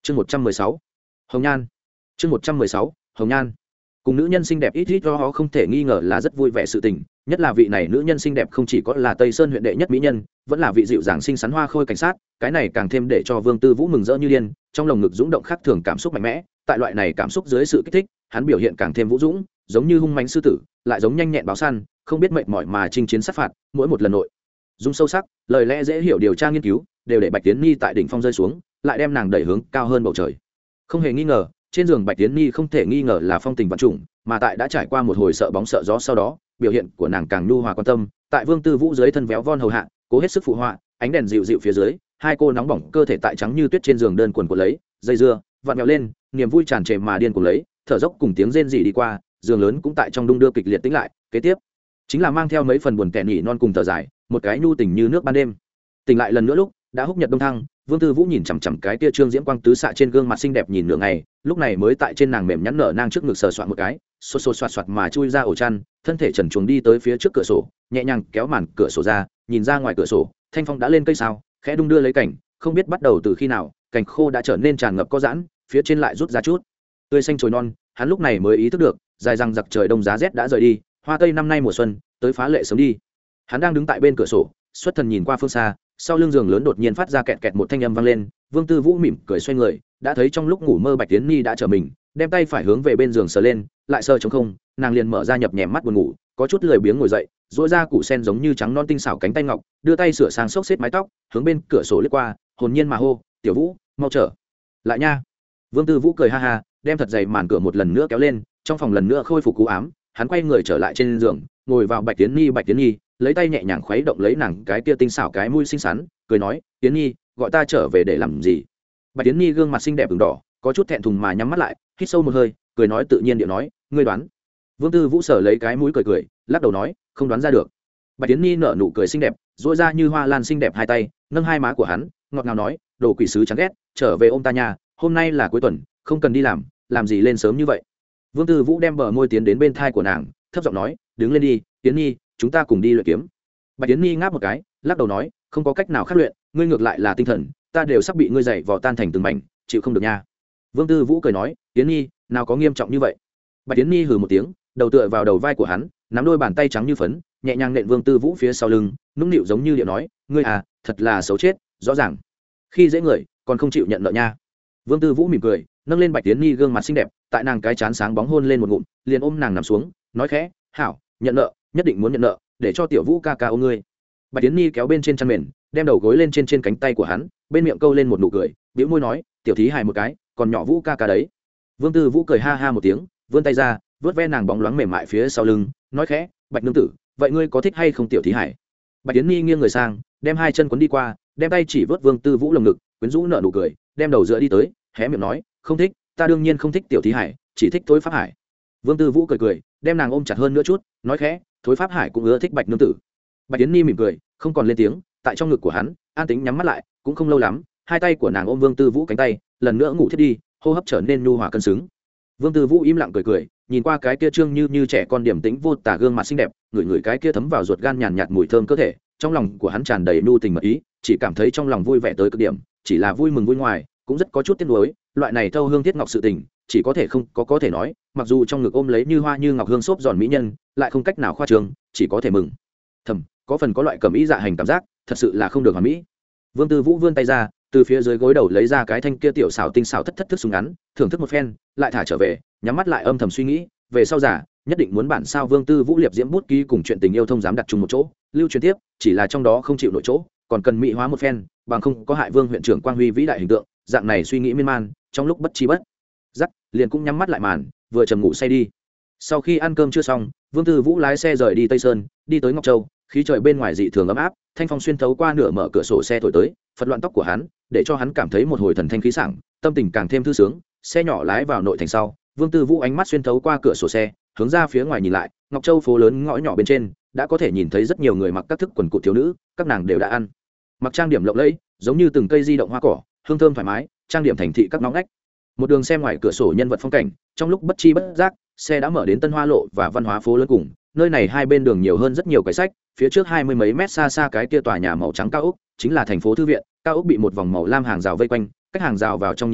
chương 116, hồng nhan. chương 116, hồng nhan. Cùng nữ nhân xinh đẹp ít ít ho không thể nghi ngờ là rất vui vẻ sự tình, nhất là vị này nữ nhân xinh đẹp không chỉ có là Tây Sơn huyện đệ nhất mỹ nhân, vẫn là vị dịu dàng xinh xắn hoa khôi cảnh sát, cái này càng thêm để cho Vương Tư Vũ mừng rỡ như điên, trong lồng ngực dũng động khác thường cảm xúc mạnh mẽ, tại loại này cảm xúc dưới sự kích thích, hắn biểu hiện càng thêm vũ dũng, giống như hung mãnh sư tử, lại giống nhanh nhẹn báo săn, không biết mệt mỏi mà chinh chiến sát phạt, mỗi một lần nội dung sâu sắc, lời lẽ dễ hiểu điều tra nghiên cứu, đều để Bạch Tiến Nhi tại đỉnh phong rơi xuống, lại đem nàng đẩy hướng cao hơn bầu trời. Không hề nghi ngờ, trên giường Bạch Tiến Nhi không thể nghi ngờ là phong tình vạn trùng, mà tại đã trải qua một hồi sợ bóng sợ gió sau đó, biểu hiện của nàng càng nhu hòa quan tâm, tại Vương Tư Vũ dưới thân véo von hầu hạ, cố hết sức phụ họa, ánh đèn dịu dịu phía dưới, hai cô nóng bỏng cơ thể tại trắng như tuyết trên giường đơn quần của lấy, dây dưa, vặn vẹo lên, niềm vui tràn trề mà điên cuồng lấy, thở dốc cùng tiếng rên rỉ đi qua, giường lớn cũng tại trong đung đưa kịch liệt tĩnh lại, kế tiếp chính là mang theo mấy phần buồn kẻ nhỉ non cùng thở dài, một cái nhu tình như nước ban đêm. Tỉnh lại lần nữa lúc đã húc nhật đông thăng, Vương Tư Vũ nhìn chằm chằm cái tia trương diễm quang tứ xạ trên gương mặt xinh đẹp nhìn nửa ngày, lúc này mới tại trên nàng mềm nhắn nở nang trước ngực sờ soạn một cái, xô xô xoạt xoạt mà chui ra ổ chăn, thân thể trần truồng đi tới phía trước cửa sổ, nhẹ nhàng kéo màn cửa sổ ra, nhìn ra ngoài cửa sổ, thanh phong đã lên cây sao, khẽ đung đưa lấy cảnh, không biết bắt đầu từ khi nào, cảnh khô đã trở nên tràn ngập có giãn, phía trên lại rút ra chút tươi xanh chồi non, hắn lúc này mới ý thức được, dài răng giặc trời đông giá rét đã rời đi, hoa tây năm nay mùa xuân tới phá lệ sớm đi. Hắn đang đứng tại bên cửa sổ, xuất thần nhìn qua phương xa, sau lưng giường lớn đột nhiên phát ra kẹt kẹt một thanh âm vang lên. Vương Tư Vũ mỉm cười xoay người, đã thấy trong lúc ngủ mơ Bạch Tiến Nhi đã trở mình, đem tay phải hướng về bên giường sờ lên, lại sờ trống không, nàng liền mở ra nhập nhèm mắt buồn ngủ, có chút lười biếng ngồi dậy, duỗi ra củ sen giống như trắng non tinh xảo cánh tay ngọc, đưa tay sửa sang xốc xếp mái tóc, hướng bên cửa sổ lướt qua, hồn nhiên mà hô, "Tiểu Vũ, mau trở lại nha." Vương Tư Vũ cười ha ha, đem thật dày màn cửa một lần nữa kéo lên, trong phòng lần nữa khôi phục cú ám, hắn quay người trở lại trên giường, ngồi vào Bạch Tiến Nhi, lấy tay nhẹ nhàng khuấy động lấy nàng cái kia tinh xảo cái mũi xinh xắn, cười nói, "Tiến Nhi, gọi ta trở về để làm gì?" Bạch Tiến Nhi gương mặt xinh đẹp ửng đỏ, có chút thẹn thùng mà nhắm mắt lại, hít sâu một hơi, cười nói tự nhiên điệu nói, "Ngươi đoán." Vương Tư Vũ sở lấy cái mũi cười, lắc đầu nói, "Không đoán ra được." Bạch Tiến Nhi nở nụ cười xinh đẹp, duỗi ra như hoa lan xinh đẹp hai tay, nâng hai má của hắn, ngọt ngào nói, "Đồ quỷ sứ chán ghét, trở về ôm ta nhà, hôm nay là cuối tuần, không cần đi làm gì lên sớm như vậy." Vương Tư Vũ đem bờ môi tiến đến bên thai của nàng, thấp giọng nói, "Đứng lên đi, Tiến Nhi, chúng ta cùng đi luyện kiếm." Bạch Tiến Nhi ngáp một cái, lắc đầu nói, "Không có cách nào khác luyện, ngươi ngược lại là tinh thần, ta đều sắp bị ngươi dày vò tan thành từng mảnh, chịu không được nha." Vương Tư Vũ cười nói, "Tiến Nhi, nào có nghiêm trọng như vậy." Bạch Tiến Nhi hừ một tiếng, đầu tựa vào đầu vai của hắn, nắm đôi bàn tay trắng như phấn, nhẹ nhàng nện Vương Tư Vũ phía sau lưng, nũng nịu giống như điệu nói, "Ngươi à, thật là xấu chết, rõ ràng khi dễ người, còn không chịu nhận nợ nha." Vương Tư Vũ mỉm cười, nâng lên Bạch Tiến Nhi gương mặt xinh đẹp, tại nàng cái trán sáng bóng hôn lên một ngụm, liền ôm nàng nằm xuống, nói khẽ, "Hảo, nhận nợ, nhất định muốn nhận nợ, để cho Tiểu Vũ ca ca ôm ngươi." Bạch Tiến Nhi kéo bên trên chăn mền, đem đầu gối lên trên cánh tay của hắn, bên miệng câu lên một nụ cười, bĩu môi nói, "Tiểu thí hài một cái, còn nhỏ Vũ ca ca đấy." Vương Tư Vũ cười ha ha một tiếng, vươn tay ra, vớt ve nàng bóng loáng mềm mại phía sau lưng, nói khẽ, "Bạch nương tử, vậy ngươi có thích hay không tiểu thí hài?" Bạch Tiến Nhi nghiêng người sang, đem hai chân quấn đi qua, đem tay chỉ vớt Vương Tư Vũ lồng ngực, quyến rũ nở nụ cười, đem đầu dựa đi tới, hé miệng nói, "Không thích, ta đương nhiên không thích tiểu thí hải, chỉ thích Thối Pháp Hải." Vương Tư Vũ cười, đem nàng ôm chặt hơn nữa chút, nói khẽ, "Thối Pháp Hải cũng ưa thích Bạch nương tử." Bạch Tiến Nhi mỉm cười, không còn lên tiếng, tại trong ngực của hắn, an tính nhắm mắt lại, cũng không lâu lắm, hai tay của nàng ôm Vương Tư Vũ cánh tay, lần nữa ngủ thiết đi, hô hấp trở nên nhu hòa cân xứng. Vương Tư Vũ im lặng cười, nhìn qua cái kia trương như trẻ con điềm tĩnh vô tả gương mặt xinh đẹp, ngửi cái kia thấm vào ruột gan nhàn nhạt mùi thơm cơ thể, trong lòng của hắn tràn đầy nhu tình mật ý, chỉ cảm thấy trong lòng vui vẻ tới cực điểm, chỉ là vui mừng vui ngoài, cũng rất có chút tiếc nuối, loại này thâu hương thiết ngọc sự tình, chỉ có thể không có thể nói, mặc dù trong ngực ôm lấy như hoa như ngọc hương xốp giòn mỹ nhân, lại không cách nào khoa trương, chỉ có thể mừng thầm, có phần có loại cầm ý dạ hành cảm giác, thật sự là không được hoàn mỹ. Vương Tư Vũ vươn tay ra, từ phía dưới gối đầu lấy ra cái thanh kia tiểu xảo tinh xảo thất thức súng ngắn, thưởng thức một phen, lại thả trở về, nhắm mắt lại âm thầm suy nghĩ, về sau giả, nhất định muốn bản sao Vương Tư Vũ liệp diễm bút ký cùng chuyện tình yêu thông dám đặt chung một chỗ, lưu truyền tiếp, chỉ là trong đó không chịu nổi chỗ, còn cần mỹ hóa một phen, bằng không có hại Vương huyện trưởng Quang Huy vĩ đại hình tượng. Dạng này suy nghĩ miên man, trong lúc bất chi bất giác, liền cũng nhắm mắt lại màn, vừa trầm ngủ say đi. Sau khi ăn cơm chưa xong, Vương Tư Vũ lái xe rời đi Tây Sơn, đi tới Ngọc Châu, khí trời bên ngoài dị thường ấm áp, thanh phong xuyên thấu qua nửa mở cửa sổ xe thổi tới, phật loạn tóc của hắn, để cho hắn cảm thấy một hồi thần thanh khí sảng, tâm tình càng thêm thư sướng. Xe nhỏ lái vào nội thành sau, Vương Tư Vũ ánh mắt xuyên thấu qua cửa sổ xe, hướng ra phía ngoài nhìn lại, Ngọc Châu phố lớn ngõ nhỏ bên trên, đã có thể nhìn thấy rất nhiều người mặc các thức quần cụt thiếu nữ, các nàng đều đã ăn mặc trang điểm lộng lẫy, giống như từng cây di động hoa cỏ, hương thơm thoải mái, trang điểm thành thị các ngõ ngách. Một đường xem ngoài cửa sổ nhân vật phong cảnh, trong lúc bất chi bất giác, xe đã mở đến Tân Hoa lộ và Văn Hóa phố lớn cùng, nơi này hai bên đường nhiều hơn rất nhiều quầy sách, phía trước 20 mấy mét xa cái kia tòa nhà màu trắng cao ốc, chính là thành phố thư viện, cao ốc bị một vòng màu lam hàng rào vây quanh, cách hàng rào vào trong nhìn lại,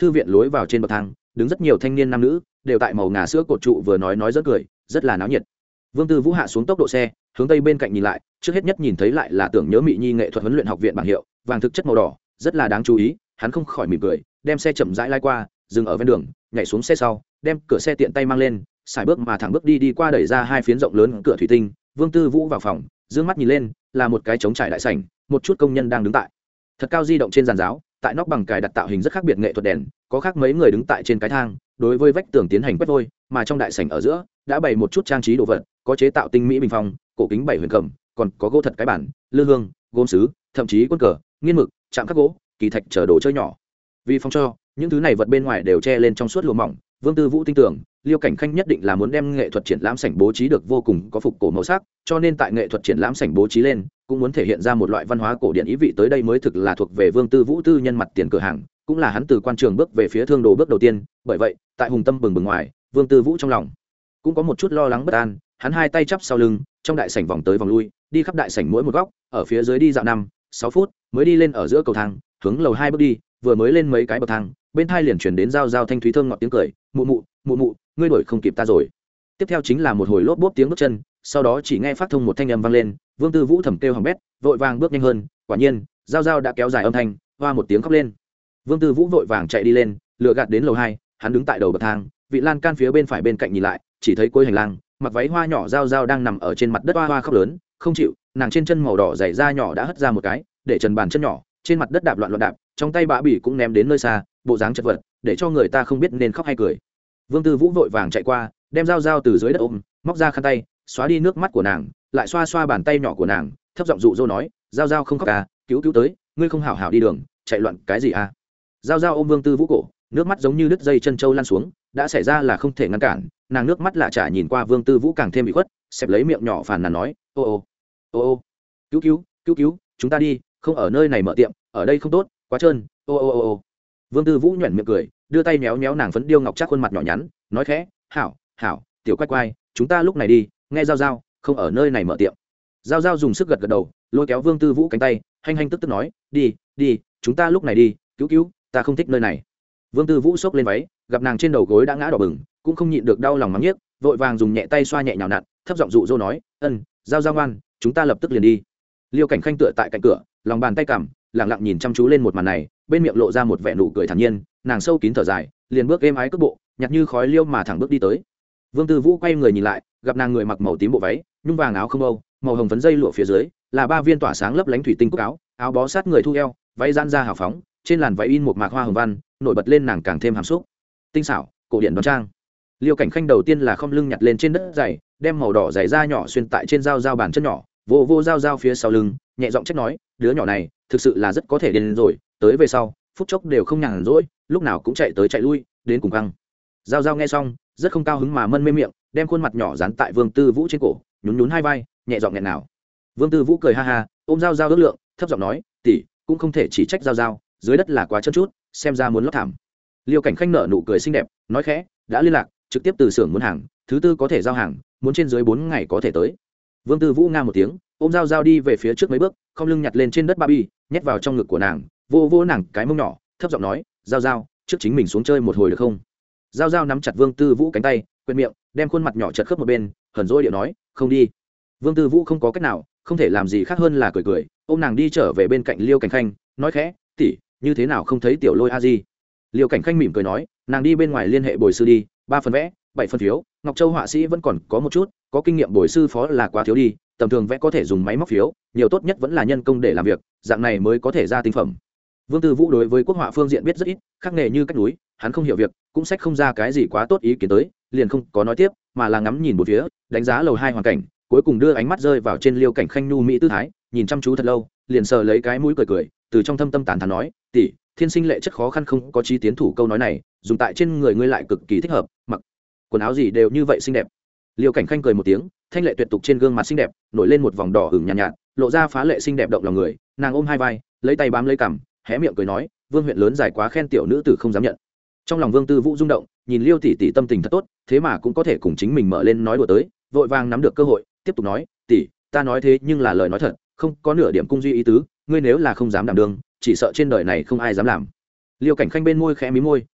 thư viện lối vào trên bậc thang đứng rất nhiều thanh niên nam nữ, đều tại màu ngà sữa cột trụ vừa nói rất cười, rất là náo nhiệt. Vương Tư Vũ hạ xuống tốc độ xe, hướng tây bên cạnh nhìn lại, trước hết nhất nhìn thấy lại là Tưởng Nhớ Mị Nhi nghệ thuật huấn luyện học viện bảng hiệu, vàng thực chất màu đỏ, rất là đáng chú ý. Hắn không khỏi mỉm cười, đem xe chậm rãi lai qua, dừng ở ven đường, nhảy xuống xe sau, đem cửa xe tiện tay mang lên, xài bước mà thẳng bước đi qua đẩy ra hai phiến rộng lớn cửa thủy tinh. Vương Tư Vũ vào phòng, dương mắt nhìn lên, là một cái trống trải đại sảnh, một chút công nhân đang đứng tại. Thật cao di động trên giàn giáo, tại nóc bằng cài đặt tạo hình rất khác biệt nghệ thuật đèn, có khác mấy người đứng tại trên cái thang, đối với vách tường tiến hành quét vôi, mà trong đại sảnh ở giữa đã bày một chút trang trí đồ vật, có chế tạo tinh mỹ bình phong, cổ kính bảy huyền cầm, còn có gỗ thật cái bản, lư hương, gốm sứ, thậm chí quân cờ, nghiên mực, chạm khắc gỗ, kỳ thạch chờ đồ chơi nhỏ. Vì phong cho những thứ này vật bên ngoài đều che lên trong suốt lụa mỏng. Vương Tư Vũ tin tưởng Liêu Cảnh Khanh nhất định là muốn đem nghệ thuật triển lãm sảnh bố trí được vô cùng có phục cổ màu sắc, cho nên tại nghệ thuật triển lãm sảnh bố trí lên cũng muốn thể hiện ra một loại văn hóa cổ điển ý vị tới đây mới thực là thuộc về Vương Tư Vũ tư nhân mặt tiền cửa hàng, cũng là hắn từ quan trường bước về phía thương đồ bước đầu tiên. Bởi vậy tại hùng tâm bừng bừng ngoài, Vương Tư Vũ trong lòng cũng có một chút lo lắng bất an. Hắn hai tay chắp sau lưng, trong đại sảnh vòng tới vòng lui, đi khắp đại sảnh mỗi một góc, ở phía dưới đi dạo 5-6 phút mới đi lên ở giữa cầu thang, hướng lầu 2 bước đi. Vừa mới lên mấy cái bậc thang, bên tai liền truyền đến giao giao thanh thúy thơm ngọt tiếng cười, mụ mụ mụ mụ, ngươi đuổi không kịp ta rồi. Tiếp theo chính là một hồi lốp bốp tiếng bước chân, sau đó chỉ nghe phát thông một thanh âm vang lên. Vương Tư Vũ thầm kêu hỏng bét, vội vàng bước nhanh hơn, quả nhiên giao giao đã kéo dài âm thanh, hoa một tiếng khóc lên. Vương Tư Vũ vội vàng chạy đi lên, lựa gạt đến lầu 2, hắn đứng tại đầu bậc thang, vị lan can phía bên phải bên cạnh nhìn lại, chỉ thấy cuối hành lang, mặc váy hoa nhỏ giao giao đang nằm ở trên mặt đất hoa hoa khóc lớn, không chịu, nàng trên chân màu đỏ giày da nhỏ đã hất ra một cái, để trần bàn chân nhỏ trên mặt đất đạp loạn loạn đạp, trong tay bã bỉ cũng ném đến nơi xa, bộ dáng chật vật, để cho người ta không biết nên khóc hay cười. Vương Tư Vũ vội vàng chạy qua, đem giao giao từ dưới đất ôm, móc ra khăn tay, xóa đi nước mắt của nàng, lại xoa xoa bàn tay nhỏ của nàng, thấp giọng dụ dỗ nói, giao giao không khóc à, cứu cứu tới, ngươi không hảo hảo đi đường, chạy loạn cái gì à? Giao giao ôm Vương Tư Vũ cổ, nước mắt giống như đứt dây chân trâu lan xuống, đã xảy ra là không thể ngăn cản, nàng nước mắt lạ chả nhìn qua Vương Tư Vũ càng thêm bị khuất, xẹp lấy miệng nhỏ phàn nàn nói, ô ô ô ô, cứu cứu cứu cứu, chúng ta đi, không ở nơi này mở tiệm, ở đây không tốt, quá trơn, ô ô ô ô. Vương Tư Vũ nhoẻn miệng cười, đưa tay méo méo nàng phấn điêu ngọc chắc khuôn mặt nhỏ nhắn, nói khẽ, hảo hảo, tiểu quay quay, chúng ta lúc này đi, nghe giao giao, không ở nơi này mở tiệm. Giao giao dùng sức gật gật đầu, lôi kéo Vương Tư Vũ cánh tay, hanh hanh tức tức nói, đi đi, chúng ta lúc này đi, cứu cứu, ta không thích nơi này. Vương Tư Vũ xốc lên váy, gặp nàng trên đầu gối đã ngã đỏ bừng, cũng không nhịn được đau lòng mắng nhiếc, vội vàng dùng nhẹ tay xoa nhẹ nhào nặn, thấp giọng dụ dỗ nói, giao giao ngoan, chúng ta lập tức liền đi. Liêu Cảnh Khanh tựa tại cạnh cửa, lòng bàn tay cầm, lặng lặng nhìn chăm chú lên một màn này, bên miệng lộ ra một vẻ nụ cười thản nhiên, nàng sâu kín thở dài, liền bước êm ái cước bộ, nhặt như khói liêu mà thẳng bước đi tới. Vương Tư Vũ quay người nhìn lại, gặp nàng người mặc màu tím bộ váy, nhung vàng áo không âu, màu hồng phấn dây lụa phía dưới là 3 viên tỏa sáng lấp lánh thủy tinh cúc áo, áo bó sát người thu eo, váy giãn ra hào phóng, trên làn váy in một mạc hoa hồng văn, nổi bật lên nàng càng thêm hàm xúc, tinh xảo, cổ điển đoan trang. Liêu Cảnh Khanh đầu tiên là khom lưng nhặt lên trên đất giày, đem màu đỏ giày da nhỏ xuyên tại trên giao bàn chân nhỏ, vô vô giao phía sau lưng, nhẹ giọng trách nói, đứa nhỏ này thực sự là rất có thể điên rồi, tới về sau phút chốc đều không nhàn rỗi, lúc nào cũng chạy tới chạy lui, đến cùng căng. Giao nghe xong rất không cao hứng mà mân mê miệng, đem khuôn mặt nhỏ dán tại Vương Tư Vũ trên cổ, nhún nhún hai vai, nhẹ giọng nghẹn nào. Vương Tư Vũ cười ha ha, ôm giao ước lượng, thấp giọng nói, tỷ cũng không thể chỉ trách giao, dưới đất là quá chân chút, xem ra muốn lót thảm. Liêu Cảnh Khanh nở nụ cười xinh đẹp, nói khẽ, đã liên lạc, trực tiếp từ xưởng muốn hàng, thứ tư có thể giao hàng, muốn trên dưới 4 ngày có thể tới. Vương Tư Vũ nga một tiếng, ôm giao đi về phía trước mấy bước, không lưng nhặt lên trên đất Barbie, nhét vào trong ngực của nàng, vô nàng cái mông nhỏ, thấp giọng nói, giao, trước chính mình xuống chơi một hồi được không? Giao nắm chặt Vương Tư Vũ cánh tay, quệt miệng, đem khuôn mặt nhỏ chật khớp một bên, hờn dỗi điệu nói, không đi. Vương Tư Vũ không có cách nào, không thể làm gì khác hơn là cười, ôm nàng đi trở về bên cạnh Liêu Cảnh Khanh, nói khẽ, tỷ, như thế nào không thấy tiểu Lôi a di? Liêu Cảnh Khanh mỉm cười nói, nàng đi bên ngoài liên hệ bồi sư đi, 3 phần vẽ, 7 phần phiếu, Ngọc Châu họa sĩ vẫn còn có một chút, có kinh nghiệm bồi sư phó là quá thiếu đi, tầm thường vẽ có thể dùng máy móc phiếu, nhiều tốt nhất vẫn là nhân công để làm việc, dạng này mới có thể ra tinh phẩm. Vương Tư Vũ đối với quốc họa phương diện biết rất ít, khắc nghề như cách núi, hắn không hiểu việc, cũng sách không ra cái gì quá tốt ý kiến tới, liền không có nói tiếp, mà là ngắm nhìn một phía, đánh giá lầu 2 hoàn cảnh, cuối cùng đưa ánh mắt rơi vào trên Liêu Cảnh Khanh nhu mỹ tư thái, nhìn chăm chú thật lâu, liền sờ lấy cái mũi cười, từ trong thâm tâm tán thán nói, tỷ, thiên sinh lệ chất khó khăn không có chí tiến thủ, câu nói này dùng tại trên người ngươi lại cực kỳ thích hợp, mặc quần áo gì đều như vậy xinh đẹp. Liêu Cảnh Khanh cười một tiếng, thanh lệ tuyệt tục trên gương mặt xinh đẹp nổi lên một vòng đỏ ửng nhàn nhạt, lộ ra phá lệ xinh đẹp động lòng người. Nàng ôm hai vai, lấy tay bám lấy cằm, hé miệng cười nói, Vương huyện lớn dài quá khen tiểu nữ tử không dám nhận. Trong lòng Vương Tư Vũ rung động, nhìn Liêu tỷ tỷ tâm tình thật tốt, thế mà cũng có thể cùng chính mình mở lên nói đùa tới, vội vàng nắm được cơ hội, tiếp tục nói, tỷ, ta nói thế nhưng là lời nói thật, không có nửa điểm cung duy ý tứ, ngươi nếu là không dám đảm đương, chỉ sợ trên đời này không ai dám làm. Liêu Cảnh Khanh bên môi khẽ mí môi,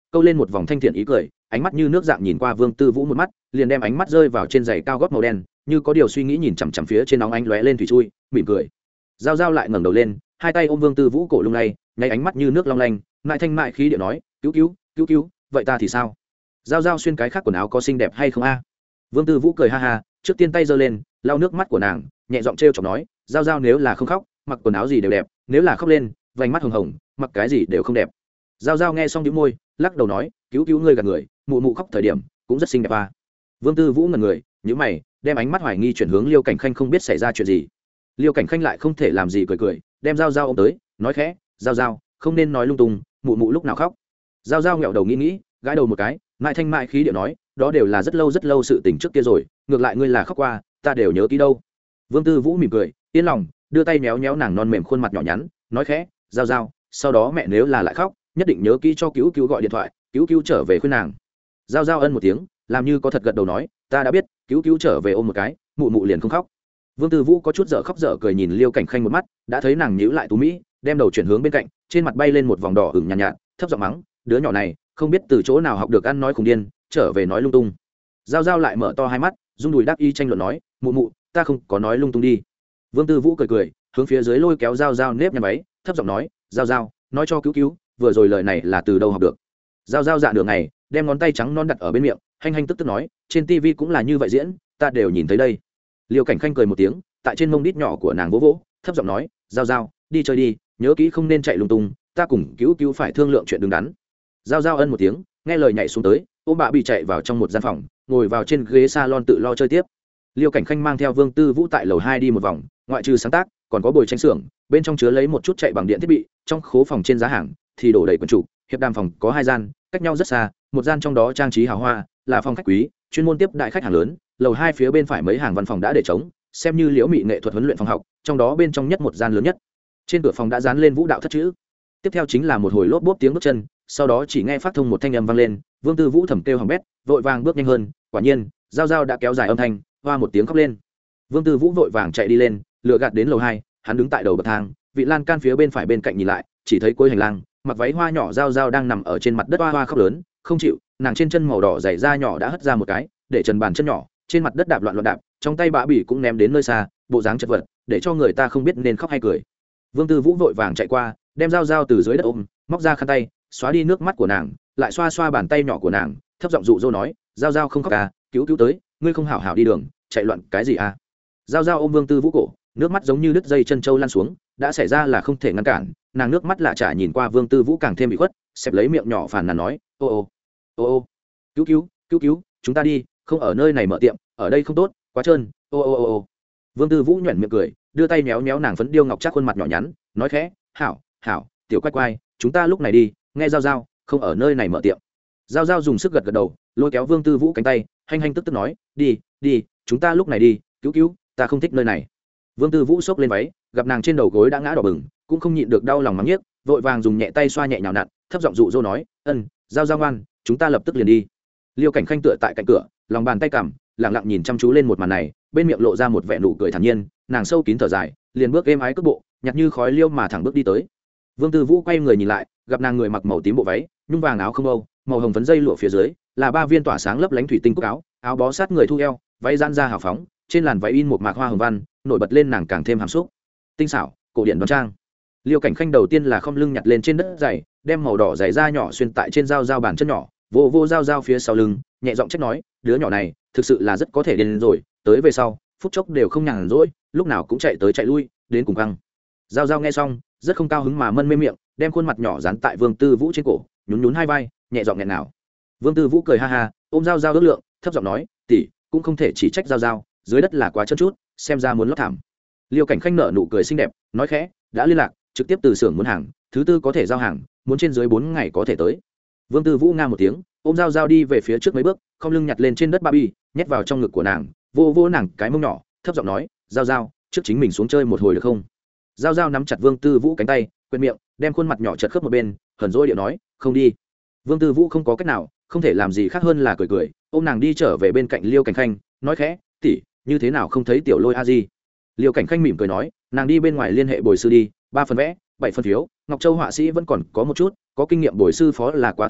câu lên một vòng thanh thiện ý cười, ánh mắt như nước dạng nhìn qua Vương Tư Vũ một mắt, liền đem ánh mắt rơi vào trên giày cao gót màu đen, như có điều suy nghĩ nhìn chằm chằm phía trên nóng ánh lóe lên thủy chui, mỉm cười. Giao Giao lại ngẩng đầu lên, hai tay ôm Vương Tư Vũ cổ lung lay, nháy ánh mắt như nước long lanh, mại thanh mại khí điệu nói, cứu cứu, cứu cứu, vậy ta thì sao? Giao Giao xuyên cái khác quần áo có xinh đẹp hay không a? Vương Tư Vũ cười ha ha, trước tiên tay giơ lên, lau nước mắt của nàng, nhẹ giọng trêu chọc nói, Giao Giao nếu là không khóc, mặc quần áo gì đều đẹp, nếu là khóc lên, vành mắt hồng hồng, mặc cái gì đều không đẹp. Giao Giao nghe xong nhíu môi, lắc đầu nói, cứu cứu ngươi gạt người, mụ mụ khóc thời điểm cũng rất xinh đẹp à. Vương Tư Vũ ngẩn người, nhíu mày, đem ánh mắt hoài nghi chuyển hướng Liêu Cảnh Khanh, không biết xảy ra chuyện gì. Liêu Cảnh Khanh lại không thể làm gì, cười cười, đem Giao Giao ôm tới, nói khẽ, Giao Giao, không nên nói lung tung, mụ mụ lúc nào khóc. Giao Giao nghẹo đầu nghĩ nghĩ, gãi đầu một cái, mại thanh mại khí điệu nói, đó đều là rất lâu sự tình trước kia rồi, ngược lại ngươi là khóc qua, ta đều nhớ kỹ đâu. Vương Tư Vũ mỉm cười, yên lòng, đưa tay méo méo nàng non mềm khuôn mặt nhỏ nhắn, nói khẽ, Giao Giao, sau đó mẹ nếu là lại khóc, nhất định nhớ kỹ cho cứu cứu gọi điện thoại, cứu cứu trở về khuyên nàng. Giao Giao ân một tiếng, làm như có thật gật đầu nói, ta đã biết, cứu cứu trở về ôm một cái, mụ mụ liền không khóc. Vương Tư Vũ có chút dở khóc dở cười nhìn Liêu Cảnh Khanh một mắt, đã thấy nàng nhíu lại tú mỹ, đem đầu chuyển hướng bên cạnh, trên mặt bay lên một vòng đỏ ửng nhàn nhạt, thấp giọng mắng, đứa nhỏ này không biết từ chỗ nào học được ăn nói khùng điên, trở về nói lung tung. Giao Giao lại mở to hai mắt, rung đùi đáp y tranh luận nói, mụ mụ, ta không có nói lung tung đi. Vương Tư Vũ cười cười, hướng phía dưới lôi kéo Giao Giao nếp nhăn váy, thấp giọng nói, Giao Giao, nói cho cứu cứu, vừa rồi lời này là từ đâu học được. Giao Giao dạ đường này, đem ngón tay trắng non đặt ở bên miệng, hanh hanh tức tức nói, trên tivi cũng là như vậy diễn, ta đều nhìn thấy đây. Liêu Cảnh Khanh cười một tiếng, tại trên mông đít nhỏ của nàng vỗ vỗ, thấp giọng nói, Giao Giao, đi chơi đi, nhớ kỹ không nên chạy lung tung, ta cùng cứu cứu phải thương lượng chuyện đứng đắn. Giao Giao ân một tiếng, nghe lời nhảy xuống tới, ôm bà bị chạy vào trong một gian phòng, ngồi vào trên ghế salon tự lo chơi tiếp. Liêu Cảnh Khanh mang theo Vương Tư Vũ tại lầu 2 đi một vòng, ngoại trừ sáng tác, còn có bồi tranh xưởng, bên trong chứa lấy một chút chạy bằng điện thiết bị, trong khố phòng trên giá hàng thì đổ đầy quần chủ, hiệp đàm phòng có 2 gian, cách nhau rất xa, một gian trong đó trang trí hào hoa, là phòng khách quý, chuyên môn tiếp đại khách hàng lớn, lầu 2 phía bên phải mấy hàng văn phòng đã để trống, xem như liễu mị nghệ thuật huấn luyện phòng học, trong đó bên trong nhất một gian lớn nhất. Trên cửa phòng đã dán lên vũ đạo thất chữ. Tiếp theo chính là một hồi lốp bốp tiếng bước chân, sau đó chỉ nghe phát thông một thanh âm vang lên, Vương Tư Vũ thầm kêu hỏng bét, vội vàng bước nhanh hơn, quả nhiên, Giao Giao đã kéo dài âm thanh, hoa một tiếng khóc lên. Vương Tư Vũ vội vàng chạy đi lên, lựa gạt đến lầu 2, hắn đứng tại đầu bậc thang, vị lan can phía bên phải bên cạnh nhìn lại, chỉ thấy cuối hành lang, mặc váy hoa nhỏ Giao Giao đang nằm ở trên mặt đất hoa hoa khóc lớn, không chịu, nàng trên chân màu đỏ giày da nhỏ đã hất ra một cái, để trần bàn chân nhỏ, trên mặt đất đạp loạn loạn đạp, trong tay bã bỉ cũng ném đến nơi xa, bộ dáng chật vật, để cho người ta không biết nên khóc hay cười. Vương Tư Vũ vội vàng chạy qua, đem Giao Giao từ dưới đất ôm, móc ra khăn tay, xóa đi nước mắt của nàng, lại xoa xoa bàn tay nhỏ của nàng, thấp giọng dụ dỗ nói, Giao Giao không khóc à, cứu cứu tới, ngươi không hảo hảo đi đường, chạy loạn cái gì à? Giao Giao ôm Vương Tư Vũ cổ, nước mắt giống như đứt dây chân trâu lan xuống, đã xảy ra là không thể ngăn cản, nàng nước mắt lạ chả nhìn qua Vương Tư Vũ càng thêm bị khuất, xẹp lấy miệng nhỏ phàn nàn nói, ô ô ô ô, cứu cứu cứu cứu, chúng ta đi, không ở nơi này mở tiệm, ở đây không tốt, quá trơn, ô ô ô ô. Vương Tư Vũ nhuyễn miệng cười, đưa tay méo méo nàng phấn điêu ngọc chắc khuôn mặt nhỏ nhắn, nói khẽ, hảo hảo, tiểu quay quay, chúng ta lúc này đi, nghe Giao Giao, không ở nơi này mở tiệm. Giao Giao dùng sức gật gật đầu, lôi kéo Vương Tư Vũ cánh tay, hanh hanh tức tức nói, đi đi, chúng ta lúc này đi, cứu cứu, ta không thích nơi này. Vương Tư Vũ xốc lên váy, gặp nàng trên đầu gối đã ngã đỏ bừng, cũng không nhịn được đau lòng mắng nhiếc, vội vàng dùng nhẹ tay xoa nhẹ nhào nặn, thấp giọng dụ dỗ nói, Giao Giao ngoan, chúng ta lập tức liền đi. Liêu Cảnh Khanh tựa tại cạnh cửa, lòng bàn tay cầm, lặng lặng nhìn chăm chú lên một màn này, bên miệng lộ ra một vẻ nụ cười thản nhiên, nàng sâu kín thở dài, liền bước êm ái cước bộ, nhặt như khói liêu mà thẳng bước đi tới. Vương Tư Vũ quay người nhìn lại, gặp nàng người mặc màu tím bộ váy, nhung vàng áo không âu, màu hồng phấn dây lụa phía dưới là 3 viên tỏa sáng lấp lánh thủy tinh cúc áo, áo bó sát người thu eo, váy giãn ra hào phóng, trên làn váy in một mạc hoa hồng văn, nổi bật lên nàng càng thêm hàm xúc, tinh xảo, cổ điển đoan trang. Liêu Cảnh Khanh đầu tiên là khom lưng nhặt lên trên đất giày, đem màu đỏ giày da nhỏ xuyên tại trên Giao Giao bàn chân nhỏ, vô vô Giao Giao phía sau lưng, nhẹ giọng trách nói, đứa nhỏ này thực sự là rất có thể điên rồi, tới về sau phút chốc đều không nhàn rỗi, lúc nào cũng chạy tới chạy lui, đến cùng căng. Giao Giao nghe xong rất không cao hứng mà mân mê miệng, đem khuôn mặt nhỏ dán tại Vương Tư Vũ trên cổ, nhún nhún hai vai, nhẹ giọng nghẹn nào. Vương Tư Vũ cười ha ha, ôm Giao Giao ước lượng, thấp giọng nói, tỷ, cũng không thể chỉ trách Giao Giao, dưới đất là quá chân chút, xem ra muốn lót thảm. Liêu Cảnh Khanh nở nụ cười xinh đẹp, nói khẽ, đã liên lạc, trực tiếp từ xưởng muốn hàng, thứ tư có thể giao hàng, muốn trên dưới 4 ngày có thể tới. Vương Tư Vũ nga một tiếng, ôm Giao Giao đi về phía trước mấy bước, không lưng nhặt lên trên đất Barbie, nhét vào trong ngực của nàng, vô vô nàng cái mông nhỏ, thấp giọng nói, Giao Giao, trước chính mình xuống chơi một hồi được không? Giao Giao nắm chặt Vương Tư Vũ cánh tay, quệt miệng, đem khuôn mặt nhỏ chật khớp một bên, hờn dỗi điệu nói, không đi. Vương Tư Vũ không có cách nào, không thể làm gì khác hơn là cười cười, ôm nàng đi trở về bên cạnh Liêu Cảnh Khanh, nói khẽ, tỷ, như thế nào không thấy tiểu Lôi a di? Liêu Cảnh Khanh mỉm cười nói, nàng đi bên ngoài liên hệ bồi sư đi, 3 phần vẽ, 7 phần phiếu, Ngọc Châu họa sĩ vẫn còn có một chút, có kinh nghiệm bồi sư phó là quá thiếu đi,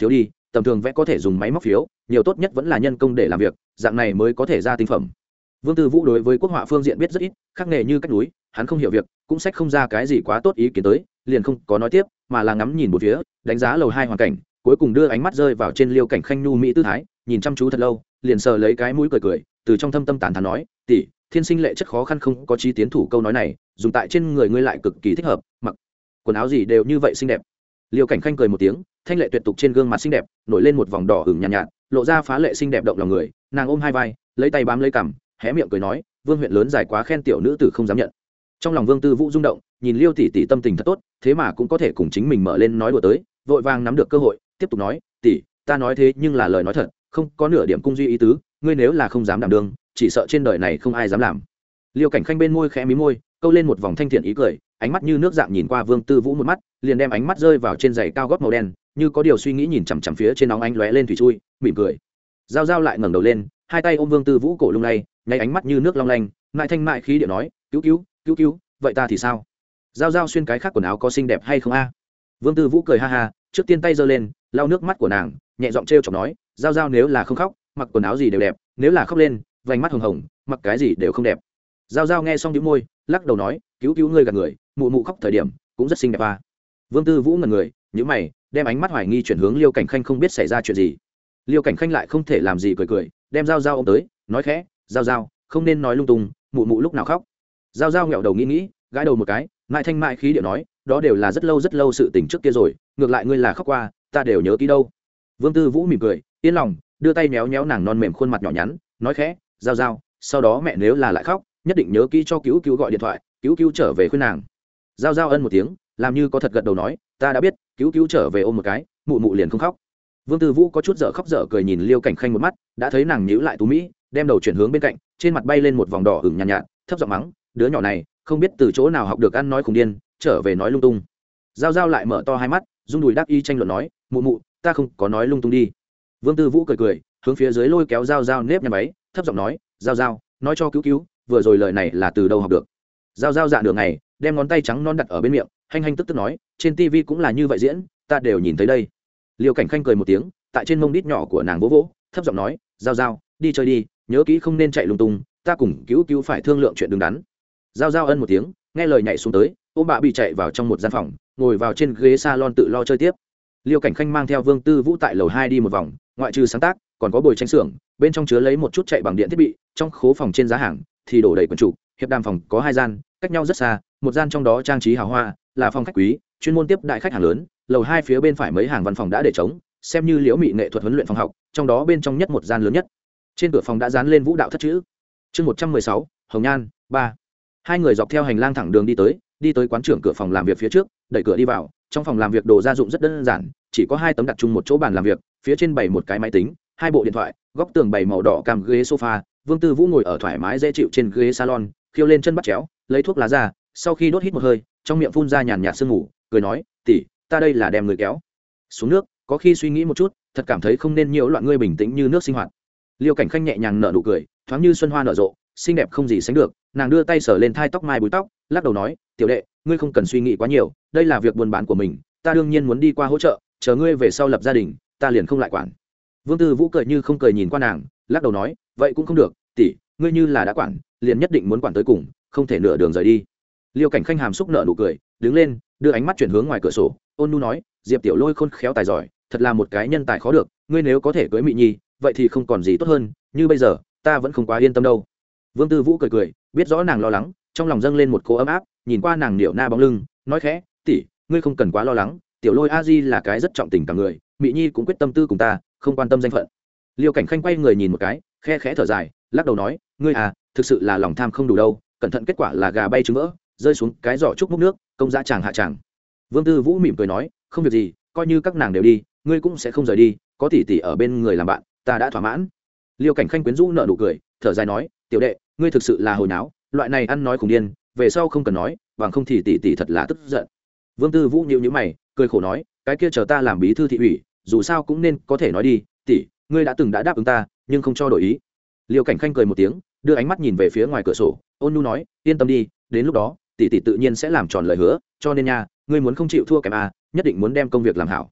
tầm thường vẽ có thể dùng máy móc phiếu, nhiều tốt nhất vẫn là nhân công để làm việc, dạng này mới có thể ra tinh phẩm. Vương Tư Vũ đối với quốc họa phương diện biết rất ít, khắc nghề như cách núi, hắn không hiểu việc, cũng sách không ra cái gì quá tốt ý kiến tới, liền không có nói tiếp, mà là ngắm nhìn một phía, đánh giá lầu 2 hoàn cảnh, cuối cùng đưa ánh mắt rơi vào trên Liêu Cảnh Khanh nhu mỹ tư thái, nhìn chăm chú thật lâu, liền sờ lấy cái mũi cười cười, từ trong thâm tâm tán thán nói, tỷ, thiên sinh lệ chất khó khăn không có chí tiến thủ câu nói này, dùng tại trên người ngươi lại cực kỳ thích hợp, mặc quần áo gì đều như vậy xinh đẹp. Liêu Cảnh Khanh cười một tiếng, thanh lệ tuyệt tục trên gương mặt xinh đẹp nổi lên một vòng đỏ ửng nhàn nhạt, lộ ra phá lệ xinh đẹp động lòng người, nàng ôm hai vai, lấy tay bám lấy cằm, hé miệng cười nói, Vương huyện lớn dài quá khen tiểu nữ tử không dám nhận. Trong lòng Vương Tư Vũ rung động, nhìn Liêu tỷ tỷ tâm tình thật tốt, thế mà cũng có thể cùng chính mình mở lên nói đùa tới, vội vàng nắm được cơ hội, tiếp tục nói, tỷ, ta nói thế nhưng là lời nói thật, không có nửa điểm cung duy ý tứ, ngươi nếu là không dám đảm đương, chỉ sợ trên đời này không ai dám làm. Liêu Cảnh Khanh bên môi khẽ mí môi, câu lên một vòng thanh thiện ý cười, ánh mắt như nước dạng nhìn qua Vương Tư Vũ một mắt, liền đem ánh mắt rơi vào trên giày cao gót màu đen, như có điều suy nghĩ nhìn chằm chằm phía trên nóng ánh lóe lên thủy chui, mỉm cười. Giao Giao lại ngẩng đầu lên, hai tay ôm Vương Tư Vũ cổ lung lay, nháy ánh mắt như nước long lanh, mại thanh mại khí điệu nói, cứu cứu, cứu cứu, vậy ta thì sao? Giao Giao xuyên cái khác quần áo có xinh đẹp hay không a? Vương Tư Vũ cười ha ha, trước tiên tay giơ lên, lau nước mắt của nàng, nhẹ giọng trêu chọc nói, Giao Giao nếu là không khóc, mặc quần áo gì đều đẹp, nếu là khóc lên, vành mắt hồng hồng, mặc cái gì đều không đẹp. Giao Giao nghe xong nhíu môi, lắc đầu nói, cứu cứu ngươi gạt người, mụ mụ khóc thời điểm cũng rất xinh đẹp à. Vương Tư Vũ ngẩn người, nhíu mày, đem ánh mắt hoài nghi chuyển hướng Liêu Cảnh Khanh, không biết xảy ra chuyện gì. Liêu Cảnh Khanh lại không thể làm gì, cười cười, đem Giao Giao ôm tới, nói khẽ, Giao Giao, không nên nói lung tung, mụ mụ lúc nào khóc. Giao Giao nghẹo đầu nghĩ, gãi đầu một cái, mại thanh mại khí điệu nói, đó đều là rất lâu sự tình trước kia rồi, ngược lại ngươi là khóc qua, ta đều nhớ kỹ đâu. Vương Tư Vũ mỉm cười, yên lòng, đưa tay méo méo nàng non mềm khuôn mặt nhỏ nhắn, nói khẽ, Giao Giao, sau đó mẹ nếu là lại khóc, nhất định nhớ kỹ cho cứu cứu gọi điện thoại, cứu cứu trở về khuyên nàng. Giao Giao ân một tiếng, làm như có thật gật đầu nói, ta đã biết, cứu cứu trở về ôm một cái, mụ mụ liền không khóc. Vương Tư Vũ có chút dở khóc dở cười nhìn Liêu Cảnh Khanh một mắt, đã thấy nàng nhíu lại tú mỹ, đem đầu chuyển hướng bên cạnh, trên mặt bay lên một vòng đỏ ửng nhàn nhạt, thấp giọng mắng, đứa nhỏ này không biết từ chỗ nào học được ăn nói khùng điên, trở về nói lung tung. Giao Giao lại mở to hai mắt, rung đùi đáp y tranh luận nói, mụ mụ, ta không có nói lung tung đi. Vương Tư Vũ cười cười, hướng phía dưới lôi kéo Giao Giao nếp nhăn váy, thấp giọng nói, Giao Giao, nói cho cứu cứu, vừa rồi lời này là từ đâu học được. Giao Giao dạ đường này, đem ngón tay trắng non đặt ở bên miệng, hanh hanh tức tức nói, trên tivi cũng là như vậy diễn, ta đều nhìn thấy đây. Liêu Cảnh Khanh cười một tiếng, tại trên mông đít nhỏ của nàng vỗ vỗ, thấp giọng nói, Giao Giao, đi chơi đi, nhớ kỹ không nên chạy lung tung, ta cùng cứu cứu phải thương lượng chuyện đứng đắn. Giao Giao ân một tiếng, nghe lời nhảy xuống tới, ôm bà bị chạy vào trong một gian phòng, ngồi vào trên ghế salon tự lo chơi tiếp. Liêu Cảnh Khanh mang theo Vương Tư Vũ tại lầu 2 đi một vòng, ngoại trừ sáng tác, còn có bồi tranh xưởng, bên trong chứa lấy một chút chạy bằng điện thiết bị, trong khố phòng trên giá hàng thì đổ đầy quần trụ, hiệp đàm phòng có 2 gian, cách nhau rất xa, một gian trong đó trang trí hào hoa, là phòng khách quý, chuyên môn tiếp đại khách hàng lớn, lầu 2 phía bên phải mấy hàng văn phòng đã để trống, xem như liễu mị nghệ thuật huấn luyện phòng học, trong đó bên trong nhất một gian lớn nhất. Trên cửa phòng đã dán lên vũ đạo thất chữ. Chương 116, Hồng Nhan 3. Hai người dọc theo hành lang thẳng đường đi tới quán trưởng cửa phòng làm việc phía trước, đẩy cửa đi vào, trong phòng làm việc đồ gia dụng rất đơn giản, chỉ có 2 tấm đặt chung một chỗ bàn làm việc, phía trên bày một cái máy tính, 2 bộ điện thoại, góc tường bày màu đỏ cam ghế sofa, Vương Tư Vũ ngồi ở thoải mái dễ chịu trên ghế salon, khiêu lên chân bắt chéo, lấy thuốc lá ra, sau khi đốt hít một hơi, trong miệng phun ra nhàn nhạt sương ngủ, cười nói, tỷ, ta đây là đem người kéo xuống nước, có khi suy nghĩ một chút, thật cảm thấy không nên nhiễu loạn ngươi bình tĩnh như nước sinh hoạt. Liêu Cảnh Khanh nhẹ nhàng nở nụ cười, thoáng như xuân hoa nở rộ, xinh đẹp không gì sánh được, nàng đưa tay sờ lên thai tóc mai búi tóc, lắc đầu nói, tiểu đệ, ngươi không cần suy nghĩ quá nhiều, đây là việc buôn bán của mình, ta đương nhiên muốn đi qua hỗ trợ, chờ ngươi về sau lập gia đình, ta liền không lại quản. Vương Tư Vũ cười như không cười nhìn qua nàng, lắc đầu nói, vậy cũng không được, tỷ, ngươi như là đã quản, liền nhất định muốn quản tới cùng, không thể nửa đường rời đi. Liêu Cảnh Khanh hàm xúc nở nụ cười, đứng lên, đưa ánh mắt chuyển hướng ngoài cửa sổ, ôn nhu nói, Diệp Tiểu Lôi khôn khéo tài giỏi, thật là một cái nhân tài khó được, ngươi nếu có thể cưới Mị Nhi, vậy thì không còn gì tốt hơn, như bây giờ, ta vẫn không quá yên tâm đâu. Vương Tư Vũ cười cười, biết rõ nàng lo lắng, trong lòng dâng lên một cỗ ấm áp, nhìn qua nàng điệu na bóng lưng, nói khẽ, tỷ, ngươi không cần quá lo lắng, Tiểu Lôi a di là cái rất trọng tình cả người, Mị Nhi cũng quyết tâm tư cùng ta, không quan tâm danh phận. Liêu Cảnh Khanh quay người nhìn một cái, khe khẽ thở dài, lắc đầu nói, ngươi à, thực sự là lòng tham không đủ đâu, cẩn thận kết quả là gà bay trứng vỡ, rơi xuống cái giỏ trúc múc nước, công giá chàng hạ chàng. Vương Tư Vũ mỉm cười nói, không việc gì, coi như các nàng đều đi, ngươi cũng sẽ không rời đi, có tỷ tỷ ở bên người làm bạn, ta đã thỏa mãn. Liêu Cảnh Khanh quyến rũ nở nụ cười, thở dài nói, tiểu đệ, ngươi thực sự là hồi náo, loại này ăn nói khủng điên, về sau không cần nói, bằng không thì tỷ tỷ thật là tức giận. Vương Tư Vũ nhíu nhíu mày, cười khổ nói, cái kia chờ ta làm bí thư thị ủy, dù sao cũng nên có thể nói đi, tỷ, ngươi đã từng đã đáp ứng ta, nhưng không cho đổi ý. Liêu Cảnh Khanh cười một tiếng, đưa ánh mắt nhìn về phía ngoài cửa sổ, ôn nhu nói, yên tâm đi, đến lúc đó, tỷ tỷ tự nhiên sẽ làm tròn lời hứa, cho nên nha, ngươi muốn không chịu thua kém à, nhất định muốn đem công việc làm hảo.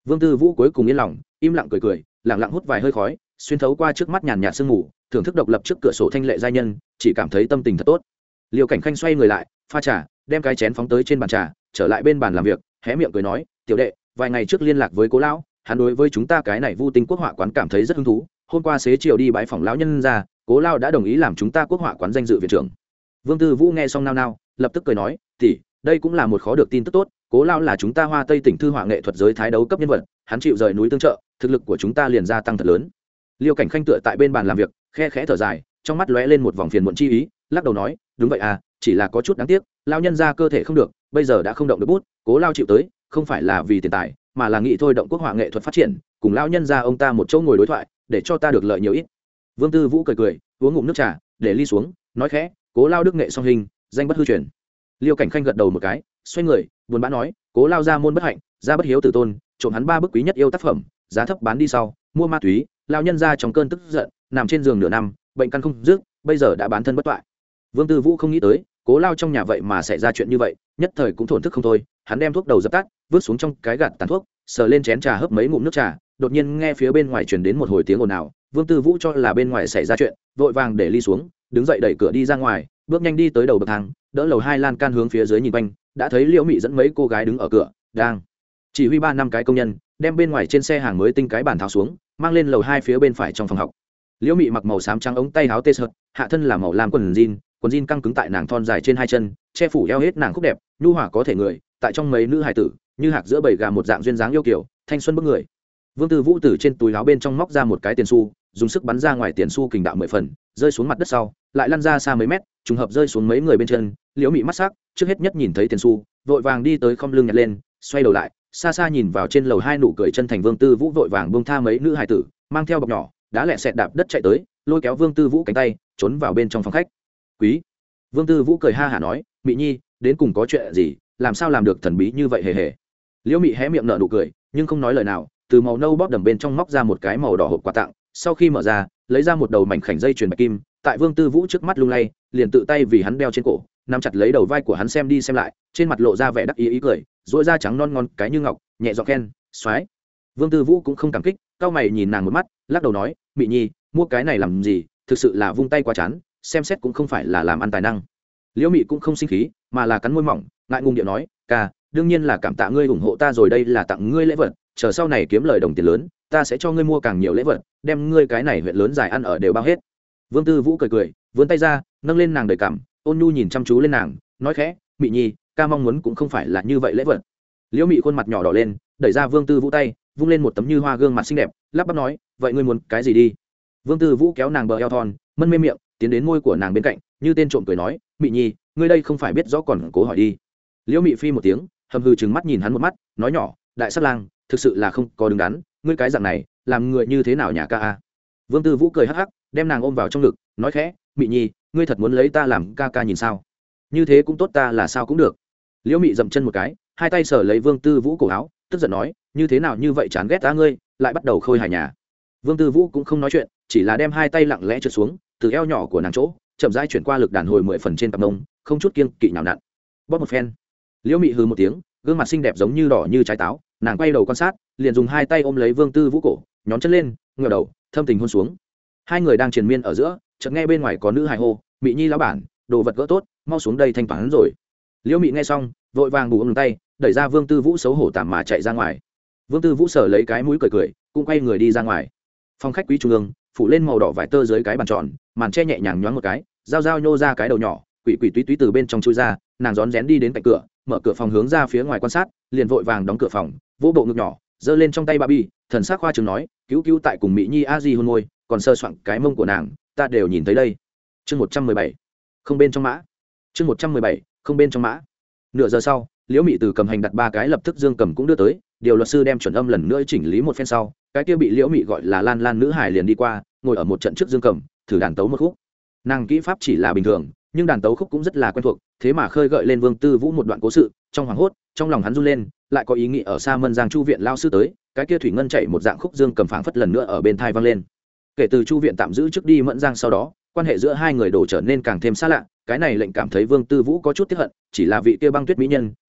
Vương Tư Vũ cuối cùng yên lòng, im lặng cười cười, lặng lặng hút vài hơi khói, xuyên thấu qua trước mắt nhàn nhạt sương mù, thưởng thức độc lập trước cửa sổ thanh lệ giai nhân, chỉ cảm thấy tâm tình thật tốt. Liêu Cảnh Khanh xoay người lại, pha trà, đem cái chén phóng tới trên bàn trà, trở lại bên bàn làm việc, hé miệng cười nói, "Tiểu đệ, vài ngày trước liên lạc với Cố lão, hắn đối với chúng ta cái này Vu Tinh Quốc họa quán cảm thấy rất hứng thú, hôm qua xế chiều đi bãi phòng lão nhân ra, Cố lão đã đồng ý làm chúng ta Quốc họa quán danh dự viện trưởng." Vương Tư Vũ nghe xong nao nao, lập tức cười nói, "Tỷ, đây cũng là một khó được tin tức tốt, Cố lão là chúng ta Hoa Tây tỉnh thư họa nghệ thuật giới thái đấu cấp nhân vật, hắn chịu rời núi tương trợ, thực lực của chúng ta liền gia tăng thật lớn." Liêu Cảnh Khanh tựa tại bên bàn làm việc, khe khẽ thở dài, trong mắt lóe lên một vòng phiền muộn chi ý, lắc đầu nói, "Đúng vậy à, chỉ là có chút đáng tiếc, lão nhân gia cơ thể không được, bây giờ đã không động được bút, Cố lão chịu tới, không phải là vì tiền tài, mà là nghĩ thôi động quốc họa nghệ thuật phát triển, cùng lão nhân gia ông ta một chỗ ngồi đối thoại, để cho ta được lợi nhiều ít." Vương Tư Vũ cười cười, uống ngụm nước trà, để ly xuống, nói khẽ, "Cố lão đức nghệ song hình, danh bất hư truyền." Liêu Cảnh Khanh gật đầu một cái, xoay người, buồn bã nói, "Cố lão gia môn bất hạnh, gia bất hiếu tử tôn, trộm hắn 3 bức quý nhất yêu tác phẩm, giá thấp bán đi sau, mua ma túy, lão nhân gia trong cơn tức giận, nằm trên giường nửa năm, bệnh căn không dứt, bây giờ đã bán thân bất toại." Vương Tư Vũ không nghĩ tới, Cố lão trong nhà vậy mà xảy ra chuyện như vậy, nhất thời cũng thổn thức không thôi, hắn đem thuốc đầu dập tắt, vứt xuống trong cái gạt tàn thuốc, sờ lên chén trà hấp mấy ngụm nước trà, đột nhiên nghe phía bên ngoài truyền đến một hồi tiếng ồn ào, Vương Tư Vũ cho là bên ngoài xảy ra chuyện, vội vàng để ly xuống, đứng dậy đẩy cửa đi ra ngoài, bước nhanh đi tới đầu bậc thang, đỡ lầu 2 lan can hướng phía dưới nhìn quanh, đã thấy Liễu Mị dẫn mấy cô gái đứng ở cửa, đang chỉ huy 3 năm cái công nhân đem bên ngoài trên xe hàng mới tinh cái bàn tháo xuống, mang lên lầu 2 phía bên phải trong phòng học. Liễu Mị mặc màu xám trắng ống tay áo tê sợt, hạ thân là màu lam quần jean căng cứng tại nàng thon dài trên 2 chân, che phủ eo hết nàng khúc đẹp, nhu hòa có thể người, tại trong mấy nữ hài tử, như hạc giữa bầy gà một dạng duyên dáng yêu kiều, thanh xuân bức người. Vương Tư Vũ từ trên túi áo bên trong móc ra một cái tiền xu, dùng sức bắn ra ngoài tiền xu kình đạo 10 phần, rơi xuống mặt đất sau, lại lăn ra xa mấy mét, trùng hợp rơi xuống mấy người bên chân. Liễu Mị mắt sắc, trước hết nhất nhìn thấy tiền xu, vội vàng đi tới khom lưng nhặt lên, xoay đầu lại, xa xa nhìn vào trên lầu 2 nụ cười chân thành Vương Tư Vũ, vội vàng buông tha mấy nữ hài tử, mang theo bọc nhỏ, đã lẹ sẹt đạp đất chạy tới, lôi kéo Vương Tư Vũ cánh tay, trốn vào bên trong phòng khách. "Quý." Vương Tư Vũ cười ha hả nói, "Mị nhi, đến cùng có chuyện gì, làm sao làm được thần bí như vậy hề hề." Liễu Mị hé miệng nở nụ cười, nhưng không nói lời nào, từ màu nâu bóp đầm bên trong móc ra một cái màu đỏ hộp quà tặng, sau khi mở ra, lấy ra một đầu mảnh khảnh dây chuyền bạch kim, tại Vương Tư Vũ trước mắt lung lay, liền tự tay vì hắn đeo trên cổ, nắm chặt lấy đầu vai của hắn xem đi xem lại, trên mặt lộ ra vẻ đắc ý cười, duỗi da trắng non ngon cái như ngọc, nhẹ giọng khen, "Soái." Vương Tư Vũ cũng không cảm kích, cau mày nhìn nàng một mắt, lắc đầu nói, "Mị nhi, mua cái này làm gì, thực sự là vung tay quá chán, xem xét cũng không phải là làm ăn tài năng." Liễu Mị cũng không sinh khí, mà là cắn môi mỏng, ngại ngùng điệu nói, "Ca, đương nhiên là cảm tạ ngươi ủng hộ ta rồi, đây là tặng ngươi lễ vật, chờ sau này kiếm lời đồng tiền lớn, ta sẽ cho ngươi mua càng nhiều lễ vật, đem ngươi cái này huyện lớn dài ăn ở đều bao hết." Vương Tư Vũ cười cười, vươn tay ra, nâng lên nàng đầy cằm, ôn nhu nhìn chăm chú lên nàng, nói khẽ, "Mị nhi, ca mong muốn cũng không phải là như vậy lễ vật." Liễu Mị khuôn mặt nhỏ đỏ lên, đẩy ra Vương Tư Vũ tay, vung lên một tấm như hoa gương mặt xinh đẹp, lắp bắp nói, "Vậy ngươi muốn cái gì đi?" Vương Tư Vũ kéo nàng bờ eo thon, mân mê miệng, tiến đến môi của nàng bên cạnh, như tên trộm cười nói, "Mị nhi, ngươi đây không phải biết rõ còn cố hỏi đi." Liễu Mị phi một tiếng, hầm hừ trừng mắt nhìn hắn một mắt, nói nhỏ, "Đại sát lang, thực sự là không có đứng đắn, ngươi cái dạng này, làm người như thế nào nhà ca a?" Vương Tư Vũ cười hắc hắc, đem nàng ôm vào trong ngực, nói khẽ, "Mị nhi, ngươi thật muốn lấy ta làm ca ca nhìn sao? Như thế cũng tốt, ta là sao cũng được." Liễu Mị dậm chân một cái, hai tay sờ lấy Vương Tư Vũ cổ áo, tức giận nói, "Như thế nào như vậy, chán ghét ta ngươi, lại bắt đầu khôi hài nhà." Vương Tư Vũ cũng không nói chuyện, chỉ là đem hai tay lặng lẽ trượt xuống, từ eo nhỏ của nàng chỗ, chậm rãi chuyển qua lực đàn hồi 10 phần trên cặp mông, không chút kiêng kỵ nào nặn. Bóp một phen. Liễu Mị hừ một tiếng, gương mặt xinh đẹp giống như đỏ như trái táo, nàng quay đầu quan sát, liền dùng hai tay ôm lấy Vương Tư Vũ cổ, nhón chân lên, ngửa đầu, thâm tình hôn xuống. Hai người đang triền miên ở giữa, chợt nghe bên ngoài có nữ hài hô, "Mị nhi lão bản, đồ vật gỡ tốt, mau xuống đây thanh toán rồi." Liễu Mị nghe xong, vội vàng bù ôm tay, đẩy ra Vương Tư Vũ xấu hổ tạm mà chạy ra ngoài. Vương Tư Vũ sờ lấy cái mũi cười cười, cũng quay người đi ra ngoài. Phòng khách quý trung ương, phủ lên màu đỏ vải tơ dưới cái bàn tròn, màn che nhẹ nhàng nhoáng một cái, dao dao nhô ra cái đầu nhỏ, quỷ quỷ túy túy từ bên trong chui ra, nàng rón rén đi đến cạnh cửa, mở cửa phòng hướng ra phía ngoài quan sát, liền vội vàng đóng cửa phòng, vỗ bộ ngực nhỏ, giơ lên trong tay Barbie, thần sắc khoa trương nói, "Cứu cứu tại cùng Mỹ Nhi a di hôn môi, còn sơ soạn cái mông của nàng, ta đều nhìn thấy đây." Chương 117. Không bên trong mã. Chương 117. Không bên trong mã. Nửa giờ sau, Liễu Mị từ cầm hành đặt 3 cái, lập tức Dương Cầm cũng đưa tới, điều luật sư đem chuẩn âm lần nữa chỉnh lý một phen sau, cái kia bị Liễu Mị gọi là Lan Lan nữ hải liền đi qua, ngồi ở một trận trước Dương Cầm, thử đàn tấu một khúc. Nàng kỹ pháp chỉ là bình thường, nhưng đàn tấu khúc cũng rất là quen thuộc, thế mà khơi gợi lên Vương Tư Vũ một đoạn cố sự, trong hoảng hốt, trong lòng hắn run lên, lại có ý nghĩ ở xa Mân Giang Chu viện lao sư tới, cái kia thủy ngân chạy một dạng khúc Dương Cầm phảng phất lần nữa ở bên tai vang lên. Kể từ Chu viện tạm giữ trước đi Mẫn Giang sau đó, quan hệ giữa hai người đổ trở nên càng thêm xa lạ, cái này lệnh cảm thấy Vương Tư Vũ có chút tiếc hận, chỉ là vị kia băng tuyết mỹ nhân,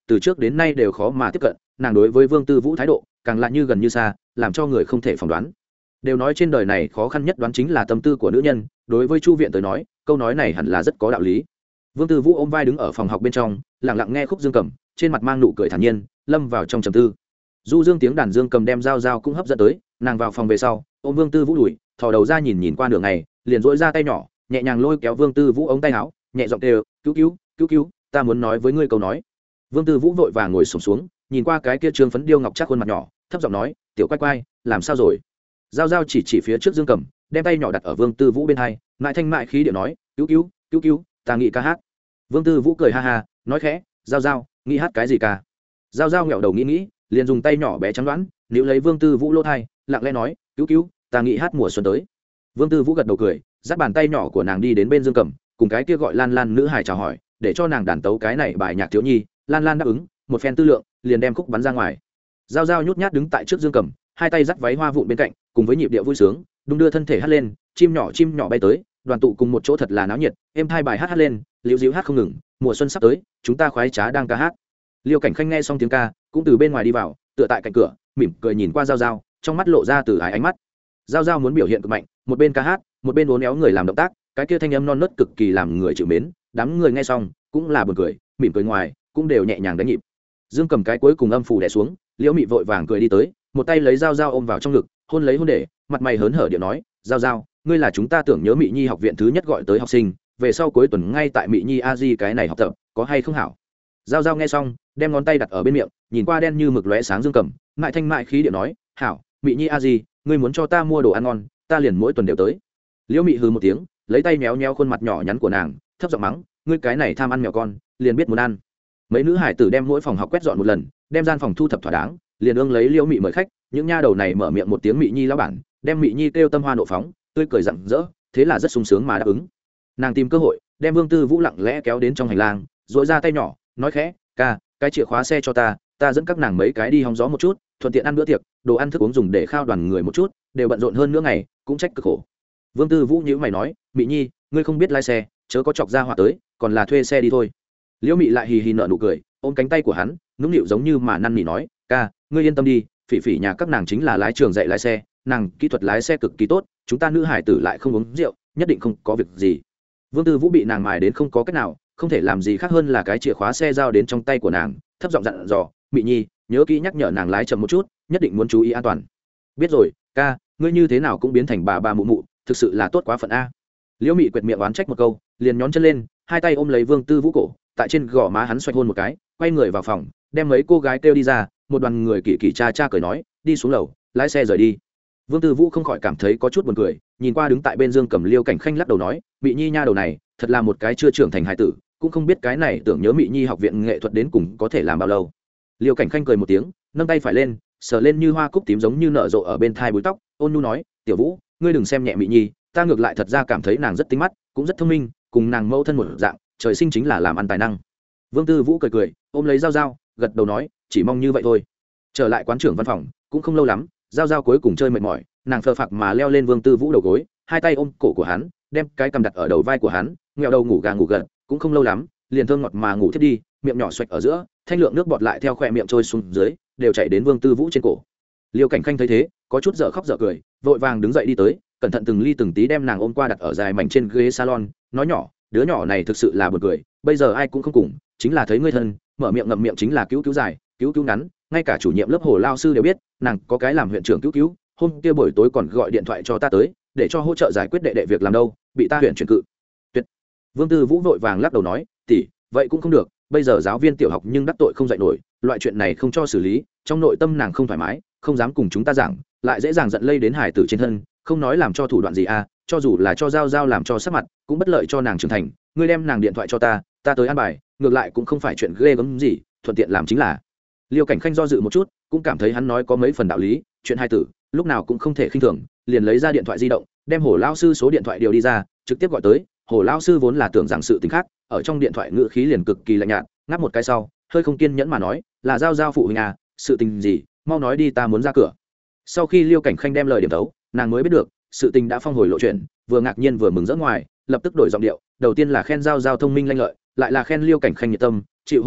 từ trước đến nay đều khó mà tiếp cận, nàng đối với Vương Tư Vũ thái độ càng lạ như gần như xa, làm cho người không thể phỏng đoán. Đều nói trên đời này khó khăn nhất đoán chính là tâm tư của nữ nhân, đối với Chu Viện tới nói, câu nói này hẳn là rất có đạo lý. Vương Tư Vũ ôm vai đứng ở phòng học bên trong, lặng lặng nghe khúc dương cầm, trên mặt mang nụ cười thản nhiên, lâm vào trong trầm tư. Du Dương tiếng đàn dương cầm đem Giao Giao cũng hấp dẫn tới, nàng vào phòng về sau, ôm Vương Tư Vũ đuổi, thò đầu ra nhìn nhìn qua nửa ngày, liền duỗi ra tay nhỏ, nhẹ nhàng lôi kéo Vương Tư Vũ ống tay áo, nhẹ giọng kêu, "Cứu cứu, cứu cứu, ta muốn nói với ngươi câu nói." Vương Tư Vũ vội vàng ngồi xổm xuống, nhìn qua cái kia trương phấn điêu ngọc chắc khuôn mặt nhỏ, thấp giọng nói, "Tiểu Quay Quay, làm sao rồi?" Giao Giao chỉ phía trước dương cầm, đem tay nhỏ đặt ở Vương Tư Vũ bên hai, mại thanh mại khí điệu nói, "Cứu cứu, cứu cứu, ta nghĩ ca hát." Vương Tư Vũ cười ha ha, nói khẽ, "Giao Giao, nghĩ hát cái gì ca?" Giao Giao nghẹo đầu nghĩ, liền dùng tay nhỏ bé trắng đoán níu lấy Vương Tư Vũ lỗ thai, lặng lẽ nói, "Cứu cứu, ta nghĩ hát mùa xuân tới." Vương Tư Vũ gật đầu cười, dắt bàn tay nhỏ của nàng đi đến bên dương cầm, cùng cái kia gọi Lan Lan nữ hài chào hỏi, để cho nàng đàn tấu cái này bài nhạc thiếu nhi. Lan Lan đáp ứng, một phen tư lượng, liền đem khúc bắn ra ngoài. Giao Giao nhút nhát đứng tại trước dương cầm, hai tay dắt váy hoa vụn bên cạnh, cùng với nhịp điệu vui sướng, đung đưa thân thể hát lên, chim nhỏ bay tới, đoàn tụ cùng một chỗ thật là náo nhiệt, êm hai bài hát lên, liễu díu hát không ngừng, mùa xuân sắp tới, chúng ta khoái trá đang ca hát. Liêu Cảnh Khanh nghe xong tiếng ca, cũng từ bên ngoài đi vào, tựa tại cạnh cửa, mỉm cười nhìn qua Giao Giao, trong mắt lộ ra từ ái ánh mắt. Giao Giao muốn biểu hiện cực mạnh, một bên ca hát, một bên uốn éo người làm động tác, cái kia thanh âm non nớt cực kỳ làm người chịu mến, đám người nghe xong cũng là buồn cười, mỉm cười ngoài, cũng đều nhẹ nhàng đánh nhịp. Dương cầm cái cuối cùng âm phủ đè xuống, Liễu Mị vội vàng cười đi tới, một tay lấy Giao Giao ôm vào trong ngực, hôn lấy hôn để, mặt mày hớn hở điệu nói, "Giao Giao, ngươi là chúng ta tưởng nhớ Mị Nhi học viện thứ nhất gọi tới học sinh, về sau cuối tuần ngay tại Mị Nhi a di cái này học tập, có hay không hảo?" Giao Giao nghe xong, đem ngón tay đặt ở bên miệng, nhìn qua đen như mực lóe sáng dương cầm, mại thanh mại khí điệu nói, "Hảo, Mị Nhi a di, ngươi muốn cho ta mua đồ ăn ngon, ta liền mỗi tuần đều tới." Liễu Mị hừ một tiếng, lấy tay méo méo khuôn mặt nhỏ nhắn của nàng, thấp giọng mắng, "Ngươi cái này tham ăn mèo con, liền biết muốn ăn." Mấy nữ hải tử đem mỗi phòng học quét dọn một lần, đem gian phòng thu thập thỏa đáng, liền ương lấy Liễu Mị mời khách. Những nha đầu này mở miệng một tiếng Mị Nhi lão bản, đem Mị Nhi kêu tâm hoa nộ phóng, tươi cười rạng rỡ, thế là rất sung sướng mà đáp ứng. Nàng tìm cơ hội, đem Vương Tư Vũ lặng lẽ kéo đến trong hành lang, duỗi ra tay nhỏ, nói khẽ, "Ca, cái chìa khóa xe cho ta dẫn các nàng mấy cái đi hóng gió một chút, thuận tiện ăn bữa tiệc, đồ ăn thức uống dùng để khao đoàn người một chút, đều bận rộn hơn nữa ngày, cũng trách cực khổ." Vương Tư Vũ nhíu mày nói, "Mị Nhi, ngươi không biết lái xe, chớ có chọc ra họa tới, còn là thuê xe đi thôi." Liễu Mị lại hì hì nở nụ cười, ôm cánh tay của hắn, nũng nịu giống như mà năn nỉ nói, "Ca, ngươi yên tâm đi, Phỉ Phỉ nhà các nàng chính là lái trường dạy lái xe, nàng kỹ thuật lái xe cực kỳ tốt, chúng ta nữ hải tử lại không uống rượu, nhất định không có việc gì." Vương Tư Vũ bị nàng mài đến không có cách nào, không thể làm gì khác hơn là cái chìa khóa xe giao đến trong tay của nàng, thấp giọng dặn dò, "Mị Nhi, nhớ kỹ nhắc nhở nàng lái chậm một chút, nhất định muốn chú ý an toàn." "Biết rồi, ca, ngươi như thế nào cũng biến thành bà mụ mụ, thực sự là tốt quá phận a." Liễu Mị quệt miệng oán trách một câu, liền nhón chân lên, hai tay ôm lấy Vương Tư Vũ cổ, tại trên gò má hắn xoay hôn một cái, quay người vào phòng, đem mấy cô gái kêu đi ra, một đoàn người kỳ kỳ cha cha cười nói, "Đi xuống lầu, lái xe rời đi." Vương Tư Vũ không khỏi cảm thấy có chút buồn cười, nhìn qua đứng tại bên Dương Cầm Liêu Cảnh Khanh lắc đầu nói, "Mị Nhi nha đầu này, thật là một cái chưa trưởng thành hài tử, cũng không biết cái này tưởng nhớ Mị Nhi học viện nghệ thuật đến cùng có thể làm bao lâu." Liêu Cảnh Khanh cười một tiếng, nâng tay phải lên, sờ lên như hoa cúc tím giống như nở rộ ở bên thai búi tóc, ôn nhu nói, "Tiểu Vũ, ngươi đừng xem nhẹ Mị Nhi, ta ngược lại thật ra cảm thấy nàng rất tinh mắt, cũng rất thông minh, cùng nàng mẫu thân một dạng, trời sinh chính là làm ăn tài năng." Vương Tư Vũ cười, ôm lấy Giao Giao, gật đầu nói, "Chỉ mong như vậy thôi." Trở lại quán trưởng văn phòng, cũng không lâu lắm, Giao Giao cuối cùng chơi mệt mỏi, nàng phờ phạc mà leo lên Vương Tư Vũ đầu gối, hai tay ôm cổ của hắn, đem cái cầm đặt ở đầu vai của hắn, nghẹo đầu ngủ gà ngủ gật, cũng không lâu lắm, liền thơm ngọt mà ngủ thiếp đi, miệng nhỏ xoạch ở giữa, thanh lượng nước bọt lại theo khóe miệng trôi xuống dưới, đều chảy đến Vương Tư Vũ trên cổ. Liêu Cảnh Khanh thấy thế, có chút dở khóc dở cười, vội vàng đứng dậy đi tới, cẩn thận từng ly từng tí đem nàng ôm qua đặt ở dài mảnh trên ghế salon, nói nhỏ, "Đứa nhỏ này thực sự là buồn cười, bây giờ ai cũng không cùng, chính là thấy ngươi thân, mở miệng ngậm miệng chính là cứu cứu dài, cứu cứu ngắn, ngay cả chủ nhiệm lớp Hồ lao sư đều biết, nàng có cái làm huyện trưởng cứu cứu, hôm kia buổi tối còn gọi điện thoại cho ta tới, để cho hỗ trợ giải quyết đệ việc làm đâu, bị ta huyện chuyển cự tuyệt." Vương Tư Vũ vội vàng lắc đầu nói, "Tỷ, vậy cũng không được, bây giờ giáo viên tiểu học nhưng đắc tội không dạy nổi, loại chuyện này không cho xử lý, trong nội tâm nàng không thoải mái, không dám cùng chúng ta giảng, lại dễ dàng giận lây đến hải tử trên thân, không nói làm cho thủ đoạn gì à, cho dù là cho Giao Giao làm cho sắc mặt, cũng bất lợi cho nàng trưởng thành, ngươi đem nàng điện thoại cho ta tới an bài, ngược lại cũng không phải chuyện ghê gớm gì, thuận tiện làm chính là." Liêu Cảnh Khanh do dự một chút, cũng cảm thấy hắn nói có mấy phần đạo lý, chuyện hai tử lúc nào cũng không thể khinh thường, liền lấy ra điện thoại di động, đem Hồ lão sư số điện thoại điều đi ra, trực tiếp gọi tới. Hồ lão sư vốn là tưởng rằng sự tình khác, ở trong điện thoại ngữ khí liền cực kỳ lạnh nhạt, ngáp một cái sau, hơi không kiên nhẫn mà nói, "Là Giao Giao phụ huynh à, sự tình gì, mau nói đi, ta muốn ra cửa." Sau khi Liêu Cảnh Khanh đem lời điểm tấu, nàng mới biết được, sự tình đã phong hồi lộ chuyện, vừa ngạc nhiên vừa mừng rỡ ngoài, lập tức đổi giọng điệu, đầu tiên là khen Giao Giao thông minh lanh lợi, lại là khen Liêu Cảnh Khanh nhiệt tâm, chịu hỗ trợ,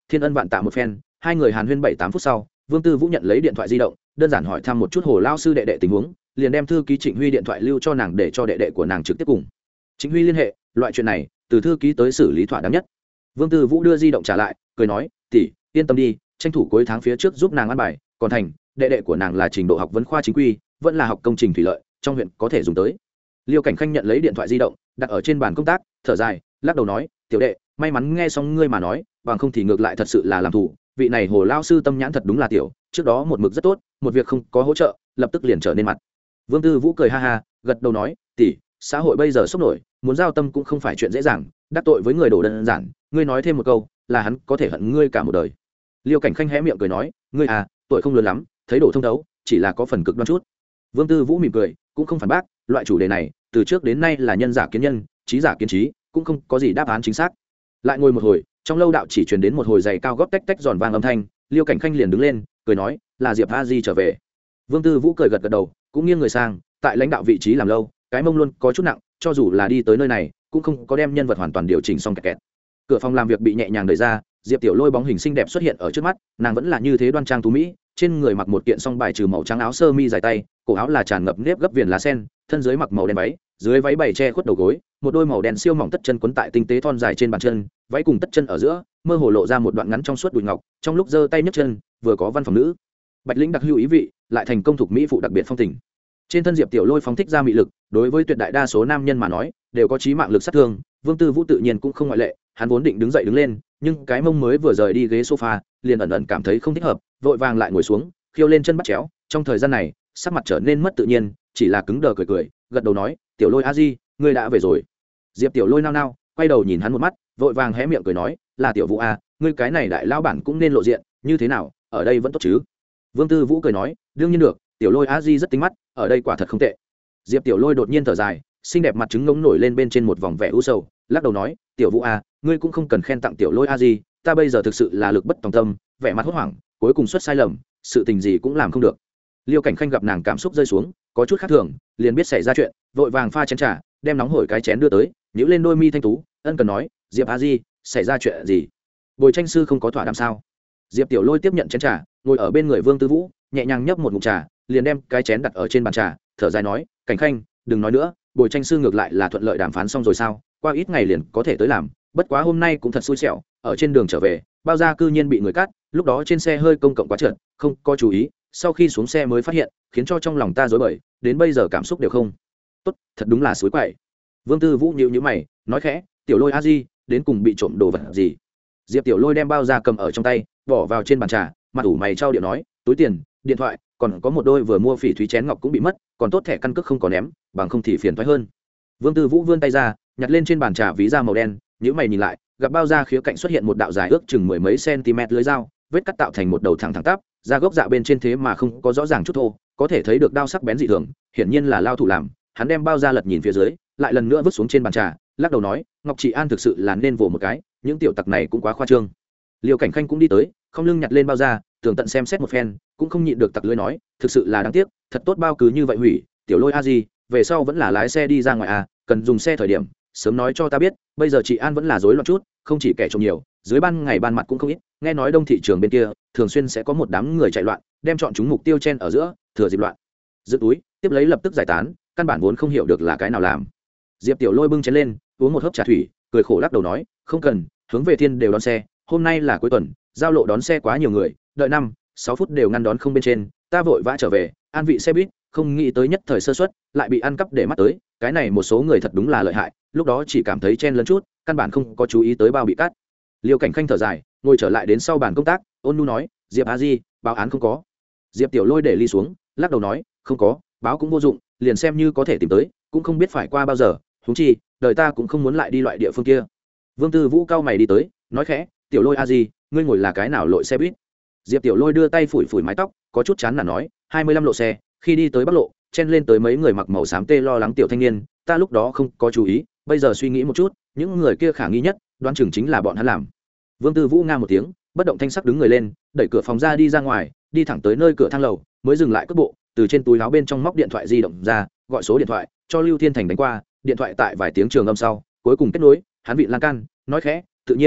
thiên ân vạn tạ một phen, hai người hàn huyên 7-8 phút sau, Vương Tư Vũ nhận lấy điện thoại di động, đơn giản hỏi thăm một chút Hồ lao sư đệ đệ tình huống, liền đem thư ký Trịnh Huy điện thoại lưu cho nàng để cho đệ đệ của nàng trực tiếp cùng Trịnh Huy liên hệ, loại chuyện này từ thư ký tới xử lý thỏa đáng nhất. Vương Tư Vũ đưa di động trả lại, cười nói, tỷ, yên tâm đi, tranh thủ cuối tháng phía trước giúp nàng ăn bài, còn thành, đệ đệ của nàng là trình độ học vấn khoa chính quy, vẫn là học công trình thủy lợi, trong huyện có thể dùng tới. Liêu Cảnh Khanh nhận lấy điện thoại di động, đặt ở trên bàn công tác, thở dài, lắc đầu nói, tiểu đệ, may mắn nghe xong ngươi mà nói, bằng không thì ngược lại thật sự là làm thủ, vị này Hồ lao sư tâm nhãn thật đúng là tiểu, trước đó một mực rất tốt, một việc không có hỗ trợ, lập tức liền trở nên mặt. Vương Tư Vũ cười ha ha, gật đầu nói, tỷ, xã hội bây giờ sốc nổi, muốn giao tâm cũng không phải chuyện dễ dàng, đắc tội với người đổ đơn giản, ngươi nói thêm một câu, là hắn có thể hận ngươi cả một đời. Liêu Cảnh Khanh hé miệng cười nói, ngươi à, tuổi không lớn lắm, thấy đổ thông thấu, chỉ là có phần cực đoan chút. Vương Tư Vũ mỉm cười, cũng không phản bác, loại chủ đề này, từ trước đến nay là nhân giả kiến nhân, trí giả kiến trí, cũng không có gì đáp án chính xác. Lại ngồi một hồi, trong lâu đạo chỉ truyền đến một hồi giày cao gót tách tách giòn vang âm thanh, Liêu Cảnh Khanh liền đứng lên, cười nói, là Diệp A Di trở về. Vương Tư Vũ cười gật gật đầu, cũng nghiêng người sang, tại lãnh đạo vị trí làm lâu, cái mông luôn có chút nặng, cho dù là đi tới nơi này, cũng không có đem nhân vật hoàn toàn điều chỉnh xong kẹt kẹt. Cửa phòng làm việc bị nhẹ nhàng đẩy ra, Diệp Tiểu Lôi bóng hình xinh đẹp xuất hiện ở trước mắt, nàng vẫn là như thế đoan trang tú mỹ, trên người mặc một kiện song bài trừ màu trắng áo sơ mi dài tay, cổ áo là tràn ngập nếp gấp viền lá sen, thân dưới mặc màu đen váy, dưới váy bày che khuất đầu gối, một đôi màu đen siêu mỏng tất chân quấn tại tinh tế thon dài trên bàn chân, váy cùng tất chân ở giữa, mơ hồ lộ ra một đoạn ngắn trong suốt đùi ngọc, trong lúc giơ tay nhấc chân, vừa có văn phòng nữ bạch lĩnh đặc hữu ý vị, lại thành công thuộc mỹ phụ đặc biệt phong tình. Trên thân Diệp Tiểu Lôi phóng thích ra mị lực, đối với tuyệt đại đa số nam nhân mà nói, đều có chí mạng lực sát thương, Vương Tư Vũ tự nhiên cũng không ngoại lệ, hắn vốn định đứng dậy đứng lên, nhưng cái mông mới vừa rời đi ghế sofa, liền ẩn ẩn cảm thấy không thích hợp, vội vàng lại ngồi xuống, khiêu lên chân bắt chéo, trong thời gian này, sắc mặt trở nên mất tự nhiên, chỉ là cứng đờ cười cười, gật đầu nói, Tiểu Lôi a di, ngươi đã về rồi. Diệp Tiểu Lôi nao nao, quay đầu nhìn hắn một mắt, vội vàng hé miệng cười nói, là Tiểu Vũ a, ngươi cái này đại lão bản cũng nên lộ diện, như thế nào, ở đây vẫn tốt chứ? Vương Tư Vũ cười nói, đương nhiên được, Tiểu Lôi a di rất tính mắt, ở đây quả thật không tệ. Diệp Tiểu Lôi đột nhiên thở dài, xinh đẹp mặt trứng ngỗng nổi lên bên trên một vòng vẻ u sầu, lắc đầu nói, Tiểu Vũ a, ngươi cũng không cần khen tặng Tiểu Lôi a di, ta bây giờ thực sự là lực bất tòng tâm, vẻ mặt hốt hoảng, cuối cùng xuất sai lầm, sự tình gì cũng làm không được. Liêu Cảnh Khanh gặp nàng cảm xúc rơi xuống, có chút khác thường, liền biết xảy ra chuyện, vội vàng pha chén trà, đem nóng hổi cái chén đưa tới, nhíu lên đôi mi thanh tú, ân cần nói, Diệp a di, xảy ra chuyện gì? Bồi tranh sư không có thỏa đàm sao? Diệp Tiểu Lôi tiếp nhận chén trà, ngồi ở bên người Vương Tư Vũ, nhẹ nhàng nhấp một ngụm trà, liền đem cái chén đặt ở trên bàn trà, thở dài nói, Cảnh Khanh, đừng nói nữa, bồi tranh sư ngược lại là thuận lợi đàm phán xong rồi sao? Qua ít ngày liền có thể tới làm, bất quá hôm nay cũng thật xui xẻo, ở trên đường trở về, bao gia cư nhiên bị người cắt, lúc đó trên xe hơi công cộng quá trượt, không có chú ý, sau khi xuống xe mới phát hiện, khiến cho trong lòng ta rối bời, đến bây giờ cảm xúc đều không tốt, thật đúng là suối quậy. Vương Tư Vũ nhíu nhíu mày, nói khẽ, Tiểu Lôi a di, đến cùng bị trộm đồ vật gì? Diệp Tiểu Lôi đem bao da cầm ở trong tay, bỏ vào trên bàn trà, mặt ủ mày trao điệu nói, túi tiền, điện thoại, còn có một đôi vừa mua phỉ thúy chén ngọc cũng bị mất, còn tốt thẻ căn cước không có ném, bằng không thì phiền toái hơn. Vương Tư Vũ vươn tay ra, nhặt lên trên bàn trà ví da màu đen, nhíu mày nhìn lại, gặp bao da khía cạnh xuất hiện một đạo dài ước chừng mười mấy cm lưới dao, vết cắt tạo thành một đầu thẳng tắp, da gốc dạ bên trên thế mà không có rõ ràng chút thô, có thể thấy được đao sắc bén dị thường, hiển nhiên là lao thủ làm. Hắn đem bao da lật nhìn phía dưới, lại lần nữa vứt xuống trên bàn trà, lắc đầu nói, Ngọc Trị An thực sự là nên vồ một cái, những tiểu tặc này cũng quá khoa trương. Liêu Cảnh Khanh cũng đi tới, không lưng nhặt lên bao da, tường tận xem xét một phen, cũng không nhịn được tặc lưỡi nói, thực sự là đáng tiếc, thật tốt bao cứ như vậy hủy, Tiểu Lôi a gì, về sau vẫn là lái xe đi ra ngoài à, cần dùng xe thời điểm, sớm nói cho ta biết, bây giờ chị An vẫn là rối loạn chút, không chỉ kẻ trộm nhiều, dưới ban ngày ban mặt cũng không ít, nghe nói đông thị trường bên kia, thường xuyên sẽ có một đám người chạy loạn, đem chọn chúng mục tiêu chen ở giữa, thừa dịp loạn, giữ túi, tiếp lấy lập tức giải tán, căn bản vốn không hiểu được là cái nào làm. Diệp Tiểu Lôi bưng chén lên, uống một hớp trà thủy, cười khổ lắc đầu nói, không cần, hướng về thiên đều đón xe, hôm nay là cuối tuần, giao lộ đón xe quá nhiều người, đợi 5-6 phút đều ngăn đón không bên trên, ta vội vã trở về, an vị xe buýt, không nghĩ tới nhất thời sơ suất, lại bị ăn cắp để mắt tới, cái này một số người thật đúng là lợi hại, lúc đó chỉ cảm thấy chen lấn chút, căn bản không có chú ý tới bao bị cắt. Liêu Cảnh Khanh thở dài, ngồi trở lại đến sau bàn công tác, ôn nhu nói, Diệp a di, báo án không có. Diệp Tiểu Lôi để ly xuống, lắc đầu nói, không có, báo cũng vô dụng, liền xem như có thể tìm tới, cũng không biết phải qua bao giờ, huống chi, đời ta cũng không muốn lại đi loại địa phương kia. Vương Tư Vũ cao mày đi tới, nói khẽ, Tiểu Lôi a di, ngươi ngồi là cái nào lội xe buýt? Diệp Tiểu Lôi đưa tay phủi phủi mái tóc, có chút chán nản nói, 25 lộ xe, khi đi tới Bắc lộ, chen lên tới mấy người mặc màu xám tê lo lắng tiểu thanh niên, ta lúc đó không có chú ý, bây giờ suy nghĩ một chút, những người kia khả nghi nhất, đoán chừng chính là bọn hắn làm. Vương Tư Vũ nga một tiếng, bất động thanh sắc đứng người lên, đẩy cửa phòng ra đi ra ngoài, đi thẳng tới nơi cửa thang lầu, mới dừng lại cước bộ, từ trên túi áo bên trong móc điện thoại di động ra, gọi số điện thoại, cho Lưu Thiên Thành đánh qua, điện thoại tại vài tiếng trường âm sau, cuối cùng kết nối, hắn vị lan can, nói khẽ, tự nhiên,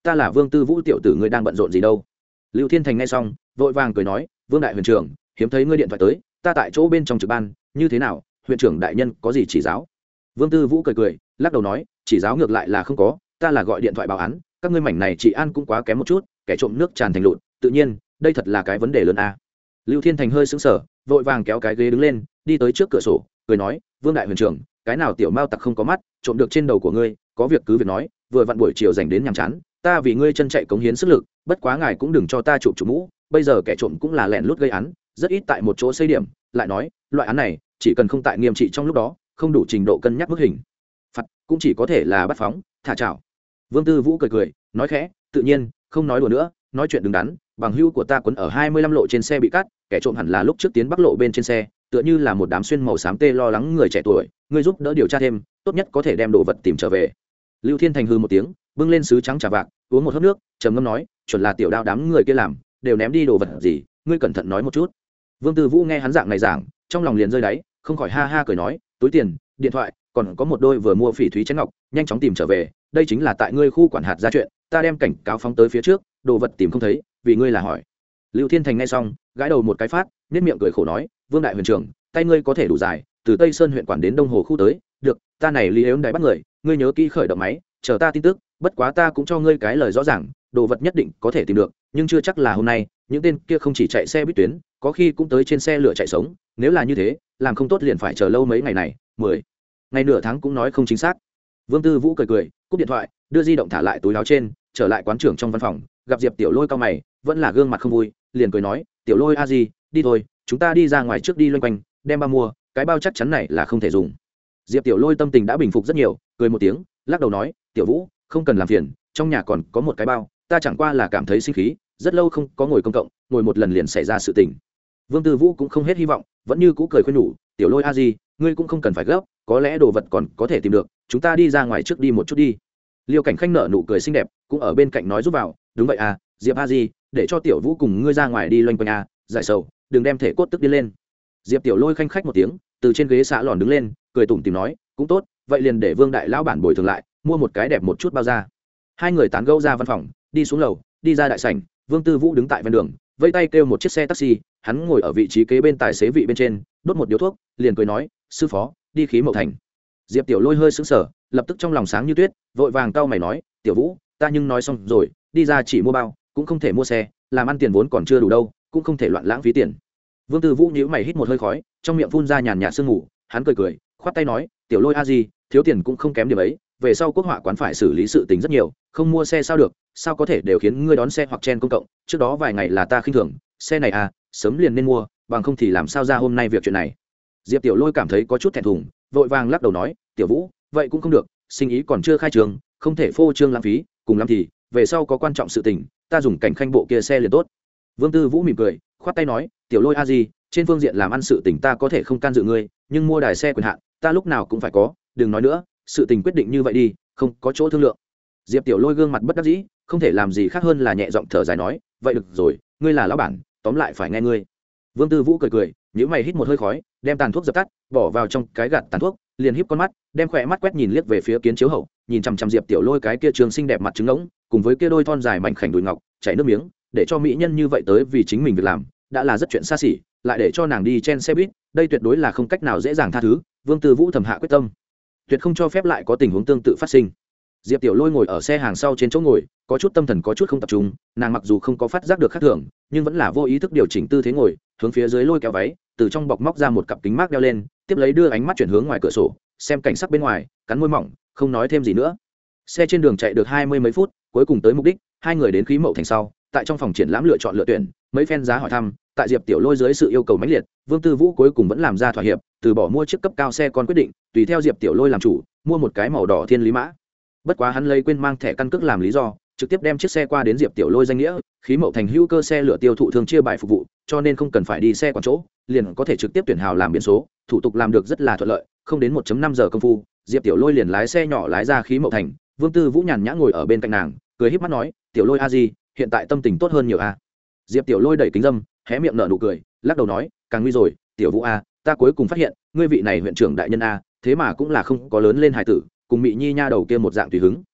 ta là Vương Tư Vũ tiểu tử, ngươi đang bận rộn gì đâu? Lưu Thiên Thành nghe xong vội vàng cười nói, Vương đại huyền trưởng, hiếm thấy ngươi điện thoại tới, ta tại chỗ bên trong trực ban, như thế nào, huyện trưởng đại nhân có gì chỉ giáo? Vương Tư Vũ cười cười lắc đầu nói, chỉ giáo ngược lại là không có, ta là gọi điện thoại báo án, các ngươi mảnh này trị an cũng quá kém một chút, kẻ trộm nước tràn thành lụt, tự nhiên đây thật là cái vấn đề lớn a. Lưu Thiên Thành hơi sững sờ, vội vàng kéo cái ghế đứng lên, đi tới trước cửa sổ cười nói, Vương đại huyền trưởng, cái nào tiểu mao tặc không có mắt, trộm được trên đầu của ngươi, có việc cứ việc nói, vừa vặn buổi chiều dành đến nhàm chán, ta vì ngươi chân chạy cống hiến sức lực, bất quá ngài cũng đừng cho ta chụp mũ, bây giờ kẻ trộm cũng là lẻn lút gây án, rất ít tại một chỗ xây điểm, lại nói loại án này chỉ cần không tại nghiêm trị trong lúc đó, không đủ trình độ cân nhắc mức hình phạt, cũng chỉ có thể là bắt phóng thả chảo. Vương Tư Vũ cười cười nói khẽ, tự nhiên không nói đùa nữa, nói chuyện đứng đắn, bằng hữu của ta quấn ở 25 lộ trên xe bị cắt, kẻ trộm hẳn là lúc trước tiến bắc lộ bên trên xe, tựa như là một đám xuyên màu xám tê lo lắng người trẻ tuổi, ngươi giúp đỡ điều tra thêm, tốt nhất có thể đem đồ vật tìm trở về. Lưu Thiên Thành hừ một tiếng, bưng lên sứ trắng trà vạc, uống một hớp nước, trầm ngâm nói, chuẩn là tiểu đao đám người kia làm, đều ném đi đồ vật gì, ngươi cẩn thận nói một chút. Vương Tư Vũ nghe hắn dạng này giảng, trong lòng liền rơi đáy, không khỏi ha ha cười nói, túi tiền, điện thoại, còn có một đôi vừa mua phỉ thúy chén ngọc, nhanh chóng tìm trở về, đây chính là tại ngươi khu quản hạt ra chuyện, ta đem cảnh cáo phóng tới phía trước, đồ vật tìm không thấy, vì ngươi là hỏi. Lưu Thiên Thành nghe xong gãi đầu một cái phát, nhếch miệng cười khổ nói, Vương đại huyền trưởng, tay ngươi có thể đủ dài, từ Tây Sơn huyện quản đến Đông Hồ khu tới, được, ta này lý ếu đài bắt người, ngươi nhớ kỹ khởi động máy, chờ ta tin tức, bất quá ta cũng cho ngươi cái lời rõ ràng, đồ vật nhất định có thể tìm được, nhưng chưa chắc là hôm nay, những tên kia không chỉ chạy xe buýt tuyến, có khi cũng tới trên xe lửa chạy sống, nếu là như thế, làm không tốt liền phải chờ lâu mấy ngày này, 10 ngày nửa tháng cũng nói không chính xác. Vương Tư Vũ cười cười, cúp điện thoại, đưa di động thả lại túi áo trên, trở lại quán trưởng trong văn phòng, gặp Diệp Tiểu Lôi cao mày, vẫn là gương mặt không vui, liền cười nói, Tiểu Lôi a gì, đi thôi, chúng ta đi ra ngoài trước đi loanh quanh, đem bao mua, cái bao chắc chắn này là không thể dùng. Diệp Tiểu Lôi tâm tình đã bình phục rất nhiều, cười một tiếng, lắc đầu nói, Tiểu Vũ, không cần làm phiền, trong nhà còn có một cái bao, ta chẳng qua là cảm thấy sinh khí, rất lâu không có ngồi công cộng, ngồi một lần liền xảy ra sự tình. Vương Tư Vũ cũng không hết hy vọng, vẫn như cũ cười khuyên nhủ, Tiểu Lôi a gì, ngươi cũng không cần phải gấp, có lẽ đồ vật còn có thể tìm được, chúng ta đi ra ngoài trước đi một chút đi. Liêu Cảnh Khanh nở nụ cười xinh đẹp, cũng ở bên cạnh nói giúp vào, đúng vậy à, Diệp a gì, để cho Tiểu Vũ cùng ngươi ra ngoài đi loanh quanh à, giải sầu, đừng đem thể cốt tức đi lên. Diệp Tiểu Lôi khanh khách một tiếng, từ trên ghế xạ lòn đứng lên, cười tủm tỉm nói, cũng tốt, vậy liền để Vương đại lão bản bồi thường lại, mua một cái đẹp một chút bao ra. Hai người tán gẫu ra văn phòng, đi xuống lầu, đi ra đại sảnh, Vương Tư Vũ đứng tại ven đường, vẫy tay kêu một chiếc xe taxi, hắn ngồi ở vị trí kế bên tài xế vị bên trên, đốt một điếu thuốc, liền cười nói, sư phó, đi khí Mậu Thành. Diệp Tiểu Lôi hơi sững sờ, lập tức trong lòng sáng như tuyết, vội vàng cau mày nói, Tiểu Vũ, ta nhưng nói xong rồi, đi ra chỉ mua bao, cũng không thể mua xe, làm ăn tiền vốn còn chưa đủ đâu, cũng không thể loạn lãng phí tiền. Vương Tư Vũ nhíu mày hít một hơi khói, trong miệng phun ra nhàn nhạt sương mù, hắn cười cười, khoát tay nói, Tiểu Lôi a gì, thiếu tiền cũng không kém điểm ấy, về sau quốc họa quán phải xử lý sự tình rất nhiều, không mua xe sao được, sao có thể đều khiến ngươi đón xe hoặc chen công cộng, trước đó vài ngày là ta khinh thường, xe này à, sớm liền nên mua, bằng không thì làm sao ra hôm nay việc chuyện này. Diệp Tiểu Lôi cảm thấy có chút thẹn thùng, vội vàng lắc đầu nói, Tiểu Vũ, vậy cũng không được, sinh ý còn chưa khai trường, không thể phô trương lãng phí, cùng lắm thì về sau có quan trọng sự tình, ta dùng cảnh khanh bộ kia xe liền tốt. Vương Tư Vũ mỉm cười, khoát tay nói, Tiểu Lôi a gì, trên phương diện làm ăn sự tình ta có thể không can dự ngươi, nhưng mua đài xe quyền hạn, ta lúc nào cũng phải có, đừng nói nữa, sự tình quyết định như vậy đi, không có chỗ thương lượng. Diệp Tiểu Lôi gương mặt bất đắc dĩ, không thể làm gì khác hơn là nhẹ giọng thở dài nói, vậy được rồi, ngươi là lão bản, tóm lại phải nghe ngươi. Vương Tư Vũ cười cười, nhíu mày hít một hơi khói, đem tàn thuốc dập tắt, bỏ vào trong cái gạt tàn thuốc, liền híp con mắt, đem khỏe mắt quét nhìn liếc về phía kiến chiếu hậu, nhìn chằm chằm Diệp Tiểu Lôi cái kia trường xinh đẹp mặt trứng ngỗng, cùng với kia đôi thon dài mảnh khảnh đùi ngọc, chảy nước miếng, để cho mỹ nhân như vậy tới vì chính mình việc làm, đã là rất chuyện xa xỉ, lại để cho nàng đi chen xe buýt, đây tuyệt đối là không cách nào dễ dàng tha thứ. Vương Tư Vũ thầm hạ quyết tâm, tuyệt không cho phép lại có tình huống tương tự phát sinh. Diệp Tiểu Lôi ngồi ở xe hàng sau trên chỗ ngồi, có chút tâm thần có chút không tập trung, nàng mặc dù không có phát giác được khác thường, nhưng vẫn là vô ý thức điều chỉnh tư thế ngồi, hướng phía dưới lôi kéo váy, từ trong bọc móc ra một cặp kính mát đeo lên, tiếp lấy đưa ánh mắt chuyển hướng ngoài cửa sổ, xem cảnh sắc bên ngoài, cắn môi mỏng, không nói thêm gì nữa. Xe trên đường chạy được 20 mấy phút, cuối cùng tới mục đích, hai người đến khí Mậu Thành sau, tại trong phòng triển lãm lựa chọn lựa tuyển, mấy phen giá hỏi thăm, tại Diệp Tiểu Lôi dưới sự yêu cầu mãnh liệt, Vương Tư Vũ cuối cùng vẫn làm ra thỏa hiệp, từ bỏ mua chiếc cấp cao xe con quyết định, tùy theo Diệp Tiểu Lôi làm chủ, mua một cái màu đỏ thiên lý mã. Bất quá hắn lấy quên mang thẻ căn cước làm lý do, trực tiếp đem chiếc xe qua đến Diệp Tiểu Lôi danh nghĩa, khí Mậu Thành hữu cơ xe lửa tiêu thụ thường chia bài phục vụ, cho nên không cần phải đi xe còn chỗ, liền có thể trực tiếp tuyển hào làm biển số, thủ tục làm được rất là thuận lợi, không đến 1.5 giờ công phu, Diệp Tiểu Lôi liền lái xe nhỏ lái ra khí Mậu Thành. Vương Tư Vũ nhàn nhã ngồi ở bên cạnh nàng, cười híp mắt nói, Tiểu Lôi a gì, hiện tại tâm tình tốt hơn nhiều a. Diệp Tiểu Lôi đẩy kính dâm, hé miệng nở nụ cười, lắc đầu nói, càng nguy rồi, Tiểu Vũ a, ta cuối cùng phát hiện, ngươi vị này huyện trưởng đại nhân a, thế mà cũng là không có lớn lên hài tử, cùng Mị Nhi nha đầu kia một dạng tùy hứng.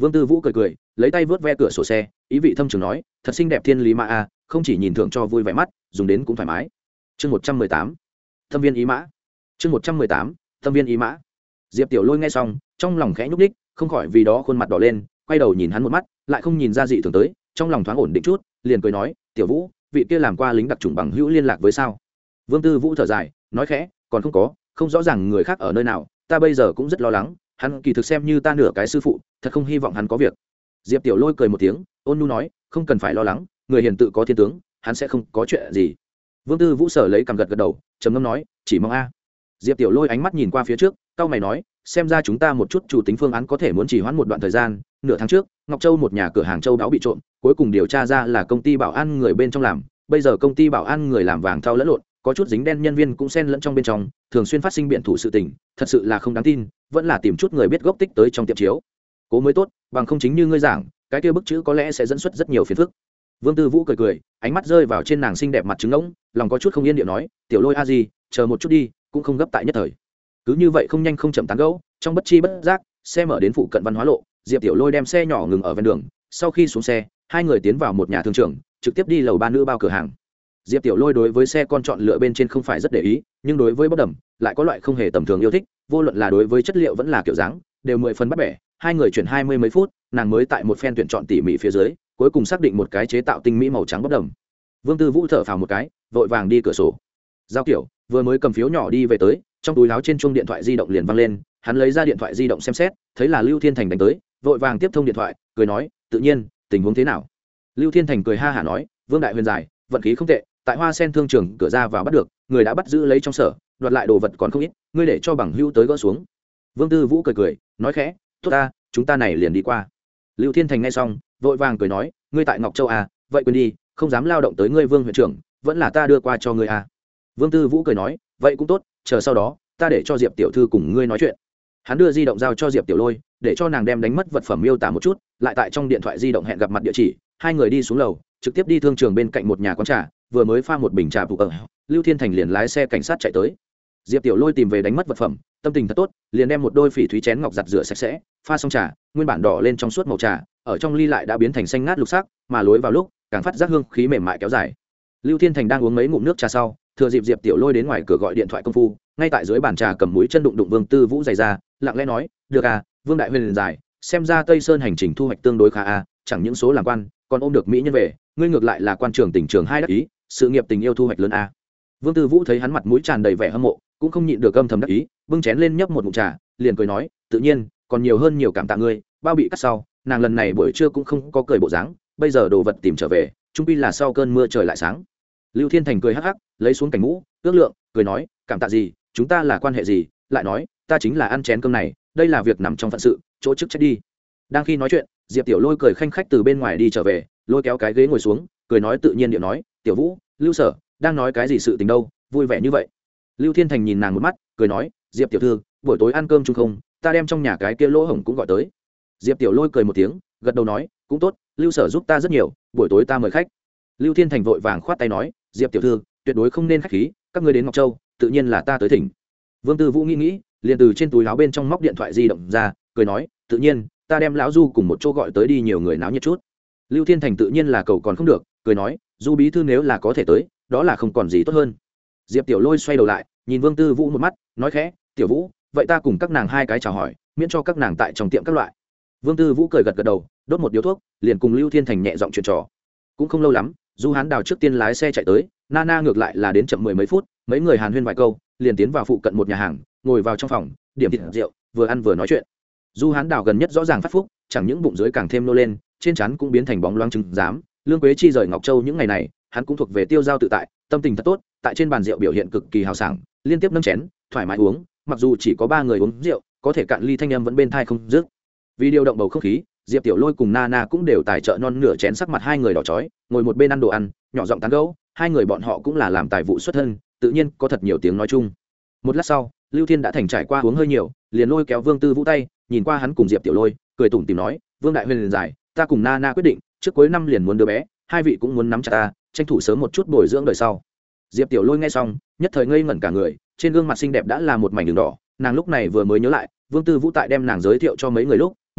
Vương Tư Vũ cười cười, lấy tay vớt ve cửa sổ xe, ý vị thâm trường nói, thật xinh đẹp thiên lý mã a, không chỉ nhìn thưởng cho vui vẻ mắt, dùng đến cũng thoải mái. Chương 118, Tâm viên ý mã. Chương 118, Tâm viên ý mã. Diệp Tiểu Lôi nghe xong, trong lòng khẽ nhúc nhích, không khỏi vì đó khuôn mặt đỏ lên, quay đầu nhìn hắn một mắt, lại không nhìn ra dị thường tới, trong lòng thoáng ổn định chút, liền cười nói, "Tiểu Vũ, vị kia làm qua lính đặc chủng bằng hữu liên lạc với sao?" Vương Tư Vũ thở dài, nói khẽ, "Còn không có, không rõ ràng người khác ở nơi nào, ta bây giờ cũng rất lo lắng, hắn kỳ thực xem như ta nửa cái sư phụ, thật không hy vọng hắn có việc." Diệp Tiểu Lôi cười một tiếng, ôn nhu nói, "Không cần phải lo lắng, người hiền tự có thiên tướng, hắn sẽ không có chuyện gì." Vương Tư Vũ sở lấy cằm gật gật đầu, trầm ngâm nói, "Chỉ mong a." Diệp Tiểu Lôi ánh mắt nhìn qua phía trước, cau mày nói, "Xem ra chúng ta một chút chủ tính phương án có thể muốn trì hoãn một đoạn thời gian." Nửa tháng trước, Ngọc Châu một nhà cửa hàng châu đáo bị trộm, cuối cùng điều tra ra là công ty bảo an người bên trong làm, bây giờ công ty bảo an người làm vàng thau lẫn lộn, có chút dính đen nhân viên cũng xen lẫn trong bên trong, thường xuyên phát sinh biện thủ sự tình, thật sự là không đáng tin, vẫn là tìm chút người biết gốc tích tới trong tiệm chiếu cố mới tốt, bằng không chính như ngươi giảng, cái kia bức chữ có lẽ sẽ dẫn xuất rất nhiều phiền phức. Vương Tư Vũ cười cười, ánh mắt rơi vào trên nàng xinh đẹp mặt trứng ngỗng, lòng có chút không yên điệu nói, "Tiểu Lôi a gì, chờ một chút đi, cũng không gấp tại nhất thời." Cứ như vậy không nhanh không chậm tán gẫu, trong bất chi bất giác, xe mở đến phụ cận Văn Hóa lộ, Diệp Tiểu Lôi đem xe nhỏ ngừng ở ven đường, sau khi xuống xe, hai người tiến vào một nhà thương trường, trực tiếp đi lầu ba nữ bao cửa hàng. Diệp Tiểu Lôi đối với xe con chọn lựa bên trên không phải rất để ý, nhưng đối với bóc đầm lại có loại không hề tầm thường yêu thích, vô luận là đối với chất liệu vẫn là kiểu dáng, đều 10 phần bắt bẻ. Hai người chuyển 20 mấy phút, nàng mới tại một phen tuyển chọn tỉ mỉ phía dưới, cuối cùng xác định một cái chế tạo tinh mỹ màu trắng bóc đầm. Vương Tư Vũ thở phào một cái, vội vàng đi cửa sổ. Giao Kiểu vừa mới cầm phiếu nhỏ đi về tới, trong túi áo trên chuông điện thoại di động liền vang lên, hắn lấy ra điện thoại di động xem xét, thấy là Lưu Thiên Thành đánh tới, vội vàng tiếp thông điện thoại, cười nói, "Tự nhiên, tình huống thế nào?" Lưu Thiên Thành cười ha hả nói, "Vương đại huyền giải, vận khí không tệ, tại Hoa Sen thương trường cửa ra vào bắt được, người đã bắt giữ lấy trong sở, đoạt lại đồ vật còn không ít, ngươi để cho bằng hữu tới gỡ xuống." Vương Tư Vũ cười cười, nói khẽ, "Tốt ta, chúng ta này liền đi qua." Lưu Thiên Thành nghe xong, vội vàng cười nói, "Ngươi tại Ngọc Châu à, vậy quên đi, không dám lao động tới ngươi Vương huyện trưởng, vẫn là ta đưa qua cho ngươi à." Vương Tư Vũ cười nói, "Vậy cũng tốt, chờ sau đó, ta để cho Diệp tiểu thư cùng ngươi nói chuyện." Hắn đưa di động giao cho Diệp Tiểu Lôi, để cho nàng đem đánh mất vật phẩm miêu tả một chút, lại tại trong điện thoại di động hẹn gặp mặt địa chỉ, hai người đi xuống lầu, trực tiếp đi thương trường bên cạnh một nhà quán trà, vừa mới pha một bình trà phụ ở, Lưu Thiên Thành liền lái xe cảnh sát chạy tới. Diệp Tiểu Lôi tìm về đánh mất vật phẩm, tâm tình thật tốt, liền đem một đôi phỉ thúy chén ngọc giặt rửa sạch sẽ, pha xong trà, nguyên bản đỏ lên trong suốt màu trà, ở trong ly lại đã biến thành xanh ngát lục sắc, mà lối vào lúc, càng phát giác hương khí mềm mại kéo dài. Lưu Thiên Thành đang uống mấy ngụm nước trà sau, thừa dịp Diệp Tiểu Lôi đến ngoài cửa gọi điện thoại công phu, ngay tại dưới bàn trà cầm mũi chân đụng đụng Vương Tư Vũ giày ra, lặng lẽ nói, "Được à, Vương đại huyền dài, xem ra Tây Sơn hành trình thu hoạch tương đối khá à, chẳng những số làm quan, còn ôm được mỹ nhân về, ngươi ngược lại là quan trường tỉnh trường hai đắc ý, sự nghiệp tình yêu thu hoạch lớn à." Vương Tư Vũ thấy hắn mặt mũi tràn đầy vẻ hâm mộ, cũng không nhịn được âm thầm đắc ý, bưng chén lên nhấp một ngụm trà, liền cười nói, "Tự nhiên, còn nhiều hơn nhiều cảm tạ ngươi." Bao bị cắt sau, nàng lần này buổi trưa cũng không có cười bộ dáng, bây giờ đồ vật tìm trở về, chung quy là sau cơn mưa trời lại sáng. Lưu Thiên Thành cười hắc hắc, lấy xuống cảnh mũ, ước lượng, cười nói, "Cảm tạ gì, chúng ta là quan hệ gì?" Lại nói, "Ta chính là ăn chén cơm này, đây là việc nằm trong phận sự, chỗ chức trách đi." Đang khi nói chuyện, Diệp Tiểu Lôi cười khanh khách từ bên ngoài đi trở về, lôi kéo cái ghế ngồi xuống, cười nói tự nhiên điệu nói, "Tiểu Vũ, Lưu Sở đang nói cái gì sự tình đâu, vui vẻ như vậy." Lưu Thiên Thành nhìn nàng một mắt, cười nói, "Diệp tiểu thư, buổi tối ăn cơm chung không, ta đem trong nhà cái kia lỗ hổng cũng gọi tới." Diệp Tiểu Lôi cười một tiếng, gật đầu nói, "Cũng tốt, Lưu Sở giúp ta rất nhiều, buổi tối ta mời khách." Lưu Thiên Thành vội vàng khoát tay nói, "Diệp tiểu thư, tuyệt đối không nên khách khí, các ngươi đến Ngọc Châu, tự nhiên là ta tới thỉnh." Vương Tư Vũ nghĩ, liền từ trên túi áo bên trong móc điện thoại di động ra, cười nói, "Tự nhiên, ta đem lão Du cùng một chỗ gọi tới đi nhiều người náo nhiệt chút." Lưu Thiên Thành tự nhiên là cầu còn không được, cười nói, "Du bí thư nếu là có thể tới, đó là không còn gì tốt hơn." Diệp Tiểu Lôi xoay đầu lại, nhìn Vương Tư Vũ một mắt, nói khẽ, "Tiểu Vũ, vậy ta cùng các nàng hai cái chào hỏi, miễn cho các nàng tại trong tiệm các loại." Vương Tư Vũ cười gật gật đầu, đốt một điếu thuốc, liền cùng Lưu Thiên Thành nhẹ giọng chuyện trò. Cũng không lâu lắm, Du Hán Đào trước tiên lái xe chạy tới, Nana ngược lại là đến chậm 10 mấy phút, mấy người hàn huyên vài câu, liền tiến vào phụ cận một nhà hàng, ngồi vào trong phòng, điểm thịt rượu, vừa ăn vừa nói chuyện. Du Hán Đào gần nhất rõ ràng phát phúc, chẳng những bụng dưới càng thêm nô lên, trên trán cũng biến thành bóng loáng trứng giám. Lương Quế Chi rời Ngọc Châu những ngày này, hắn cũng thuộc về tiêu giao tự tại, tâm tình thật tốt, tại trên bàn rượu biểu hiện cực kỳ hào sảng, liên tiếp nâng chén, thoải mái uống, mặc dù chỉ có 3 người uống rượu, có thể cạn ly thanh âm vẫn bên tai không dứt. Vì điều động bầu không khí, Diệp Tiểu Lôi cùng Nana cũng đều tài trợ non nửa chén, sắc mặt hai người đỏ chói, ngồi một bên ăn đồ ăn, nhỏ giọng tán gẫu, hai người bọn họ cũng là làm tài vụ xuất thân, tự nhiên có thật nhiều tiếng nói chung. Một lát sau, Lưu Thiên đã thành trải qua uống hơi nhiều, liền lôi kéo Vương Tư Vũ tay, nhìn qua hắn cùng Diệp Tiểu Lôi, cười tủm tỉm nói, "Vương đại huyền giải, ta cùng Nana quyết định, trước cuối năm liền muốn đứa bé, hai vị cũng muốn nắm chặt ta, tranh thủ sớm một chút bồi dưỡng đời sau." Diệp Tiểu Lôi nghe xong, nhất thời ngây ngẩn cả người, trên gương mặt xinh đẹp đã là một mảnh đường đỏ, nàng lúc này vừa mới nhớ lại, Vương Tư Vũ tại đem nàng giới thiệu cho mấy người lúc,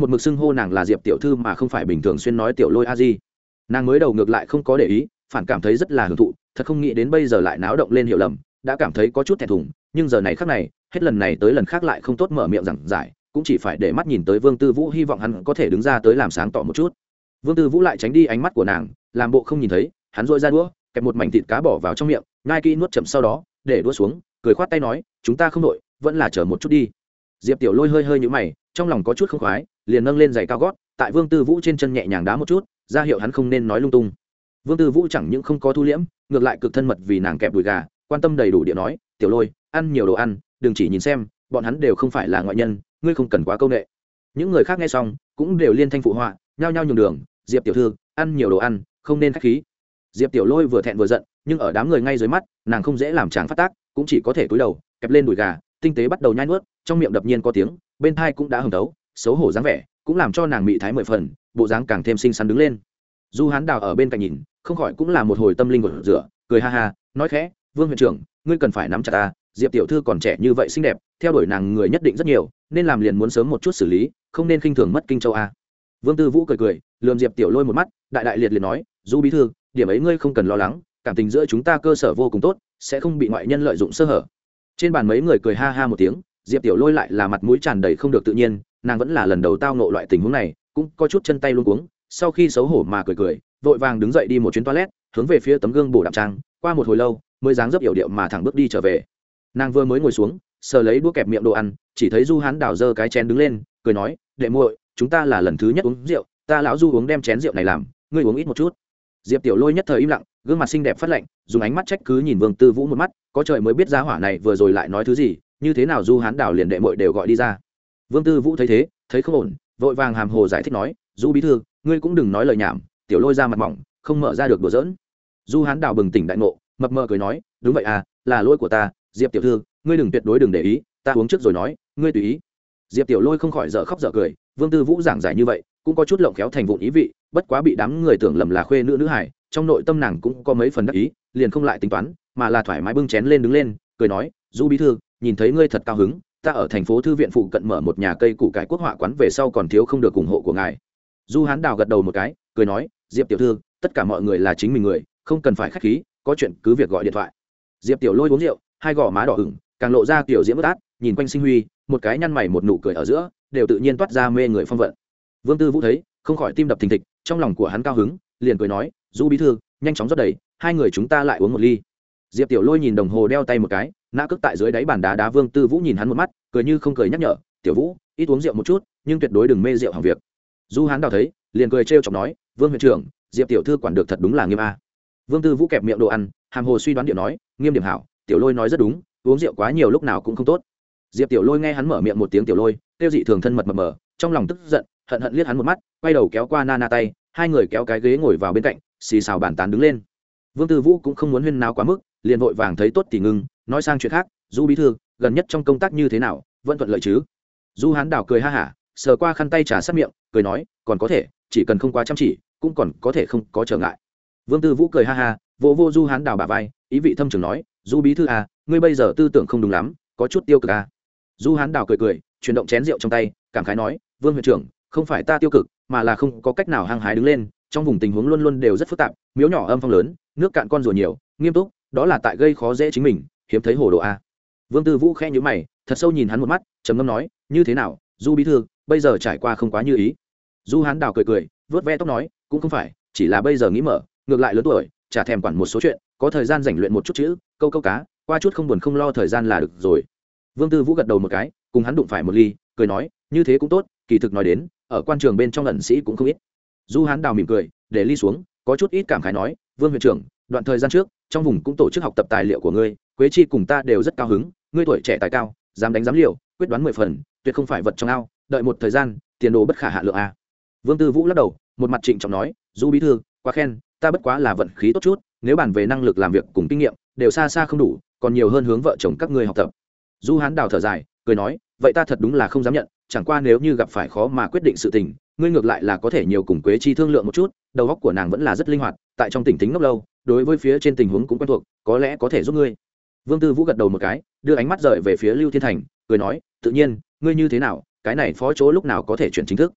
một mực xưng hô nàng là Diệp tiểu thư mà không phải bình thường xuyên nói tiểu lôi a di. Nàng mới đầu ngược lại không có để ý, phản cảm thấy rất là hưởng thụ, thật không nghĩ đến bây giờ lại náo động lên hiểu lầm, đã cảm thấy có chút thẹn thùng, nhưng giờ này khắc này, hết lần này tới lần khác lại không tốt mở miệng giảng giải, cũng chỉ phải để mắt nhìn tới Vương Tư Vũ, hy vọng hắn có thể đứng ra tới làm sáng tỏ một chút. Vương Tư Vũ lại tránh đi ánh mắt của nàng, làm bộ không nhìn thấy, hắn rũa ra đũa, kẹp một mảnh thịt cá bỏ vào trong miệng, nhai kỹ nuốt chậm, sau đó để đũa xuống, cười khoát tay nói, chúng ta không đội, vẫn là chờ một chút đi. Diệp tiểu lôi hơi hơi nhíu mày, trong lòng có chút không khoái, liền nâng lên giày cao gót, tại Vương Tư Vũ trên chân nhẹ nhàng đá một chút, ra hiệu hắn không nên nói lung tung. Vương Tư Vũ chẳng những không có thu liễm, ngược lại cực thân mật vì nàng kẹp đùi gà, quan tâm đầy đủ địa nói, tiểu lôi, ăn nhiều đồ ăn, đừng chỉ nhìn xem, bọn hắn đều không phải là ngoại nhân, ngươi không cần quá câu nệ. Những người khác nghe xong cũng đều liên thanh phụ họa, nhao nhao nhường đường, Diệp tiểu thư, ăn nhiều đồ ăn, không nên khách khí. Diệp tiểu lôi vừa thẹn vừa giận, nhưng ở đám người ngay dưới mắt, nàng không dễ làm tráng phát tác, cũng chỉ có thể cúi đầu kẹp lên đùi gà, tinh tế bắt đầu nhai nuốt, trong miệng đập nhiên có tiếng, bên tai cũng đã hừng tấu, xấu hổ dáng vẻ cũng làm cho nàng mị thái 10 phần, bộ dáng càng thêm xinh xắn đứng lên. Du Hán Đào ở bên cạnh nhìn, không khỏi cũng là một hồi tâm linh gột rửa, cười ha ha, nói khẽ, Vương huyện trưởng, ngươi cần phải nắm chặt ta, Diệp tiểu thư còn trẻ như vậy xinh đẹp, theo đuổi nàng người nhất định rất nhiều, nên làm liền muốn sớm một chút xử lý, không nên khinh thường mất kinh châu a. Vương Tư Vũ cười cười, lườm Diệp tiểu lôi một mắt, đại đại liệt liệt nói, Du bí thư, điểm ấy ngươi không cần lo lắng, cảm tình giữa chúng ta cơ sở vô cùng tốt, sẽ không bị ngoại nhân lợi dụng sơ hở. Trên bàn mấy người cười ha ha một tiếng, Diệp tiểu lôi lại là mặt mũi tràn đầy không được tự nhiên, nàng vẫn là lần đầu tao ngộ loại tình huống này, cũng có chút chân tay luống cuống, sau khi xấu hổ mà cười cười, vội vàng đứng dậy đi một chuyến toilet, hướng về phía tấm gương bổ đạm trang, qua một hồi lâu mới dáng dấp yểu điệu mà thẳng bước đi trở về. Nàng vừa mới ngồi xuống, sờ lấy đũa kẹp miệng đồ ăn, chỉ thấy Du Hán Đào giơ cái chén đứng lên, cười nói, đệ muội, chúng ta là lần thứ nhất uống rượu, ta lão Du uống đem chén rượu này làm, ngươi uống ít một chút. Diệp tiểu lôi nhất thời im lặng, gương mặt xinh đẹp phát lạnh, dùng ánh mắt trách cứ nhìn Vương Tư Vũ một mắt, có trời mới biết giá hỏa này vừa rồi lại nói thứ gì, như thế nào Du Hán Đào liền đệ muội đều gọi đi ra. Vương Tư Vũ thấy thế, thấy không ổn, vội vàng hàm hồ giải thích nói, Du bí thư, ngươi cũng đừng nói lời nhảm, tiểu lôi ra mặt mỏng, không mở ra được đùa giỡn. Du Hán Đào bừng tỉnh đại ngộ, mập mờ cười nói, đúng vậy à, là lỗi của ta, Diệp tiểu thư, ngươi đừng tuyệt đối đừng để ý, ta uống trước rồi nói, ngươi tùy ý. Diệp tiểu lôi không khỏi dở khóc dở cười, Vương Tư Vũ giảng giải như vậy, cũng có chút lộng khéo thành vụn ý vị, bất quá bị đám người tưởng lầm là khuê nữ nữ hải, trong nội tâm nàng cũng có mấy phần đắc ý, liền không lại tính toán, mà là thoải mái bưng chén lên đứng lên, cười nói, Du bí thư, nhìn thấy ngươi thật cao hứng, ta ở thành phố thư viện phụ cận mở một nhà cây củ cải quốc họa quán, về sau còn thiếu không được ủng hộ của ngài. Du Hán Đào gật đầu một cái, cười nói, Diệp tiểu thư, tất cả mọi người là chính mình người, không cần phải khách khí, có chuyện cứ việc gọi điện thoại. Diệp tiểu lôi uống rượu, hai gò má đỏ ửng, càng lộ ra kiểu diễm bất át, nhìn quanh sinh huy, một cái nhăn mày một nụ cười ở giữa, đều tự nhiên toát ra mê người phong vận. Vương Tư Vũ thấy, không khỏi tim đập thình thịch, trong lòng của hắn cao hứng, liền cười nói, Du bí thư, nhanh chóng rót đầy, hai người chúng ta lại uống một ly. Diệp tiểu lôi nhìn đồng hồ đeo tay một cái, nã cước tại dưới đáy bàn đá đá. Vương Tư Vũ nhìn hắn một mắt, cười như không cười nhắc nhở, tiểu Vũ, ít uống rượu một chút, nhưng tuyệt đối đừng mê rượu hàng việc. Du Hán Đào thấy, liền cười trêu chọc nói, Vương huyện trưởng, Diệp tiểu thư quản được thật đúng là nghiêm a. Vương Tư Vũ kẹp miệng đồ ăn, hàm hồ suy đoán điệu nói, nghiêm điểm hảo, tiểu lôi nói rất đúng, uống rượu quá nhiều lúc nào cũng không tốt. Diệp tiểu lôi nghe hắn mở miệng một tiếng tiểu lôi, tiêu dị thường thân mật mờ mờ, trong lòng tức giận, hận hận liếc hắn một mắt, quay đầu kéo qua Nana tay, hai người kéo cái ghế ngồi vào bên cạnh, xì xào bàn tán đứng lên. Vương Tư Vũ cũng không muốn huyên náo quá mức, liền vội vàng thấy tốt thì ngưng, nói sang chuyện khác, Du bí thư, gần nhất trong công tác như thế nào, vẫn thuận lợi chứ? Du Hán Đào cười ha hả, sờ qua khăn tay trà sát miệng, cười nói, còn có thể, chỉ cần không quá chăm chỉ, cũng còn có thể không có trở ngại. Vương Tư Vũ cười ha ha, vỗ vô Du Hán Đào bả vai, ý vị thâm trường nói, Du bí thư à, ngươi bây giờ tư tưởng không đúng lắm, có chút tiêu cực à. Du Hán Đào cười cười, chuyển động chén rượu trong tay, cảm khái nói, Vương huyện trưởng, không phải ta tiêu cực, mà là không có cách nào hăng hái đứng lên, trong vùng tình huống luôn luôn đều rất phức tạp, miếu nhỏ âm phong lớn, nước cạn con rùa nhiều, nghiêm túc, đó là tại gây khó dễ chính mình, hiếm thấy hồ đồ a. Vương Tư Vũ khẽ nhíu mày, thật sâu nhìn hắn một mắt, trầm ngâm nói, như thế nào, Du bí thư, bây giờ trải qua không quá như ý. Du Hán Đào cười cười, vớt ve tóc nói, cũng không phải, chỉ là bây giờ nghĩ mở, ngược lại lớn tuổi, chả thèm quản một số chuyện, có thời gian rảnh luyện một chút chữ, câu câu cá, qua chút không buồn không lo thời gian là được rồi. Vương Tư Vũ gật đầu một cái, cùng hắn đụng phải một ly, cười nói, như thế cũng tốt, kỳ thực nói đến, ở quan trường bên trong ẩn sĩ cũng không ít. Du Hán Đào mỉm cười, để ly xuống, có chút ít cảm khái nói, Vương huyện trưởng, đoạn thời gian trước, trong vùng cũng tổ chức học tập tài liệu của ngươi, Quế Chi cùng ta đều rất cao hứng, ngươi tuổi trẻ tài cao, dám đánh dám liều, quyết đoán 10 phần, tuyệt không phải vật trong ao, đợi một thời gian, tiền đồ bất khả hạ lượng a. Vương Tư Vũ lắc đầu, một mặt trịnh trọng nói, Du bí thư, quá khen, ta bất quá là vận khí tốt chút, nếu bàn về năng lực làm việc cùng kinh nghiệm, đều xa xa không đủ, còn nhiều hơn hướng vợ chồng các ngươi học tập. Du Hán Đào thở dài, cười nói, vậy ta thật đúng là không dám nhận, chẳng qua nếu như gặp phải khó mà quyết định sự tình, ngươi ngược lại là có thể nhiều cùng Quế Chi thương lượng một chút, đầu óc của nàng vẫn là rất linh hoạt, tại trong tỉnh tính ngốc lâu, đối với phía trên tình huống cũng quen thuộc, có lẽ có thể giúp ngươi. Vương Tư Vũ gật đầu một cái, đưa ánh mắt rời về phía Lưu Thiên Thành, cười nói, tự nhiên, ngươi như thế nào, cái này phó chỗ lúc nào có thể chuyển chính thức.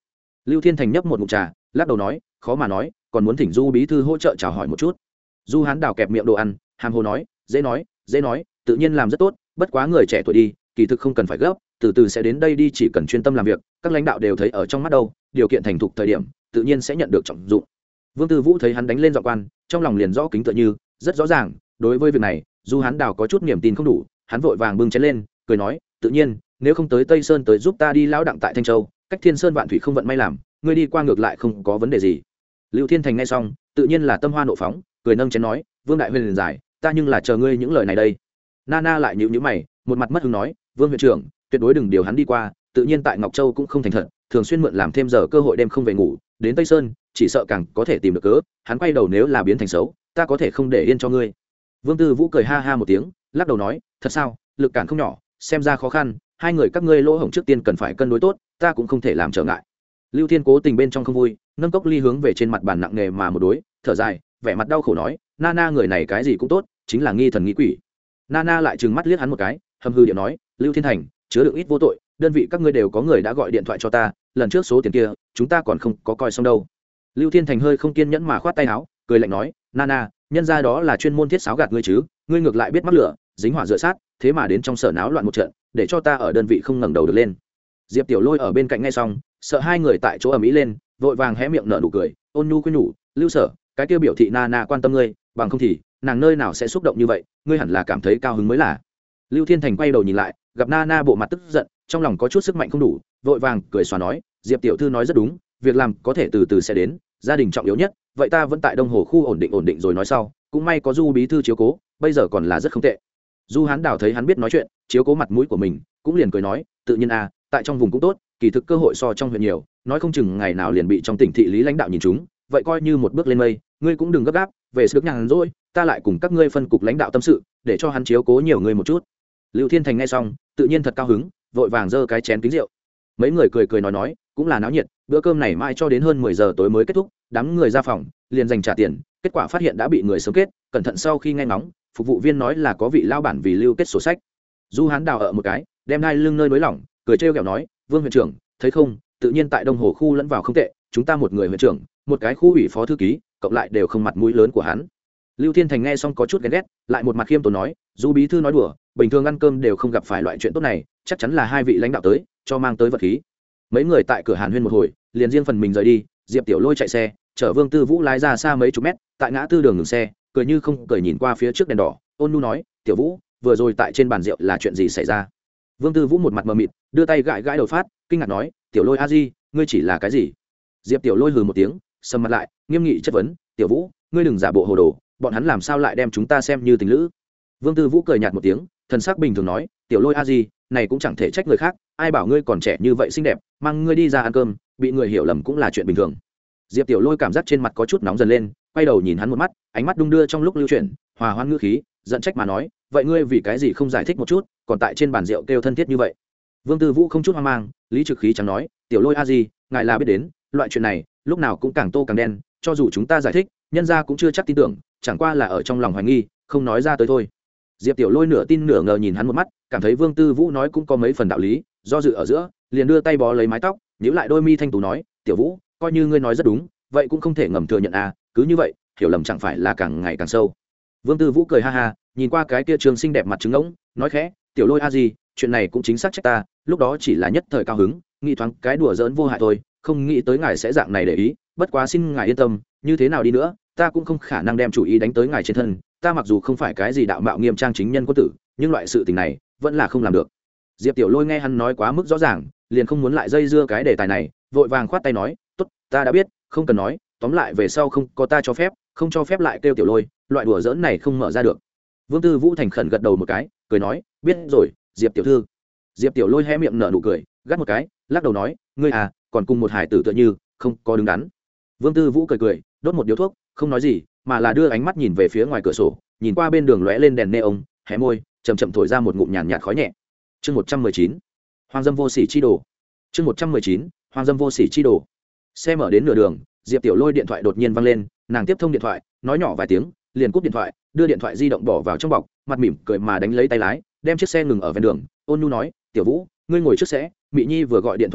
Lưu Thiên Thành nhấp một ngụm trà, lắc đầu nói, khó mà nói, còn muốn thỉnh Du bí thư hỗ trợ chào hỏi một chút. Du Hán Đào kẹp miệng đồ ăn, hàm hồ nói, dễ nói, tự nhiên làm rất tốt, bất quá người trẻ tuổi đi, kỳ thực không cần phải gấp, từ từ sẽ đến đây đi, chỉ cần chuyên tâm làm việc, các lãnh đạo đều thấy ở trong mắt đâu, điều kiện thành thục thời điểm, tự nhiên sẽ nhận được trọng dụng. Vương Tư Vũ thấy hắn đánh lên giọng quan, trong lòng liền rõ kính tựa như, rất rõ ràng, đối với việc này, Du Hán Đào có chút niềm tin không đủ, hắn vội vàng bưng chén lên, cười nói, tự nhiên, nếu không tới Tây Sơn tới giúp ta đi lão đặng tại Thanh Châu, cách Thiên Sơn vạn thủy không vận may làm, ngươi đi qua ngược lại không có vấn đề gì. Lưu Thiên Thành nghe xong, tự nhiên là tâm hoa nộ phóng, cười nâng chén nói, Vương đại huyền liền giải, ta nhưng là chờ ngươi những lời này đây. Nana lại nhíu nhíu mày, một mặt mất hứng nói, Vương huyện trưởng, tuyệt đối đừng điều hắn đi qua, tự nhiên tại Ngọc Châu cũng không thành thật, thường xuyên mượn làm thêm giờ cơ hội đêm không về ngủ, đến Tây Sơn, chỉ sợ càng có thể tìm được cớ, hắn quay đầu nếu là biến thành xấu, ta có thể không để yên cho ngươi. Vương Tư Vũ cười ha ha một tiếng, lắc đầu nói, thật sao, lực cản không nhỏ, xem ra khó khăn, hai người các ngươi lỗ hổng trước tiên cần phải cân đối tốt, ta cũng không thể làm trở ngại. Lưu Thiên cố tình bên trong không vui, nâng cốc ly hướng về trên mặt bàn nặng nề mà một đối, thở dài, vẻ mặt đau khổ nói, Nana người này cái gì cũng tốt, chính là nghi thần nghi quỷ. Nana lại trừng mắt liếc hắn một cái, hầm hư điện nói, Lưu Thiên Thành, chứa đựng ít vô tội, đơn vị các ngươi đều có người đã gọi điện thoại cho ta, lần trước số tiền kia, chúng ta còn không có coi xong đâu. Lưu Thiên Thành hơi không kiên nhẫn mà khoát tay áo, cười lạnh nói, Nana, nhân ra đó là chuyên môn thiết sáo gạt ngươi chứ, ngươi ngược lại biết mắc lửa, dính hỏa dựa sát, thế mà đến trong sở náo loạn một trận, để cho ta ở đơn vị không ngẩng đầu được lên. Diệp Tiểu Lôi ở bên cạnh nghe xong, sợ hai người tại chỗ ầm ĩ lên, vội vàng hé miệng nở nụ cười, ôn nhu khuyên nhủ, Lưu Sở, cái kia biểu thị Nana quan tâm ngươi, bằng không thì nàng nơi nào sẽ xúc động như vậy, ngươi hẳn là cảm thấy cao hứng mới là. Lưu Thiên Thành quay đầu nhìn lại, gặp Nana bộ mặt tức giận, trong lòng có chút sức mạnh không đủ, vội vàng cười xòa nói, Diệp tiểu thư nói rất đúng, việc làm có thể từ từ sẽ đến, gia đình trọng yếu nhất, vậy ta vẫn tại Đông Hồ khu ổn định rồi nói sau, cũng may có Du bí thư chiếu cố, bây giờ còn là rất không tệ. Du Hán Đào thấy hắn biết nói chuyện, chiếu cố mặt mũi của mình, cũng liền cười nói, tự nhiên à, tại trong vùng cũng tốt, kỳ thực cơ hội so trong huyện nhiều, nói không chừng ngày nào liền bị trong tỉnh thị lý lãnh đạo nhìn chúng, vậy coi như một bước lên mây, ngươi cũng đừng gấp gáp, về sức nhàn rồi, ta lại cùng các ngươi phân cục lãnh đạo tâm sự, để cho hắn chiếu cố nhiều người một chút. Lưu Thiên Thành nghe xong, tự nhiên thật cao hứng, vội vàng giơ cái chén kính rượu. Mấy người cười nói, cũng là náo nhiệt, bữa cơm này mãi cho đến hơn 10 giờ tối mới kết thúc, đám người ra phòng, liền dành trả tiền, kết quả phát hiện đã bị người sớm kết, cẩn thận sau khi nghe ngóng, phục vụ viên nói là có vị lao bản vì lưu kết sổ sách. Du Hán Đào ở một cái, đem đai lưng nơi nới lỏng, cười trêu ghẹo nói, Vương huyện trưởng, thấy không, tự nhiên tại Đông Hồ khu lẫn vào không tệ, chúng ta một người huyện trưởng, một cái khu ủy phó thư ký, cộng lại đều không mặt mũi lớn của hắn. Lưu Thiên Thành nghe xong có chút ghen ghét, lại một mặt khiêm tốn nói, Du bí thư nói đùa, bình thường ăn cơm đều không gặp phải loại chuyện tốt này, chắc chắn là hai vị lãnh đạo tới, cho mang tới vật khí. Mấy người tại cửa Hàn Huyên một hồi, liền riêng phần mình rời đi, Diệp Tiểu Lôi chạy xe, chở Vương Tư Vũ lái ra xa mấy chục mét, tại ngã tư đường ngừng xe, cười như không cười nhìn qua phía trước đèn đỏ, ôn nhu nói, Tiểu Vũ, vừa rồi tại trên bàn rượu là chuyện gì xảy ra? Vương Tư Vũ một mặt mờ mịt, đưa tay gãi gãi đầu phát, kinh ngạc nói, Tiểu Lôi a di, ngươi chỉ là cái gì? Diệp Tiểu Lôi hừ một tiếng, sầm mặt lại, nghiêm nghị chất vấn, Tiểu Vũ, ngươi đừng giả bộ hồ đồ, bọn hắn làm sao lại đem chúng ta xem như tình lữ? Vương Tư Vũ cười nhạt một tiếng, thần sắc bình thường nói, Tiểu Lôi a di, này cũng chẳng thể trách người khác, ai bảo ngươi còn trẻ như vậy xinh đẹp, mang ngươi đi ra ăn cơm, bị người hiểu lầm cũng là chuyện bình thường. Diệp Tiểu Lôi cảm giác trên mặt có chút nóng dần lên, quay đầu nhìn hắn một mắt, ánh mắt đung đưa trong lúc lưu chuyển, hòa hoan ngữ khí, giận trách mà nói, vậy ngươi vì cái gì không giải thích một chút, còn tại trên bàn rượu kêu thân thiết như vậy? Vương Tư Vũ không chút hoang mang, lý trực khí chẳng nói, Tiểu Lôi a di, ngài là biết đến, loại chuyện này lúc nào cũng càng tô càng đen, cho dù chúng ta giải thích, nhân gia cũng chưa chắc tin tưởng, chẳng qua là ở trong lòng hoài nghi, không nói ra tới thôi. Diệp Tiểu Lôi nửa tin nửa ngờ nhìn hắn một mắt, cảm thấy Vương Tư Vũ nói cũng có mấy phần đạo lý, do dự ở giữa, liền đưa tay bó lấy mái tóc, nhíu lại đôi mi thanh tú nói, Tiểu Vũ, coi như ngươi nói rất đúng, vậy cũng không thể ngầm thừa nhận à, cứ như vậy, hiểu lầm chẳng phải là càng ngày càng sâu. Vương Tư Vũ cười ha ha, nhìn qua cái kia trường xinh đẹp mặt trứng ngỗng, nói khẽ, Tiểu Lôi a gì, chuyện này cũng chính xác trách ta, lúc đó chỉ là nhất thời cao hứng, nghĩ thoáng cái đùa giỡn vô hại thôi, không nghĩ tới ngài sẽ dạng này để ý, bất quá xin ngài yên tâm, như thế nào đi nữa, ta cũng không khả năng đem chủ ý đánh tới ngài trên thân, ta mặc dù không phải cái gì đạo mạo nghiêm trang chính nhân quân tử, nhưng loại sự tình này vẫn là không làm được. Diệp Tiểu Lôi nghe hắn nói quá mức rõ ràng, liền không muốn lại dây dưa cái đề tài này, vội vàng khoát tay nói, tốt, ta đã biết, không cần nói, tóm lại về sau không có ta cho phép, không cho phép lại kêu Tiểu Lôi, loại đùa giỡn này không mở ra được. Vương Tư Vũ thành khẩn gật đầu một cái, cười nói, biết rồi, Diệp tiểu thư. Diệp Tiểu Lôi hé miệng nở nụ cười, gắt một cái, lắc đầu nói, ngươi à, còn cùng một hải tử tựa như không có đứng đắn. Vương Tư Vũ cười, đốt một điếu thuốc, không nói gì, mà là đưa ánh mắt nhìn về phía ngoài cửa sổ, nhìn qua bên đường lóe lên đèn neon, hé môi, chậm chậm thổi ra một ngụm nhàn nhạt khói nhẹ. Chương 119. Hoang dâm vô sỉ chi đồ. Chương 119. Hoang dâm vô sỉ chi đồ. Xe mở đến nửa đường, Diệp Tiểu Lôi điện thoại đột nhiên vang lên, nàng tiếp thông điện thoại, nói nhỏ vài tiếng, liền cúp điện thoại, đưa điện thoại di động bỏ vào trong bọc, mặt mỉm cười mà đánh lấy tay lái, đem chiếc xe ngừng ở ven đường, ôn nhu nói, Tiểu Vũ, ngươi ngồi trước xe, Mị Nhi vừa gọi điện thoại tới,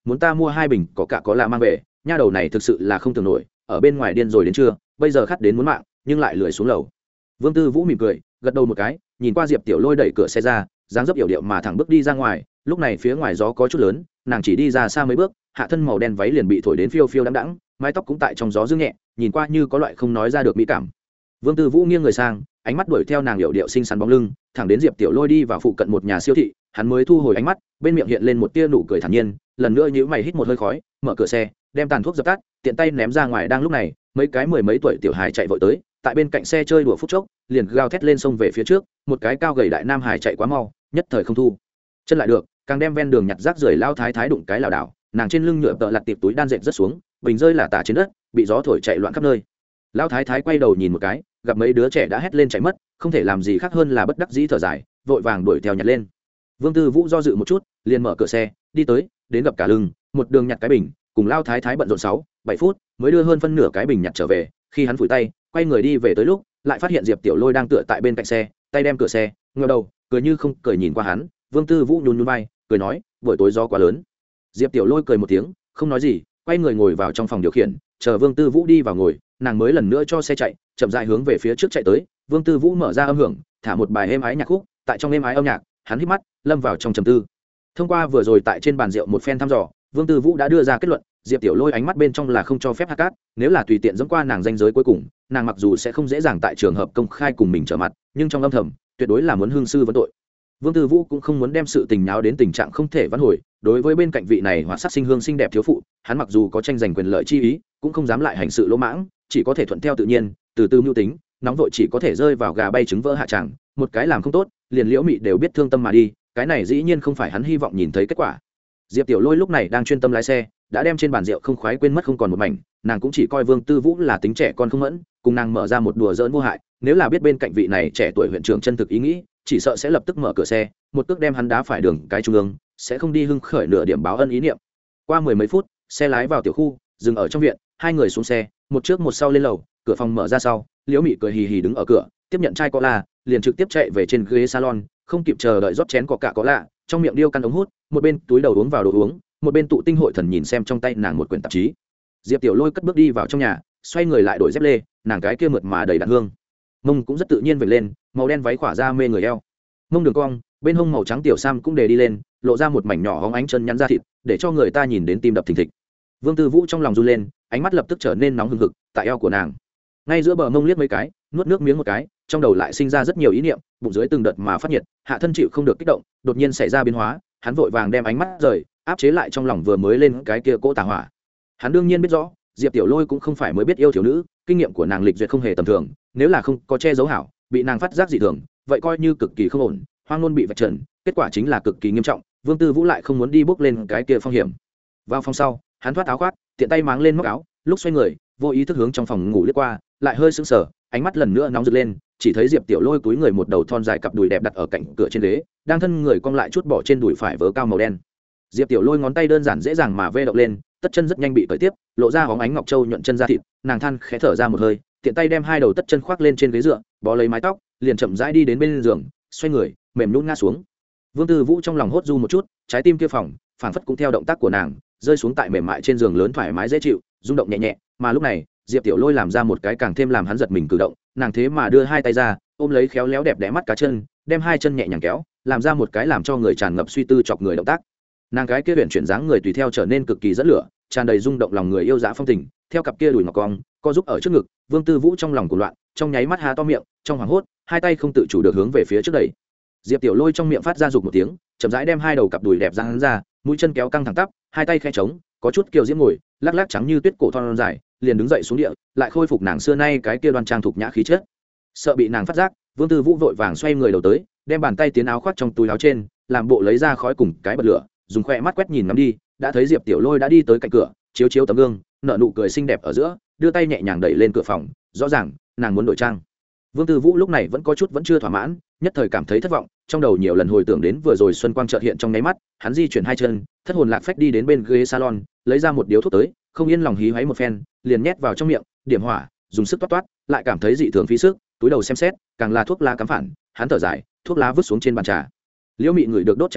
muốn ta mua 2 bình có cả có là mang về, nha đầu này thực sự là không tưởng nổi, ở bên ngoài điên rồi đến trưa, bây giờ khát đến muốn mạng nhưng lại lười xuống lầu. Vương Tư Vũ mỉm cười gật đầu một cái, nhìn qua Diệp Tiểu Lôi đẩy cửa xe ra, dáng dấp yểu điệu mà thẳng bước đi ra ngoài. Lúc này phía ngoài gió có chút lớn, nàng chỉ đi ra xa mấy bước, hạ thân màu đen váy liền bị thổi đến phiêu phiêu đãng đãng, mái tóc cũng tại trong gió dương nhẹ, nhìn qua như có loại không nói ra được mỹ cảm. Vương Tư Vũ nghiêng người sang, ánh mắt đuổi theo nàng yểu điệu xinh xắn bóng lưng, thẳng đến Diệp Tiểu Lôi đi vào phụ cận một nhà siêu thị, hắn mới thu hồi ánh mắt, bên miệng hiện lên một tia nụ cười thản nhiên, lần nữa nhíu mày hít một hơi khói, mở cửa xe, đem tàn thuốc dập tắt, tiện tay ném ra ngoài. Đang lúc này, mấy cái mười mấy tuổi tiểu hài chạy vội tới, tại bên cạnh xe chơi đùa phút chốc, liền gào thét lên sông về phía trước, một cái cao gầy đại nam hài chạy quá mau, nhất thời không thu chân lại được, càng đem ven đường nhặt rác rưởi lao thái thái đụng cái lảo đảo, nàng trên lưng nhựa tợ lặt tiệp túi đan dệt rất xuống, bình rơi là tả trên đất, bị gió thổi chạy loạn khắp nơi. Lao thái thái quay đầu nhìn một cái, gặp mấy đứa trẻ đã hét lên chạy mất, không thể làm gì khác hơn là bất đắc dĩ thở dài, vội vàng đuổi theo nhặt lên. Vương Tư Vũ do dự một chút, liền mở cửa xe, đi tới, đến gặp cả lưng, một đường nhặt cái bình, cùng Lao thái thái bận rộn 6-7 phút, mới đưa hơn phân nửa cái bình nhặt trở về. Khi hắn phủi tay, quay người đi về tới lúc, lại phát hiện Diệp Tiểu Lôi đang tựa tại bên cạnh xe, tay đem cửa xe, ngẩng đầu, cười như không cười nhìn qua hắn. Vương Tư Vũ nhún nhún vai, cười nói, buổi tối gió quá lớn. Diệp Tiểu Lôi cười một tiếng, không nói gì, quay người ngồi vào trong phòng điều khiển, chờ Vương Tư Vũ đi vào ngồi, nàng mới lần nữa cho xe chạy, chậm rãi hướng về phía trước chạy tới. Vương Tư Vũ mở ra âm hưởng, thả một bài êm ái nhạc khúc, tại trong êm ái âm nhạc, hắn hít mắt, lâm vào trong trầm tư. Thông qua vừa rồi tại trên bàn rượu một phen thăm dò, Vương Tư Vũ đã đưa ra kết luận, Diệp Tiểu Lôi ánh mắt bên trong là không cho phép hát cát, nếu là tùy tiện dẫm qua nàng ranh giới cuối cùng, nàng mặc dù sẽ không dễ dàng tại trường hợp công khai cùng mình trở mặt, nhưng trong âm thầm, tuyệt đối là muốn hương sư vấn tội. Vương Tư Vũ cũng không muốn đem sự tình nháo đến tình trạng không thể vãn hồi, đối với bên cạnh vị này họa sắc sinh hương xinh đẹp thiếu phụ, hắn mặc dù có tranh giành quyền lợi chi ý, cũng không dám lại hành sự lỗ mãng, chỉ có thể thuận theo tự nhiên, từ từ mưu tính, nóng vội chỉ có thể rơi vào gà bay trứng vỡ hạ tràng, một cái làm không tốt, liền Liễu Mị đều biết thương tâm mà đi, cái này dĩ nhiên không phải hắn hy vọng nhìn thấy kết quả. Diệp Tiểu Lôi lúc này đang chuyên tâm lái xe, đã đem trên bàn rượu không khoái quên mất không còn một mảnh, nàng cũng chỉ coi Vương Tư Vũ là tính trẻ con không mẫn, cùng nàng mở ra một đùa giỡn vô hại, nếu là biết bên cạnh vị này trẻ tuổi huyện trưởng chân thực ý nghĩ, chỉ sợ sẽ lập tức mở cửa xe, một cước đem hắn đá phải đường cái trung ương, sẽ không đi hưng khởi nửa điểm báo ân ý niệm. Qua mười mấy phút, xe lái vào tiểu khu, dừng ở trong viện, hai người xuống xe, một trước một sau lên lầu, cửa phòng mở ra sau, Liễu Mị cười hì hì đứng ở cửa, tiếp nhận chai cola, liền trực tiếp chạy về trên ghế salon, không kịp chờ đợi rót chén coca cola, trong miệng điêu căn ống hút, một bên túi đầu uống vào đồ uống, một bên tụ tinh hội thần nhìn xem trong tay nàng một quyển tạp chí. Diệp Tiểu Lôi cất bước đi vào trong nhà, xoay người lại đổi dép lê, nàng cái kia mượt mà đầy đặn hương, mông cũng rất tự nhiên vểnh lên, màu đen váy khỏa ra mê người eo, mông đường cong, bên hông màu trắng tiểu sam cũng để đi lên, lộ ra một mảnh nhỏ hóng ánh chân nhắn da thịt, để cho người ta nhìn đến tim đập thình thịch. Vương Tư Vũ trong lòng run lên, ánh mắt lập tức trở nên nóng hừng hực, tại eo của nàng, ngay giữa bờ mông liếc mấy cái, nuốt nước miếng một cái, trong đầu lại sinh ra rất nhiều ý niệm, bụng dưới từng đợt mà phát nhiệt, hạ thân chịu không được kích động, đột nhiên xảy ra biến hóa, hắn vội vàng đem ánh mắt rời, áp chế lại trong lòng vừa mới lên cái kia cỗ tà hỏa. Hắn đương nhiên biết rõ, Diệp Tiểu Lôi cũng không phải mới biết yêu thiếu nữ, kinh nghiệm của nàng lịch duyệt không hề tầm thường, nếu là không có che giấu hảo, bị nàng phát giác dị thường, vậy coi như cực kỳ không ổn, hoang ngôn bị vạch trần, kết quả chính là cực kỳ nghiêm trọng. Vương Tư Vũ lại không muốn đi bước lên cái kia phong hiểm. Vào phòng sau, hắn thoát áo khoác, tiện tay máng lên móc áo, lúc xoay người, vô ý thức hướng trong phòng ngủ liếc qua, lại hơi sững sờ, ánh mắt lần nữa nóng rực lên, chỉ thấy Diệp Tiểu Lôi cúi người một đầu thon dài cặp đùi đẹp đặt ở cạnh cửa trên ghế, đang thân người cong lại chút bỏ trên đùi phải vớ cao màu đen. Diệp Tiểu Lôi ngón tay đơn giản dễ dàng mà vê động lên, tất chân rất nhanh bị cởi tiếp, lộ ra óng ánh ngọc châu nhuận chân da thịt, nàng than khẽ thở ra một hơi, tiện tay đem hai đầu tất chân khoác lên trên ghế dựa, bó lấy mái tóc, liền chậm rãi đi đến bên giường, xoay người, mềm nhũn ngã xuống. Vương Tư Vũ trong lòng hốt du một chút, trái tim kia phỏng, phảng phất cũng theo động tác của nàng, rơi xuống tại mềm mại trên giường lớn thoải mái dễ chịu, rung động nhẹ nhẹ, mà lúc này, Diệp Tiểu Lôi làm ra một cái càng thêm làm hắn giật mình cử động, nàng thế mà đưa hai tay ra, ôm lấy khéo léo đẹp đẽ mắt cá chân, đem hai chân nhẹ nhàng kéo, làm ra một cái làm cho người tràn ngập suy tư chọc người động tác. Nàng cái kia huyền chuyển dáng người tùy theo trở nên cực kỳ dẫn lửa, tràn đầy rung động lòng người yêu dã phong tình, theo cặp kia đùi ngọc cong, co giúp ở trước ngực, Vương Tư Vũ trong lòng cuồng loạn, trong nháy mắt há to miệng, trong hoảng hốt, hai tay không tự chủ được hướng về phía trước đẩy. Diệp Tiểu Lôi trong miệng phát ra dục một tiếng, chậm rãi đem hai đầu cặp đùi đẹp giang ra, mũi chân kéo căng thẳng tắp, hai tay khẽ trống, có chút kiều diễm ngồi, lắc lắc trắng như tuyết cổ thon dài, liền đứng dậy xuống địa, lại khôi phục nàng xưa nay cái kia đoan trang thục nhã khí chất. Sợ bị nàng phát giác, Vương Tư Vũ vội vàng xoay người đầu tới, đem bàn tay tiến áo khoác trong túi áo trên, làm bộ lấy ra khói cùng cái bật lửa, dùng khoe mắt quét nhìn ngắm đi, đã thấy Diệp Tiểu Lôi đã đi tới cạnh cửa, chiếu chiếu tấm gương, nở nụ cười xinh đẹp ở giữa, đưa tay nhẹ nhàng đẩy lên cửa phòng, rõ ràng nàng muốn đổi trang. Vương Tư Vũ lúc này vẫn chưa thỏa mãn, nhất thời cảm thấy thất vọng, trong đầu nhiều lần hồi tưởng đến vừa rồi xuân quang chợt hiện trong nháy mắt, hắn di chuyển hai chân, thất hồn lạc phách đi đến bên ghế salon, lấy ra một điếu thuốc tới, không yên lòng hí hoáy một phen, liền nhét vào trong miệng, điểm hỏa, dùng sức toát toát, lại cảm thấy dị thường phí sức, túi đầu xem xét, càng là thuốc lá cắm phản, hắn thở dài, thuốc lá vứt xuống trên bàn trà. Liễu Mị ngửi được đốt cháy mùi,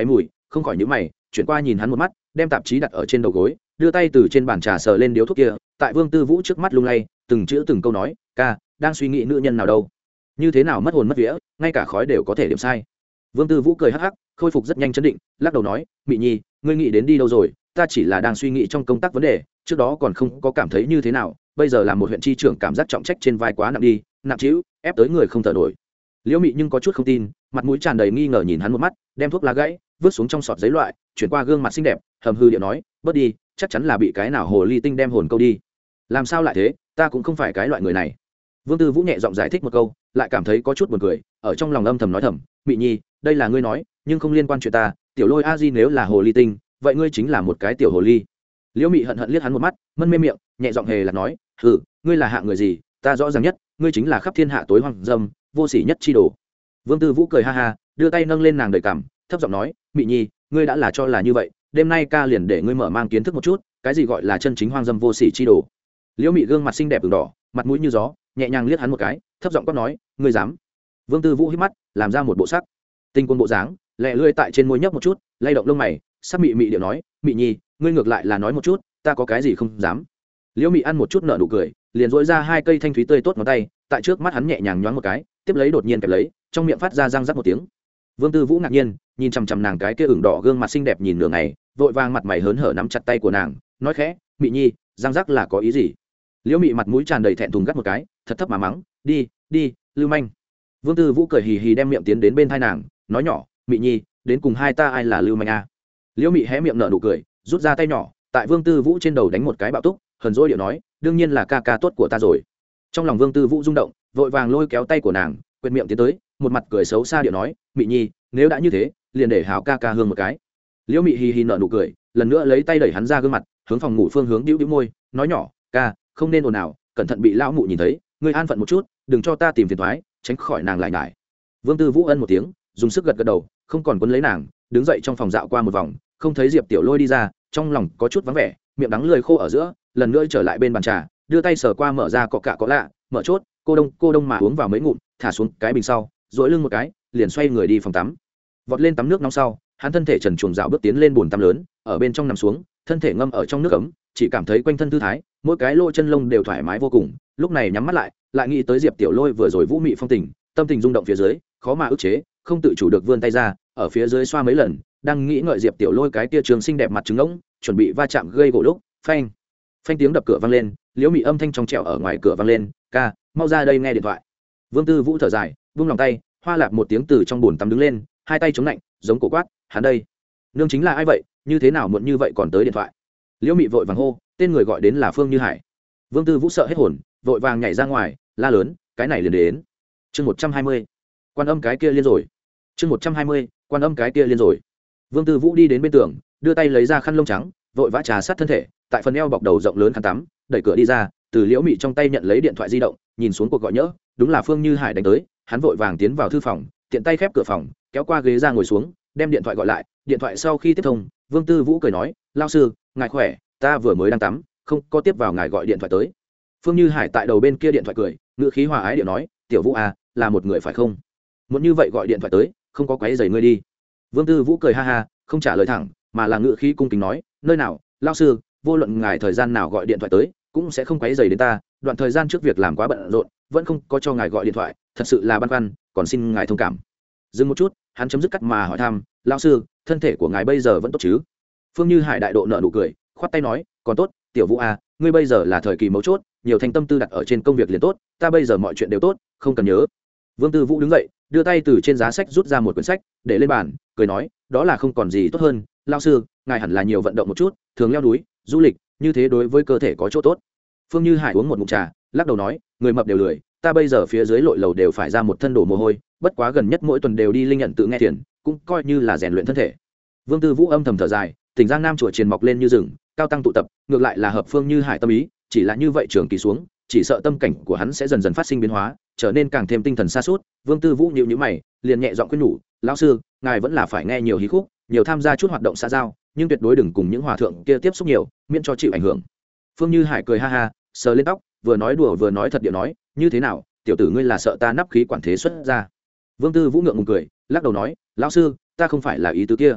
không khỏi nhíu mày chuyển qua nhìn hắn một mắt, đem tạp chí đặt ở trên đầu gối, đưa tay từ trên bàn trà sờ lên điếu thuốc kia, tại Vương Tư Vũ trước mắt lung lay, từng chữ từng câu nói, ca đang suy nghĩ nữ nhân nào đâu, như thế nào mất hồn mất vía, ngay cả khói đều có thể điểm sai. Vương Tư Vũ cười hắc hắc, khôi phục rất nhanh chấn định, lắc đầu nói, Mị Nhi, ngươi nghĩ đến đi đâu rồi? Ta chỉ là đang suy nghĩ trong công tác vấn đề, trước đó còn không có cảm thấy như thế nào, bây giờ làm một huyện tri trưởng cảm giác trọng trách trên vai quá nặng đi, nặng trĩu, ép tới người không thở nổi. Liễu Mị nhưng có chút không tin, mặt mũi tràn đầy nghi ngờ nhìn hắn một mắt, đem thuốc lá gãy vứt xuống trong sọt giấy loại, chuyển qua gương mặt xinh đẹp, hầm hư điệu nói, bớt đi, chắc chắn là bị cái nào hồ ly tinh đem hồn câu đi. Làm sao lại thế, ta cũng không phải cái loại người này. Vương Tư Vũ nhẹ giọng giải thích một câu, lại cảm thấy có chút buồn cười, ở trong lòng âm thầm nói thầm, Mị Nhi, đây là ngươi nói, nhưng không liên quan chuyện ta, tiểu Lôi a di nếu là hồ ly tinh, vậy ngươi chính là một cái tiểu hồ ly. Liễu Mị hận hận liếc hắn một mắt, mân mê miệng, nhẹ giọng hề là nói, hừ, ngươi là hạng người gì, ta rõ ràng nhất, ngươi chính là khắp thiên hạ tối hoang dâm, vô sỉ nhất chi đồ. Vương Tư Vũ cười ha ha, đưa tay nâng lên nàng đầy cằm, thấp giọng nói, Mị Nhi, ngươi đã là cho là như vậy, đêm nay ca liền để ngươi mở mang kiến thức một chút, cái gì gọi là chân chính hoang dâm vô sỉ chi đồ. Liễu Mị gương mặt xinh đẹp ửng đỏ, mặt mũi như gió, nhẹ nhàng liếc hắn một cái, thấp giọng quát nói, ngươi dám? Vương Tư Vũ hít mắt, làm ra một bộ sắc tinh quân bộ dáng, lẹ lưỡi tại trên môi nhấp một chút, lay động lông mày, sắc mị mị điệu nói, Mị Nhi, ngươi ngược lại là nói một chút, ta có cái gì không dám. Liễu Mị ăn một chút nở nụ cười, liền dỗi ra hai cây thanh thúy tươi tốt ngón tay, tại trước mắt hắn nhẹ nhàng nhoáng một cái, tiếp lấy đột nhiên kẹp lấy, trong miệng phát ra răng rắc một tiếng. Vương Tư Vũ ngạc nhiên nhìn chằm chằm nàng cái kia ửng đỏ gương mặt xinh đẹp nhìn nửa ngày, vội vàng mặt mày hớn hở nắm chặt tay của nàng, nói khẽ, Mị Nhi, răng rắc là có ý gì? Liễu Mị mặt mũi tràn đầy thẹn thùng gắt một cái, thật thấp mà mắng, đi đi, lưu manh. Vương Tư Vũ cười hì hì đem miệng tiến đến bên tai nàng, nói nhỏ, Mị Nhi, đến cùng hai ta ai là lưu manh a? Liễu Mị hé miệng nở nụ cười, rút ra tay nhỏ, tại Vương Tư Vũ trên đầu đánh một cái bạo túc, hờn dỗi điệu nói, đương nhiên là ca ca tốt của ta rồi. Trong lòng Vương Tư Vũ rung động, vội vàng lôi kéo tay của nàng, quệt miệng tiến tới, một mặt cười xấu xa điệu nói, Mị Nhi, nếu đã như thế, liền để hảo ca ca hương một cái. Liễu Mị hì hì nở nụ cười, lần nữa lấy tay đẩy hắn ra gương mặt, hướng phòng ngủ phương hướng bĩu bĩu môi, nói nhỏ, ca, không nên ồn ào, cẩn thận bị lão mụ nhìn thấy, ngươi an phận một chút, đừng cho ta tìm phiền toái, tránh khỏi nàng lại nhải. Vương Tư Vũ ân một tiếng, dùng sức gật gật đầu, không còn quấn lấy nàng, đứng dậy trong phòng dạo qua một vòng, không thấy Diệp Tiểu Lôi đi ra, trong lòng có chút vắng vẻ, miệng đắng lưỡi khô ở giữa, lần nữa trở lại bên bàn trà, đưa tay sờ qua mở ra cọ cạ có lạ, mở chốt, cô đông mà uống vào mấy ngụm, thả xuống cái bình sau, duỗi lưng một cái, liền xoay người đi phòng tắm. Vọt lên tắm nước nóng sau, hắn thân thể trần truồng dạo bước tiến lên bồn tắm lớn, ở bên trong nằm xuống, thân thể ngâm ở trong nước ấm, chỉ cảm thấy quanh thân thư thái, mỗi cái lỗ chân lông đều thoải mái vô cùng. Lúc này nhắm mắt lại nghĩ tới Diệp Tiểu Lôi vừa rồi vũ mị phong tình, tâm tình rung động phía dưới, khó mà ức chế, không tự chủ được vươn tay ra, ở phía dưới xoa mấy lần, đang nghĩ ngợi Diệp Tiểu Lôi cái kia trường xinh đẹp mặt trứng ngỗng, chuẩn bị va chạm gây gỗ lúc, phanh tiếng đập cửa vang lên, Liễu Mị âm thanh trong trẻo ở ngoài cửa vang lên, ca, mau ra đây nghe điện thoại. Vương Tư Vũ thở dài, buông lòng tay, hoa lạp một tiếng từ trong bồn tắm đứng lên, hai tay chống lạnh, giống cổ quát, hắn đây, nương chính là ai vậy, như thế nào muộn như vậy còn tới điện thoại. Liễu Mị vội vàng hô, tên người gọi đến là Phương Như Hải. Vương Tư Vũ sợ hết hồn, vội vàng nhảy ra ngoài, la lớn, cái này liền đến. Chương 120, quan âm cái kia liên rồi. Chương 120, quan âm cái kia liên rồi. Vương Tư Vũ đi đến bên tường, đưa tay lấy ra khăn lông trắng, vội vã trà sát thân thể, tại phần eo bọc đầu rộng lớn khăn tắm, đẩy cửa đi ra, từ Liễu Mị trong tay nhận lấy điện thoại di động, nhìn xuống cuộc gọi nhỡ, đúng là Phương Như Hải đánh tới, hắn vội vàng tiến vào thư phòng, tiện tay khép cửa phòng, kéo qua ghế ra ngồi xuống, đem điện thoại gọi lại. Điện thoại sau khi tiếp thông, Vương Tư Vũ cười nói, lao sư, ngài khỏe, ta vừa mới đang tắm, không có tiếp vào ngài gọi điện thoại tới. Phương Như Hải tại đầu bên kia điện thoại cười, ngữ khí hòa ái điệu nói, tiểu Vũ à, là một người phải không? Muốn như vậy gọi điện thoại tới, không có quấy rầy ngươi đi. Vương Tư Vũ cười ha ha, không trả lời thẳng, mà là ngữ khí cung kính nói, nơi nào, lao sư, vô luận ngài thời gian nào gọi điện thoại tới, cũng sẽ không quấy rầy đến ta, đoạn thời gian trước việc làm quá bận rộn, vẫn không có cho ngài gọi điện thoại, thật sự là băn khoăn, còn xin ngài thông cảm. Dừng một chút, hắn chấm dứt cắt mà hỏi thăm, lão sư, thân thể của ngài bây giờ vẫn tốt chứ? Phương Như Hải đại độ nợ nụ cười, khoát tay nói, còn tốt, tiểu Vũ à, ngươi bây giờ là thời kỳ mấu chốt, nhiều thành tâm tư đặt ở trên công việc liền tốt, ta bây giờ mọi chuyện đều tốt, không cần nhớ. Vương Tư Vũ đứng dậy, đưa tay từ trên giá sách rút ra một quyển sách, để lên bàn, cười nói, đó là không còn gì tốt hơn, lão sư, ngài hẳn là nhiều vận động một chút, thường leo núi, du lịch, như thế đối với cơ thể có chỗ tốt. Phương Như Hải uống một ngụm trà, lắc đầu nói, người mập đều lười, ta bây giờ phía dưới lội lầu đều phải ra một thân đổ mồ hôi, bất quá gần nhất mỗi tuần đều đi linh nhận tự nghe thiền, cũng coi như là rèn luyện thân thể. Vương Tư Vũ âm thầm thở dài, tỉnh Giang Nam chùa triền mọc lên như rừng, cao tăng tụ tập, ngược lại là hợp Phương Như Hải tâm ý, chỉ là như vậy trường kỳ xuống, chỉ sợ tâm cảnh của hắn sẽ dần dần phát sinh biến hóa, trở nên càng thêm tinh thần sa sút. Vương Tư Vũ nhíu nhíu mày, liền nhẹ giọng khuyên nhủ, lão sư, ngài vẫn là phải nghe nhiều hí khúc, nhiều tham gia chút hoạt động xã giao, nhưng tuyệt đối đừng cùng những hòa thượng kia tiếp xúc nhiều, miễn cho chịu ảnh hưởng. Phương Như Hải cười ha ha, sờ lên tóc, vừa nói đùa vừa nói thật điệu nói, như thế nào, tiểu tử ngươi là sợ ta nắp khí quản thế xuất ra? Vương Tư Vũ ngượng ngùng cười, lắc đầu nói, lão sư, ta không phải là ý tứ kia.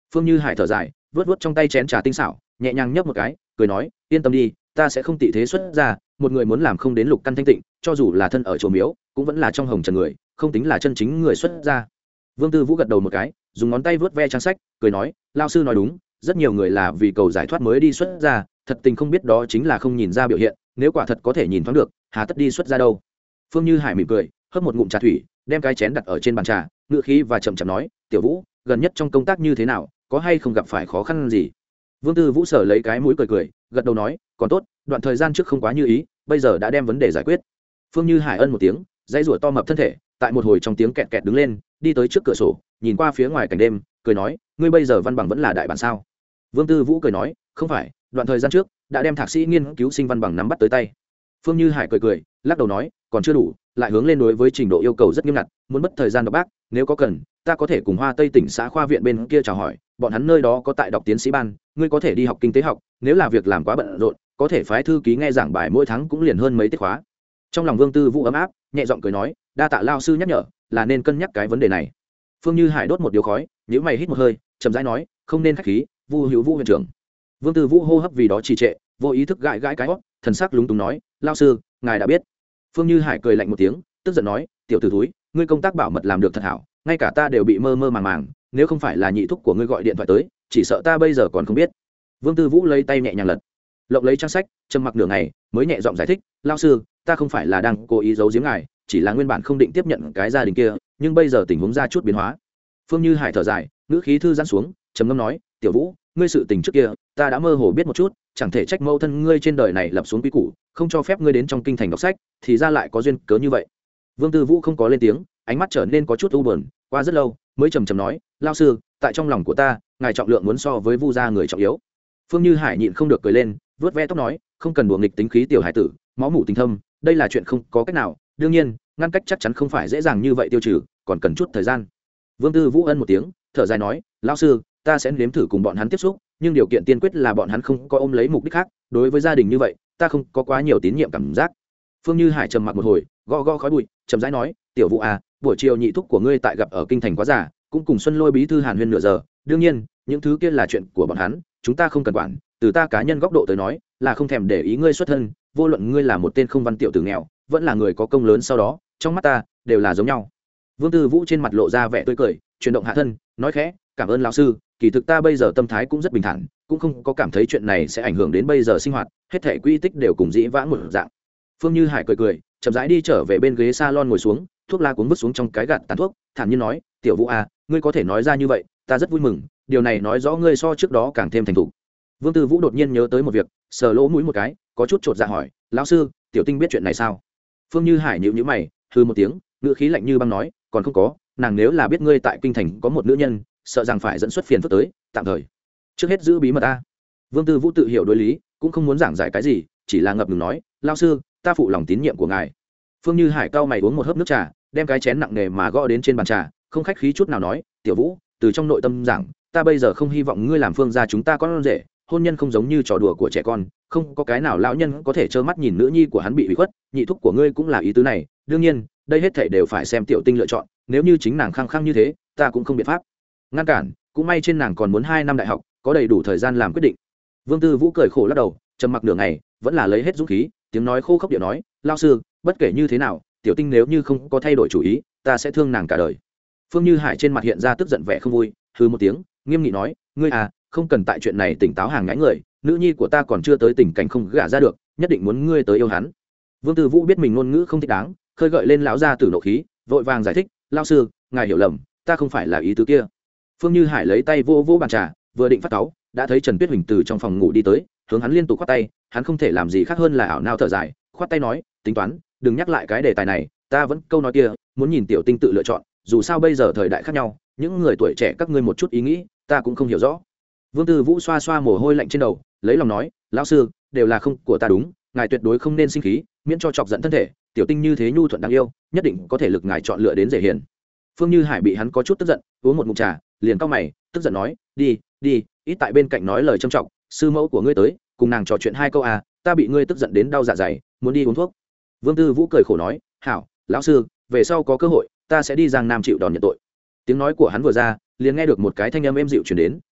Phương Như Hải thở dài, vớt vớt trong tay chén trà tinh xảo, nhẹ nhàng nhấp một cái, cười nói, yên tâm đi, ta sẽ không tị thế xuất ra, một người muốn làm không đến lục căn thanh tịnh, cho dù là thân ở chùa miếu, cũng vẫn là trong hồng trần người, không tính là chân chính người xuất ra. Vương Tư Vũ gật đầu một cái, dùng ngón tay vớt ve trang sách, cười nói, lao sư nói đúng, rất nhiều người là vì cầu giải thoát mới đi xuất ra, thật tình không biết đó chính là không nhìn ra biểu hiện, nếu quả thật có thể nhìn thoáng được, hà tất đi xuất ra đâu. Phương Như Hải mỉm cười, hớp một ngụm trà thủy, đem cái chén đặt ở trên bàn trà, ngựa khí và chậm chậm nói, tiểu Vũ, gần nhất trong công tác như thế nào, có hay không gặp phải khó khăn gì? Vương Tư Vũ sở lấy cái mũi cười cười, gật đầu nói, còn tốt, đoạn thời gian trước không quá như ý, bây giờ đã đem vấn đề giải quyết. Phương Như Hải ân một tiếng, dãy rủa to mập thân thể, tại một hồi trong tiếng kẹt kẹt đứng lên, đi tới trước cửa sổ, nhìn qua phía ngoài cảnh đêm, cười nói, ngươi bây giờ văn bằng vẫn là đại bản sao? Vương Tư Vũ cười nói, không phải, đoạn thời gian trước đã đem thạc sĩ nghiên cứu sinh văn bằng nắm bắt tới tay. Phương Như Hải cười cười, lắc đầu nói, còn chưa đủ, lại hướng lên đối với trình độ yêu cầu rất nghiêm ngặt, muốn mất thời gian đọc bác, nếu có cần, ta có thể cùng Hoa Tây tỉnh xã khoa viện bên kia chào hỏi, bọn hắn nơi đó có tại đọc tiến sĩ ban, ngươi có thể đi học kinh tế học, nếu là việc làm quá bận rộn, có thể phái thư ký nghe giảng bài mỗi tháng cũng liền hơn mấy tiết khóa. Trong lòng Vương Tư Vũ ấm áp, nhẹ giọng cười nói, đa tạ lao sư nhắc nhở, là nên cân nhắc cái vấn đề này. Phương Như Hải đốt một điếu khói, nhíu mày hít một hơi, chậm rãi nói, không nên khách khí, Vu Hữu Vũ viện trưởng. Vương Tư Vũ hô hấp vì đó trì trệ, vô ý thức gãi gãi cái hót, thần sắc lúng túng nói, lao sư, ngài đã biết. Phương Như Hải cười lạnh một tiếng, tức giận nói, tiểu tử thúi, ngươi công tác bảo mật làm được thật hảo, ngay cả ta đều bị mơ mơ màng màng, nếu không phải là nhị thúc của ngươi gọi điện thoại tới, chỉ sợ ta bây giờ còn không biết. Vương Tư Vũ lấy tay nhẹ nhàng lật, lộng lấy trang sách, trầm mặc nửa ngày, mới nhẹ giọng giải thích, lao sư, ta không phải là đang cố ý giấu giếm ngài, chỉ là nguyên bản không định tiếp nhận cái gia đình kia, nhưng bây giờ tình huống ra chút biến hóa. Phương Như Hải thở dài, ngữ khí thư giãn xuống, trầm ngâm nói, tiểu Vũ, ngươi sự tình trước kia ta đã mơ hồ biết một chút, chẳng thể trách mẫu thân ngươi trên đời này lập xuống quy củ, không cho phép ngươi đến trong kinh thành đọc sách, thì ra lại có duyên cớ như vậy. Vương Tư Vũ không có lên tiếng, ánh mắt trở nên có chút u buồn, qua rất lâu mới trầm trầm nói, lao sư, tại trong lòng của ta, ngài trọng lượng muốn so với Vu gia người trọng yếu. Phương Như Hải nhịn không được cười lên, vớt ve tóc nói, không cần đùa nghịch tính khí tiểu hải tử, máu mủ tình thâm, đây là chuyện không có cách nào, đương nhiên ngăn cách chắc chắn không phải dễ dàng như vậy tiêu trừ, còn cần chút thời gian. Vương Tư Vũ ân một tiếng, thở dài nói, lão sư, ta sẽ nếm thử cùng bọn hắn tiếp xúc, nhưng điều kiện tiên quyết là bọn hắn không có ôm lấy mục đích khác, đối với gia đình như vậy, ta không có quá nhiều tín nhiệm cảm giác. Phương Như Hải trầm mặc một hồi, gõ gõ khói bụi, chậm rãi nói, tiểu Vũ à, buổi chiều nhị thúc của ngươi tại gặp ở kinh thành quá già, cũng cùng Xuân Lôi bí thư Hàn Huyên nửa giờ, đương nhiên, những thứ kia là chuyện của bọn hắn, chúng ta không cần quản, từ ta cá nhân góc độ tới nói, là không thèm để ý ngươi xuất thân, vô luận ngươi là một tên không văn tiểu tử nghèo, vẫn là người có công lớn sau đó, trong mắt ta đều là giống nhau. Vương Tư Vũ trên mặt lộ ra vẻ tươi cười, chuyển động hạ thân, nói khẽ, cảm ơn lão sư, kỳ thực ta bây giờ tâm thái cũng rất bình thản, cũng không có cảm thấy chuyện này sẽ ảnh hưởng đến bây giờ sinh hoạt, hết thảy quy tích đều cùng dĩ vãng một dạng. Phương Như Hải cười cười, chậm rãi đi trở về bên ghế salon ngồi xuống, thuốc lá cuốn vứt xuống trong cái gạt tàn thuốc, thản nhiên nói, tiểu Vũ à, ngươi có thể nói ra như vậy, ta rất vui mừng, điều này nói rõ ngươi so trước đó càng thêm thành thục. Vương Tư Vũ đột nhiên nhớ tới một việc, sờ lỗ mũi một cái, có chút chột dạ hỏi, lão sư, tiểu Tinh biết chuyện này sao? Phương Như Hải nhíu nhíu mày, hừ một tiếng, ngữ khí lạnh như băng nói, còn không có, nàng nếu là biết ngươi tại kinh thành có một nữ nhân, sợ rằng phải dẫn xuất phiền phức tới, tạm thời trước hết giữ bí mật ta. Vương Tư Vũ tự hiểu đối lý, cũng không muốn giảng giải cái gì, chỉ là ngập ngừng nói, lão sư, ta phụ lòng tín nhiệm của ngài. Phương Như Hải cau mày uống một hớp nước trà, đem cái chén nặng nề mà gõ đến trên bàn trà, không khách khí chút nào nói, tiểu Vũ, từ trong nội tâm giảng, ta bây giờ không hy vọng ngươi làm Phương gia chúng ta con rể, hôn nhân không giống như trò đùa của trẻ con, không có cái nào lão nhân có thể trơ mắt nhìn nữ nhi của hắn bị hủy khuất, nhị thúc của ngươi cũng là ý tứ này, đương nhiên, đây hết thảy đều phải xem tiểu Tinh lựa chọn, nếu như chính nàng khăng khăng như thế, ta cũng không biện pháp ngăn cản, cũng may trên nàng còn muốn 2 năm đại học, có đầy đủ thời gian làm quyết định. Vương Tư Vũ cười khổ lắc đầu, trầm mặc nửa ngày, vẫn là lấy hết dũng khí, tiếng nói khô khốc điệu nói, lão sư, bất kể như thế nào, tiểu Tinh nếu như không có thay đổi chủ ý, ta sẽ thương nàng cả đời. Phương Như Hải trên mặt hiện ra tức giận vẻ không vui, hừ một tiếng, nghiêm nghị nói, ngươi à, không cần tại chuyện này tỉnh táo hàng ngãi người, nữ nhi của ta còn chưa tới tình cảnh không gả ra được, nhất định muốn ngươi tới yêu hắn. Vương Tư Vũ biết mình ngôn ngữ không thích đáng, khơi gợi lên lão gia tử nộ khí, vội vàng giải thích, lão sư, ngài hiểu lầm, ta không phải là ý tứ kia. Phương Như Hải lấy tay vô vô bàn trà, vừa định phát cáu, đã thấy Trần Tuyết Huỳnh từ trong phòng ngủ đi tới, hướng hắn liên tục khoát tay, hắn không thể làm gì khác hơn là ảo nao thở dài, khoát tay nói, tính toán, đừng nhắc lại cái đề tài này, ta vẫn câu nói kia, muốn nhìn tiểu Tinh tự lựa chọn, dù sao bây giờ thời đại khác nhau, những người tuổi trẻ các ngươi một chút ý nghĩ, ta cũng không hiểu rõ. Vương Tư Vũ xoa xoa mồ hôi lạnh trên đầu, lấy lòng nói, lão sư, đều là không của ta đúng, ngài tuyệt đối không nên sinh khí, miễn cho chọc giận thân thể, tiểu Tinh như thế nhu thuận đáng yêu, nhất định có thể lực ngài chọn lựa đến dễ hiền. Phương Như Hải bị hắn có chút tức giận, uống một ngụm trà, liền cau mày, tức giận nói, đi, đi, ít tại bên cạnh nói lời trâm trọng, sư mẫu của ngươi tới, cùng nàng trò chuyện 2 câu à, ta bị ngươi tức giận đến đau dạ dày, muốn đi uống thuốc. Vương Tư Vũ cười khổ nói, hảo, lão sư, về sau có cơ hội, ta sẽ đi Giang Nam chịu đòn nhận tội. Tiếng nói của hắn vừa ra, liền nghe được một cái thanh âm êm dịu truyền đến,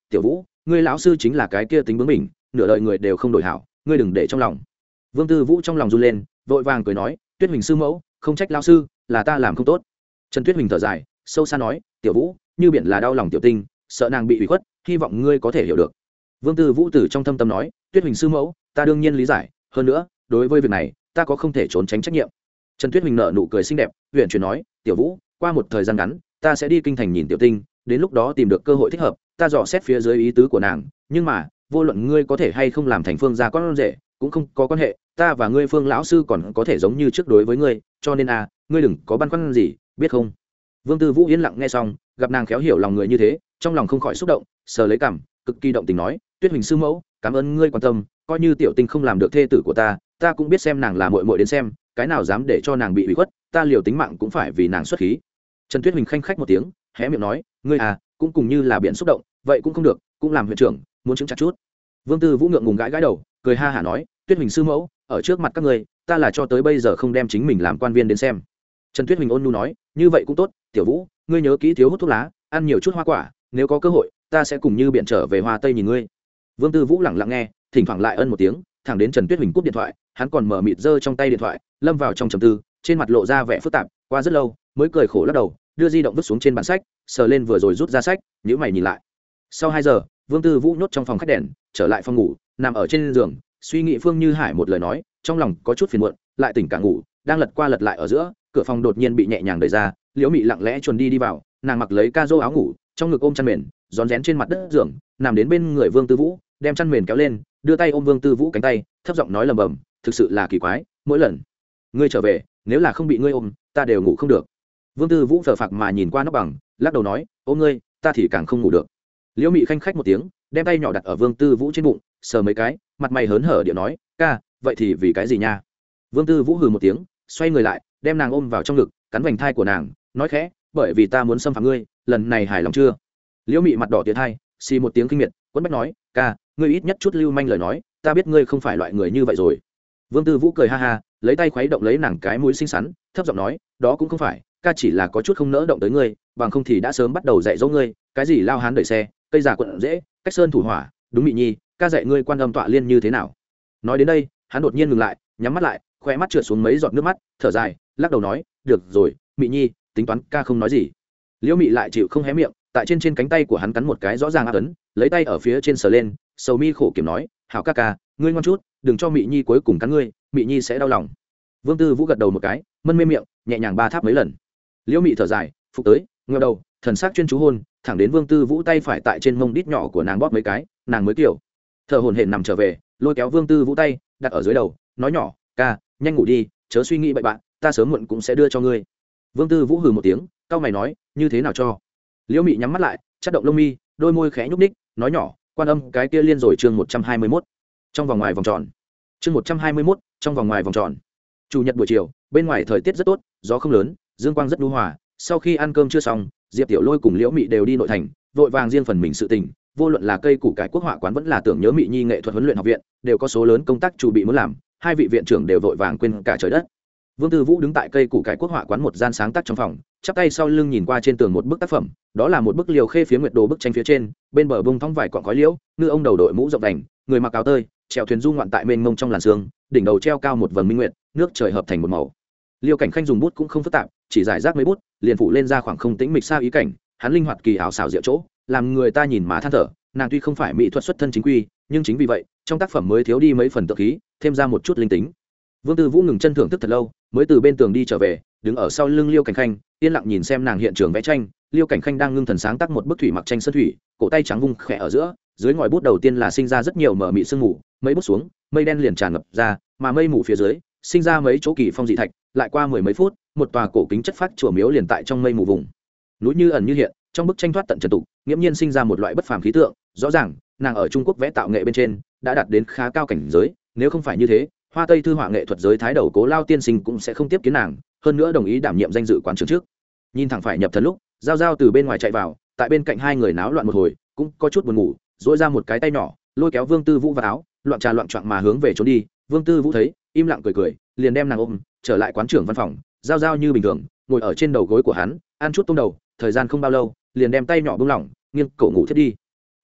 tiểu vũ ngươi lão sư chính là cái kia tính bướng mình nửa đời người đều không đổi hảo, ngươi đừng để trong lòng. Vương Tư Vũ trong lòng run lên, vội vàng cười nói, Tuyết Huỳnh sư mẫu, không trách lão sư, là ta làm không tốt. Trần Tuyết Huỳnh thở dài, sâu xa nói, tiểu vũ như biển là đau lòng tiểu tinh, sợ nàng bị ủy khuất, hy vọng ngươi có thể hiểu được. Vương Tư Vũ từ trong thâm tâm nói, Tuyết Huỳnh sư mẫu, ta đương nhiên lý giải, hơn nữa đối với việc này ta có không thể trốn tránh trách nhiệm. Trần Tuyết Huỳnh nở nụ cười xinh đẹp, huyền chuyển nói, tiểu vũ qua một thời gian ngắn ta sẽ đi kinh thành nhìn tiểu tinh, đến lúc đó tìm được cơ hội thích hợp ta dò xét phía dưới ý tứ của nàng, nhưng mà vô luận ngươi có thể hay không làm thành Phương gia con rể cũng không có quan hệ, ta và ngươi Phương lão sư còn có thể giống như trước đối với ngươi, cho nên ngươi đừng có băn khoăn gì, biết không? Vương Tư Vũ yên lặng nghe xong, gặp nàng khéo hiểu lòng người như thế, trong lòng không khỏi xúc động, sờ lấy cằm, cực kỳ động tình nói, Tuyết Huỳnh sư mẫu, cảm ơn ngươi quan tâm, coi như tiểu tinh không làm được thê tử của ta cũng biết xem nàng là muội muội đến xem, cái nào dám để cho nàng bị ủy khuất, ta liều tính mạng cũng phải vì nàng xuất khí. Trần Tuyết Huỳnh khanh khách một tiếng, hé miệng nói, ngươi cũng cùng như là biển xúc động, vậy cũng không được, cũng làm huyện trưởng, muốn chứng chặt chút. Vương Tư Vũ ngượng ngùng gãi gãi đầu, cười ha hả nói, Tuyết Huỳnh sư mẫu, ở trước mặt các ngươi, ta là cho tới bây giờ không đem chính mình làm quan viên đến xem. Trần Tuyết Huỳnh ôn nhu nói, như vậy cũng tốt, tiểu vũ ngươi nhớ kỹ thiếu hút thuốc lá, ăn nhiều chút hoa quả, nếu có cơ hội ta sẽ cùng như biển trở về Hoa Tây nhìn ngươi. Vương Tư Vũ lẳng lặng nghe, thỉnh thoảng lại ân một tiếng, thẳng đến Trần Tuyết Huỳnh cúp điện thoại, hắn còn mở mịt giơ trong tay điện thoại, lâm vào trong trầm tư, trên mặt lộ ra vẻ phức tạp, qua rất lâu mới cười khổ lắc đầu, đưa di động vứt xuống trên bàn sách, sờ lên vừa rồi rút ra sách, nhíu mày nhìn lại. Sau 2 giờ, Vương Tư Vũ nhốt trong phòng khách đèn, trở lại phòng ngủ, nằm ở trên giường, suy nghĩ Phương Như Hải một lời nói, trong lòng có chút phiền muộn, lại tỉnh cả ngủ, đang lật qua lật lại ở giữa, cửa phòng đột nhiên bị nhẹ nhàng đẩy ra, Liễu Mị lặng lẽ chuồn đi vào, nàng mặc lấy ca rô áo ngủ, trong ngực ôm chăn mền, rón rén trên mặt đất giường, nằm đến bên người Vương Tư Vũ, đem chăn mền kéo lên, đưa tay ôm Vương Tư Vũ cánh tay, thấp giọng nói lầm bầm, thực sự là kỳ quái, mỗi lần ngươi trở về, nếu là không bị ngươi ôm, ta đều ngủ không được. Vương Tư Vũ phờ phạc mà nhìn qua nóc bằng, lắc đầu nói, ôm ngươi, ta thì càng không ngủ được. Liễu Mị khanh khách một tiếng, đem tay nhỏ đặt ở Vương Tư Vũ trên bụng, sờ mấy cái, mặt mày hớn hở điệu nói, ca, vậy thì vì cái gì nha? Vương Tư Vũ hừ một tiếng, xoay người lại, đem nàng ôm vào trong ngực, cắn vành thai của nàng, nói khẽ, bởi vì ta muốn xâm phạm ngươi, lần này hài lòng chưa? Liễu Mị mặt đỏ tiến hai, xì một tiếng kinh miệt, quấn bách nói, ca, ngươi ít nhất chút lưu manh lời nói, ta biết ngươi không phải loại người như vậy rồi. Vương Tư Vũ cười ha ha, lấy tay khuấy động lấy nàng cái mũi xinh xắn, thấp giọng nói, đó cũng không phải, ca chỉ là có chút không nỡ động tới ngươi, bằng không thì đã sớm bắt đầu dạy dỗ ngươi, cái gì lao hán đẩy xe, cây già quận dễ, cách sơn thủ hỏa, đúng Mị nhi, ca dạy ngươi quan âm tọa liên như thế nào? Nói đến đây, hắn đột nhiên ngừng lại, nhắm mắt lại, khoe mắt trượt xuống mấy giọt nước mắt, thở dài, lắc đầu nói, được rồi, Mị nhi, tính toán ca không nói gì. Liễu Mị lại chịu không hé miệng, tại trên cánh tay của hắn cắn một cái rõ ràng áp ấn, lấy tay ở phía trên sờ lên, sầu mi khổ kiểm nói, hảo ca ca, ngươi ngoan chút, đừng cho Mị nhi cuối cùng cắn ngươi, Mị nhi sẽ đau lòng. Vương Tư Vũ gật đầu một cái, mân mê miệng, nhẹ nhàng ba tháp mấy lần. Liễu Mị thở dài, phục tới, ngẩng đầu, thần sắc chuyên chú hôn, thẳng đến Vương Tư Vũ tay phải tại trên mông đít nhỏ của nàng bóp mấy cái, nàng mới kiểu thở hổn hển nằm trở về, lôi kéo Vương Tư Vũ tay, đặt ở dưới đầu, nói nhỏ, ca, nhanh ngủ đi, chớ suy nghĩ bậy bạn, ta sớm muộn cũng sẽ đưa cho ngươi. Vương Tư Vũ hừ một tiếng, cau mày nói, như thế nào cho? Liễu Mị nhắm mắt lại, chắt động lông mi, đôi môi khẽ nhúc ních, nói nhỏ, quan âm cái kia liên rồi chương 121. Trong vòng ngoài vòng tròn. Chương 121, trong vòng ngoài vòng tròn. Chủ nhật buổi chiều, bên ngoài thời tiết rất tốt, gió không lớn, dương quang rất nhu hòa, sau khi ăn cơm chưa xong, Diệp Tiểu Lôi cùng Liễu Mị đều đi nội thành, vội vàng riêng phần mình sự tình, vô luận là cây củ cải quốc họa quán vẫn là tưởng nhớ Mị nhi nghệ thuật huấn luyện học viện, đều có số lớn công tác chuẩn bị muốn làm, hai vị viện trưởng đều vội vàng quên cả trời đất. Vương Tư Vũ đứng tại cây củ cải quốc họa quán một gian sáng tác trong phòng, chắp tay sau lưng nhìn qua trên tường một bức tác phẩm, đó là một bức liều khê phía nguyệt đồ bức tranh phía trên, bên bờ bông thong vài cọn khói liễu, ngư ông đầu đội mũ rộng đành, người mặc áo tơi, chèo thuyền du ngoạn tại mênh mông trong làn sương, đỉnh đầu treo cao một vầng minh nguyệt, nước trời hợp thành một màu. Liêu Cảnh Khanh dùng bút cũng không phức tạp, chỉ giải rác mấy bút, liền phủ lên ra khoảng không tĩnh mịch xa ý cảnh, hắn linh hoạt kỳ ảo xảo diệu chỗ, làm người ta nhìn mà than thở. Nàng tuy không phải mỹ thuật xuất thân chính quy, nhưng chính vì vậy, trong tác phẩm mới thiếu đi mấy phần tự khí, thêm ra một chút linh tính. Vương Tư Vũ ngừng chân thưởng thức thật lâu, mới từ bên tường đi trở về, đứng ở sau lưng Liêu Cảnh Khanh, yên lặng nhìn xem nàng hiện trường vẽ tranh. Liêu Cảnh Khanh đang ngưng thần sáng tác một bức thủy mặc tranh sơn thủy, cổ tay trắng vung khẽ ở giữa, dưới ngòi bút đầu tiên là sinh ra rất nhiều mờ mịt sương mù, mấy bút xuống, mây đen liền tràn ngập ra, mà mây mù phía dưới, sinh ra mấy chỗ kỳ phong dị thạch, lại qua mười mấy phút, một tòa cổ kính chất phát chùa miếu liền tại trong mây mù vùng. Núi như ẩn như hiện, trong bức tranh thoát tận trần tục, nghiễm nhiên sinh ra một loại bất phàm khí tượng, rõ ràng, nàng ở Trung Quốc vẽ tạo nghệ bên trên đã đạt đến khá cao cảnh giới, nếu không phải như thế, Hoa Tây thư họa nghệ thuật giới thái đầu Cố Lao tiên sinh cũng sẽ không tiếp kiến nàng, hơn nữa đồng ý đảm nhiệm danh dự quán trưởng trước. Nhìn thẳng phải nhập thần lúc, Giao Giao từ bên ngoài chạy vào, tại bên cạnh hai người náo loạn một hồi, cũng có chút buồn ngủ, duỗi ra một cái tay nhỏ, lôi kéo Vương Tư Vũ vào áo, loạn trà loạn choạng mà hướng về trốn đi. Vương Tư Vũ thấy, im lặng cười cười, liền đem nàng ôm trở lại quán trưởng văn phòng. Giao Giao như bình thường ngồi ở trên đầu gối của hắn, ăn chút tôm đầu, thời gian không bao lâu, liền đem tay nhỏ buông lỏng, nghiêng cổ ngủ thiết đi.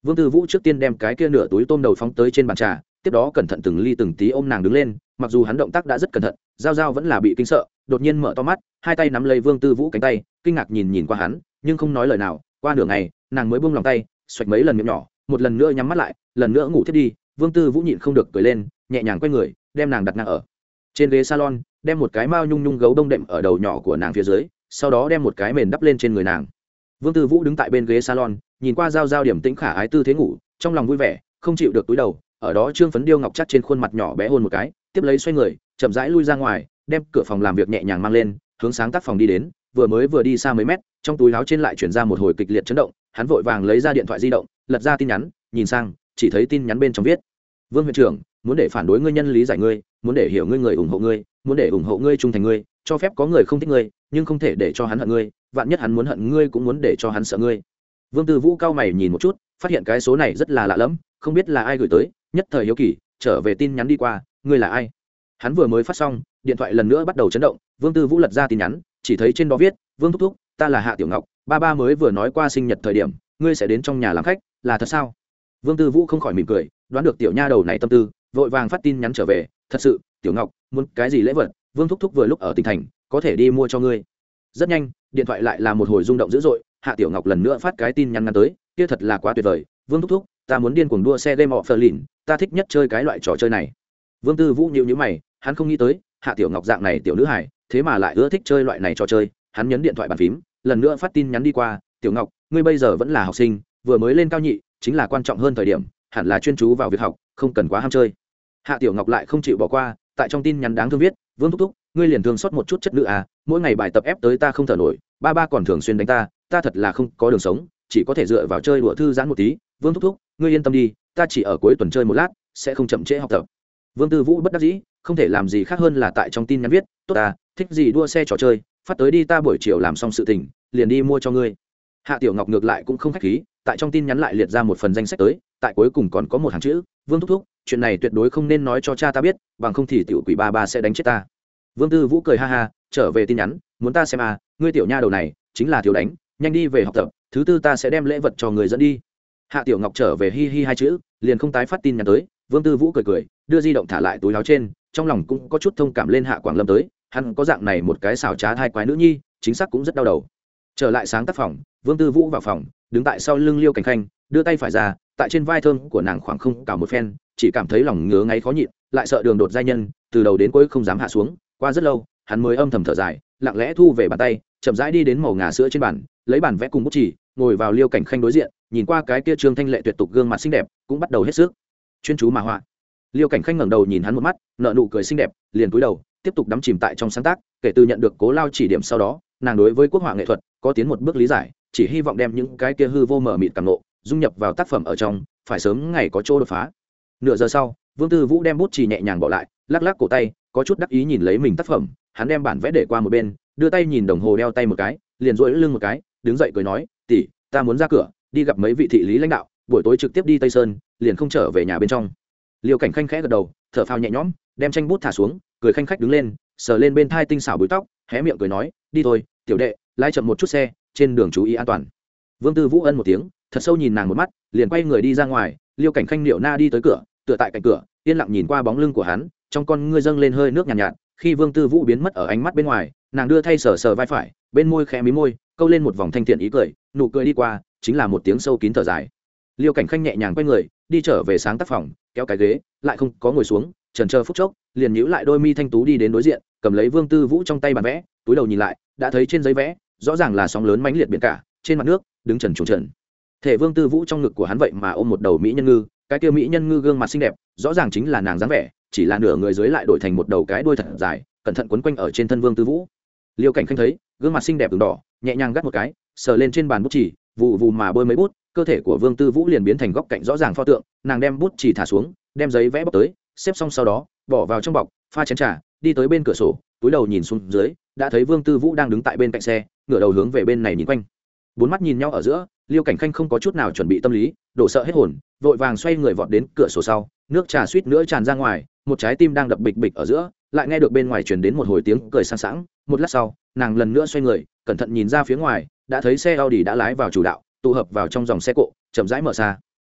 Vương Tư Vũ trước tiên đem cái kia nửa túi tôm đầu phóng tới trên bàn trà, tiếp đó cẩn thận từng ly từng tí ôm nàng đứng lên, mặc dù hắn động tác đã rất cẩn thận, Giao Giao vẫn là bị kinh sợ, đột nhiên mở to mắt, hai tay nắm lấy Vương Tư Vũ cánh tay, kinh ngạc nhìn nhìn qua hắn, nhưng không nói lời nào. Qua nửa ngày, nàng mới buông lòng tay, xoạch mấy lần miệng nhỏ, một lần nữa nhắm mắt lại, lần nữa ngủ thiếp đi. Vương Tư Vũ nhịn không được cười lên, nhẹ nhàng quay người, đem nàng đặt ngang ở trên ghế salon, đem một cái mao nhung nhung gấu đông đệm ở đầu nhỏ của nàng phía dưới, sau đó đem một cái mền đắp lên trên người nàng. Vương Tư Vũ đứng tại bên ghế salon, nhìn qua Giao Giao điểm tĩnh khả ái tư thế ngủ, trong lòng vui vẻ, không chịu được túi đầu, ở đó trương phấn điêu ngọc chắc trên khuôn mặt nhỏ bé hôn một cái, tiếp lấy xoay người, chậm rãi lui ra ngoài, đem cửa phòng làm việc nhẹ nhàng mang lên, hướng sáng tác phòng đi đến. Vừa đi xa mấy mét, trong túi áo trên lại chuyển ra một hồi kịch liệt chấn động, hắn vội vàng lấy ra điện thoại di động, lật ra tin nhắn, nhìn sang, chỉ thấy tin nhắn bên trong viết: Vương huyện trưởng, muốn để phản đối ngươi nhân lý giải ngươi, muốn để hiểu ngươi người ủng hộ ngươi, muốn để ủng hộ ngươi trung thành ngươi, cho phép có người không thích ngươi, nhưng không thể để cho hắn hận ngươi, vạn nhất hắn muốn hận ngươi cũng muốn để cho hắn sợ ngươi. Vương Tư Vũ cao mày nhìn một chút, phát hiện cái số này rất là lạ lẫm, không biết là ai gửi tới, nhất thời hiếu kỳ, trở về tin nhắn đi qua, ngươi là ai? Hắn vừa mới phát xong, điện thoại lần nữa bắt đầu chấn động, Vương Tư Vũ lật ra tin nhắn, chỉ thấy trên đó viết: Vương thúc thúc, ta là Hạ Tiểu Ngọc, ba ba mới vừa nói qua sinh nhật thời điểm, ngươi sẽ đến trong nhà làm khách, là thật sao? Vương Tư Vũ không khỏi mỉm cười, đoán được tiểu nha đầu này tâm tư, vội vàng phát tin nhắn trở về: thật sự, Tiểu Ngọc, muốn cái gì lễ vật, Vương thúc thúc vừa lúc ở tỉnh thành, có thể đi mua cho ngươi. Rất nhanh, điện thoại lại là một hồi rung động dữ dội, Hạ Tiểu Ngọc lần nữa phát cái tin nhắn ngắn tới, kia thật là quá tuyệt vời, Vương thúc thúc, ta muốn điên cuồng đua xe game of Berlin, ta thích nhất chơi cái loại trò chơi này. Vương Tư Vũ nhíu nhíu mày, hắn không nghĩ tới, Hạ Tiểu Ngọc dạng này tiểu nữ hài, thế mà lại ưa thích chơi loại này trò chơi, hắn nhấn điện thoại bàn phím, lần nữa phát tin nhắn đi qua: Tiểu Ngọc, ngươi bây giờ vẫn là học sinh, vừa mới lên cao nhị, chính là quan trọng hơn thời điểm, hẳn là chuyên chú vào việc học, không cần quá ham chơi. Hạ Tiểu Ngọc lại không chịu bỏ qua, tại trong tin nhắn đáng thương viết: Vương thúc thúc, ngươi liền thương xót một chút chất nữ à, mỗi ngày bài tập ép tới ta không thở nổi, ba ba còn thường xuyên đánh ta, ta thật là không có đường sống, chỉ có thể dựa vào chơi đùa thư giãn một tí. Vương thúc thúc, ngươi yên tâm đi, ta chỉ ở cuối tuần chơi một lát, sẽ không chậm trễ học tập. Vương Tư Vũ bất đắc dĩ, không thể làm gì khác hơn là tại trong tin nhắn viết: tốt à, thích gì đua xe trò chơi, phát tới đi, ta buổi chiều làm xong sự tình, liền đi mua cho ngươi. Hạ Tiểu Ngọc ngược lại cũng không khách khí, tại trong tin nhắn lại liệt ra một phần danh sách tới, tại cuối cùng còn có một hàng chữ: Vương thúc thúc, chuyện này tuyệt đối không nên nói cho cha ta biết, bằng không thì tiểu quỷ ba ba sẽ đánh chết ta. Vương Tư Vũ cười ha ha, trở về tin nhắn: muốn ta xem à, ngươi tiểu nha đầu này chính là thiếu đánh, nhanh đi về học tập, thứ tư ta sẽ đem lễ vật cho người dẫn đi. Hạ Tiểu Ngọc trở về hi hi hai chữ, liền không tái phát tin nhắn tới. Vương Tư Vũ cười cười, đưa di động thả lại túi áo trên, trong lòng cũng có chút thông cảm lên Hạ Quảng Lâm tới, hắn có dạng này một cái xảo trá hai quái nữ nhi, chính xác cũng rất đau đầu. Trở lại sáng tác phòng, Vương Tư Vũ vào phòng, đứng tại sau lưng Liêu Cảnh Khanh, đưa tay phải ra, tại trên vai thơm của nàng khoảng không cào một phen, chỉ cảm thấy lòng ngứa ngáy khó nhịn, lại sợ đường đột giai nhân, từ đầu đến cuối không dám hạ xuống. Qua rất lâu, hắn mới âm thầm thở dài, lặng lẽ thu về bàn tay, chậm rãi đi đến màu ngà sữa trên bàn, lấy bản vẽ cùng bút chì, ngồi vào Liêu Cảnh Khanh đối diện, nhìn qua cái kia trương thanh lệ tuyệt tục gương mặt xinh đẹp, cũng bắt đầu hết sức chuyên chú mà họa. Liêu Cảnh Khanh ngẩng đầu nhìn hắn một mắt, nở nụ cười xinh đẹp, liền cúi đầu, tiếp tục đắm chìm tại trong sáng tác. Kể từ nhận được Cố Lao chỉ điểm sau đó, nàng đối với quốc họa nghệ thuật có tiến một bước lý giải, chỉ hy vọng đem những cái kia hư vô mở mịt cảm ngộ dung nhập vào tác phẩm ở trong, phải sớm ngày có chỗ đột phá. Nửa giờ sau, Vương Tư Vũ đem bút chì nhẹ nhàng bỏ lại, lắc lắc cổ tay, có chút đắc ý nhìn lấy mình tác phẩm. Hắn đem bản vẽ để qua một bên, đưa tay nhìn đồng hồ đeo tay một cái, liền duỗi lưng một cái, đứng dậy cười nói: tỷ, ta muốn ra cửa đi gặp mấy vị thị lý lãnh đạo, buổi tối trực tiếp đi Tây Sơn, liền không trở về nhà bên trong. Liêu Cảnh Khanh khẽ gật đầu, thở phào nhẹ nhõm, đem tranh bút thả xuống, cười khanh khách đứng lên, sờ lên bên thai tinh xảo búi tóc, hé miệng cười nói: đi thôi, tiểu đệ, lái chậm một chút xe, trên đường chú ý an toàn. Vương Tư Vũ ân một tiếng, thật sâu nhìn nàng một mắt, liền quay người đi ra ngoài. Liêu Cảnh Khanh liệu na đi tới cửa, tựa tại cạnh cửa, yên lặng nhìn qua bóng lưng của hắn, trong con ngươi dâng lên hơi nước nhàn nhạt. Khi Vương Tư Vũ biến mất ở ánh mắt bên ngoài, nàng đưa thay sờ sờ vai phải, bên môi khẽ mí môi, câu lên một vòng thanh thiện ý cười, nụ cười đi qua, chính là một tiếng sâu kín thở dài. Liêu Cảnh Khanh nhẹ nhàng quay người, đi trở về sáng tác phòng, kéo cái ghế, lại không có ngồi xuống, chần chờ phút chốc, liền nhíu lại đôi mi thanh tú đi đến đối diện, cầm lấy Vương Tư Vũ trong tay bản vẽ, túi đầu nhìn lại, đã thấy trên giấy vẽ, rõ ràng là sóng lớn mãnh liệt biển cả, trên mặt nước, đứng trần trùng trần. Thể Vương Tư Vũ trong ngực của hắn vậy mà ôm một đầu mỹ nhân ngư, cái kia mỹ nhân ngư gương mặt xinh đẹp, rõ ràng chính là nàng dáng vẻ, chỉ là nửa người dưới lại đổi thành một đầu cái đuôi thật dài, cẩn thận quấn quanh ở trên thân Vương Tư Vũ. Liêu Cảnh Khanh thấy, gương mặt xinh đẹp ửng đỏ, nhẹ nhàng gắt một cái, sờ lên trên bàn bút chì, vụ vụ mà bôi mấy bút, cơ thể của Vương Tư Vũ liền biến thành góc cạnh rõ ràng pho tượng. Nàng đem bút chì thả xuống, đem giấy vẽ bóc tới, xếp xong sau đó bỏ vào trong bọc, pha chén trà, đi tới bên cửa sổ, túi đầu nhìn xuống dưới, đã thấy Vương Tư Vũ đang đứng tại bên cạnh xe, ngửa đầu hướng về bên này nhìn quanh. Bốn mắt nhìn nhau ở giữa, Liêu Cảnh Khanh không có chút nào chuẩn bị tâm lý, đổ sợ hết hồn, vội vàng xoay người vọt đến cửa sổ sau, nước trà suýt nữa tràn ra ngoài, một trái tim đang đập bịch bịch ở giữa, lại nghe được bên ngoài truyền đến một hồi tiếng cười sang sảng. Một lát sau, nàng lần nữa xoay người, cẩn thận nhìn ra phía ngoài, đã thấy xe Audi đã lái vào chủ đạo, tụ hợp vào trong dòng xe cộ, chậm rãi mở xa.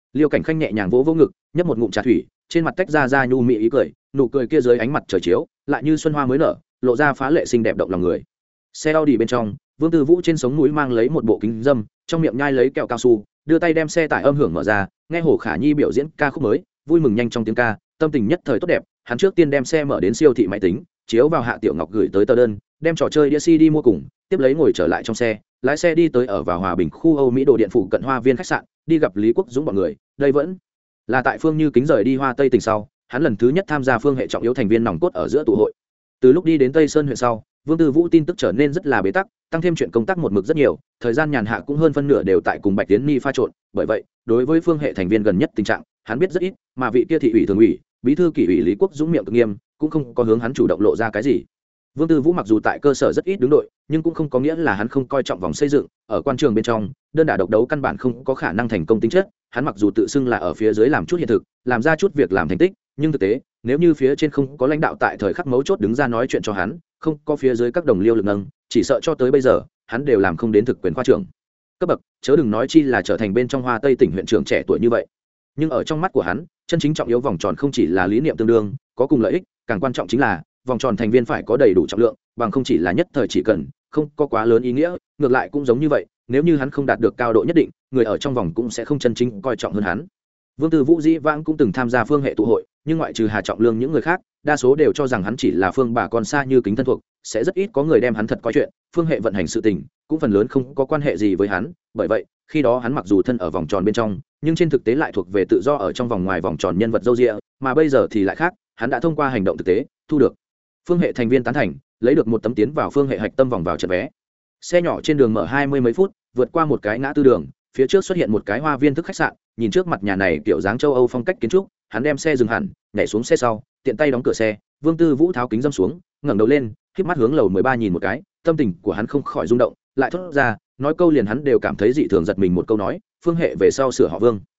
Liêu Cảnh Khanh nhẹ nhàng vỗ vỗ ngực, nhấp một ngụm trà thủy, trên mặt tách ra nhu mị ý cười, nụ cười kia dưới ánh mặt trời chiếu lại như xuân hoa mới nở, lộ ra phá lệ xinh đẹp động lòng người. Xe Audi bên trong, Vương Tư Vũ trên sống mũi mang lấy một bộ kính dâm, trong miệng nhai lấy kẹo cao su, đưa tay đem xe tải âm hưởng mở ra, nghe Hồ Khả Nhi biểu diễn ca khúc mới, vui mừng nhanh trong tiếng ca, tâm tình nhất thời tốt đẹp. Hắn trước tiên đem xe mở đến siêu thị máy tính, chiếu vào Hạ Tiểu Ngọc gửi tới tờ đơn, đem trò chơi đĩa CD mua cùng, tiếp lấy ngồi trở lại trong xe, lái xe đi tới ở vào Hòa Bình khu Âu Mỹ đồ điện phủ cận Hoa Viên khách sạn, đi gặp Lý Quốc Dũng bọn người. Đây vẫn là tại Phương Như Kính rời đi Hoa Tây tỉnh sau, hắn lần thứ nhất tham gia Phương hệ trọng yếu thành viên nòng cốt ở giữa tụ hội. Từ lúc đi đến Tây Sơn huyện sau, Vương Tư Vũ tin tức trở nên rất là bế tắc, tăng thêm chuyện công tác một mực rất nhiều, thời gian nhàn hạ cũng hơn phân nửa đều tại cùng Bạch Tiến Ni pha trộn, bởi vậy, đối với Phương hệ thành viên gần nhất tình trạng, hắn biết rất ít, mà vị kia thị ủy thường ủy, bí thư kỷ ủy Lý Quốc Dũng miệng cực nghiêm, cũng không có hướng hắn chủ động lộ ra cái gì. Vương Tư Vũ mặc dù tại cơ sở rất ít đứng đội, nhưng cũng không có nghĩa là hắn không coi trọng vòng xây dựng, ở quan trường bên trong, đơn đả độc đấu căn bản không có khả năng thành công tính chất, hắn mặc dù tự xưng là ở phía dưới làm chút hiện thực, làm ra chút việc làm thành tích, nhưng thực tế, nếu như phía trên không có lãnh đạo tại thời khắc mấu chốt đứng ra nói chuyện cho hắn, không có phía dưới các đồng liêu lực nâng, chỉ sợ cho tới bây giờ, hắn đều làm không đến thực quyền khoa trưởng cấp bậc, chớ đừng nói chi là trở thành bên trong Hoa Tây tỉnh huyện trưởng trẻ tuổi như vậy. Nhưng ở trong mắt của hắn, chân chính trọng yếu vòng tròn không chỉ là lý niệm tương đương, có cùng lợi ích, càng quan trọng chính là vòng tròn thành viên phải có đầy đủ trọng lượng, bằng không chỉ là nhất thời chỉ cần, không có quá lớn ý nghĩa, ngược lại cũng giống như vậy, nếu như hắn không đạt được cao độ nhất định, người ở trong vòng cũng sẽ không chân chính coi trọng hơn hắn. Vương Tư Vũ dĩ vãng cũng từng tham gia Phương hệ tụ hội, nhưng ngoại trừ Hà Trọng Lương những người khác, đa số đều cho rằng hắn chỉ là Phương bà con xa như kính thân thuộc, sẽ rất ít có người đem hắn thật coi chuyện. Phương hệ vận hành sự tình, cũng phần lớn không có quan hệ gì với hắn, bởi vậy, khi đó hắn mặc dù thân ở vòng tròn bên trong, nhưng trên thực tế lại thuộc về tự do ở trong vòng ngoài vòng tròn nhân vật dâu dịa, mà bây giờ thì lại khác, hắn đã thông qua hành động thực tế, thu được Phương hệ thành viên tán thành, lấy được một tấm tiến vào Phương hệ hạch tâm vòng vào trận vé. Xe nhỏ trên đường mở 20 mấy phút, vượt qua một cái ngã tư đường, phía trước xuất hiện một cái hoa viên thức khách sạn, nhìn trước mặt nhà này kiểu dáng châu Âu phong cách kiến trúc, hắn đem xe dừng hẳn, nhảy xuống xe sau, tiện tay đóng cửa xe. Vương Tư Vũ tháo kính dâm xuống, ngẩng đầu lên, khép mắt hướng lầu 13 nhìn một cái, tâm tình của hắn không khỏi rung động, lại thốt ra, nói câu liền hắn đều cảm thấy dị thường giật mình một câu nói, Phương hệ về sau sửa họ Vương.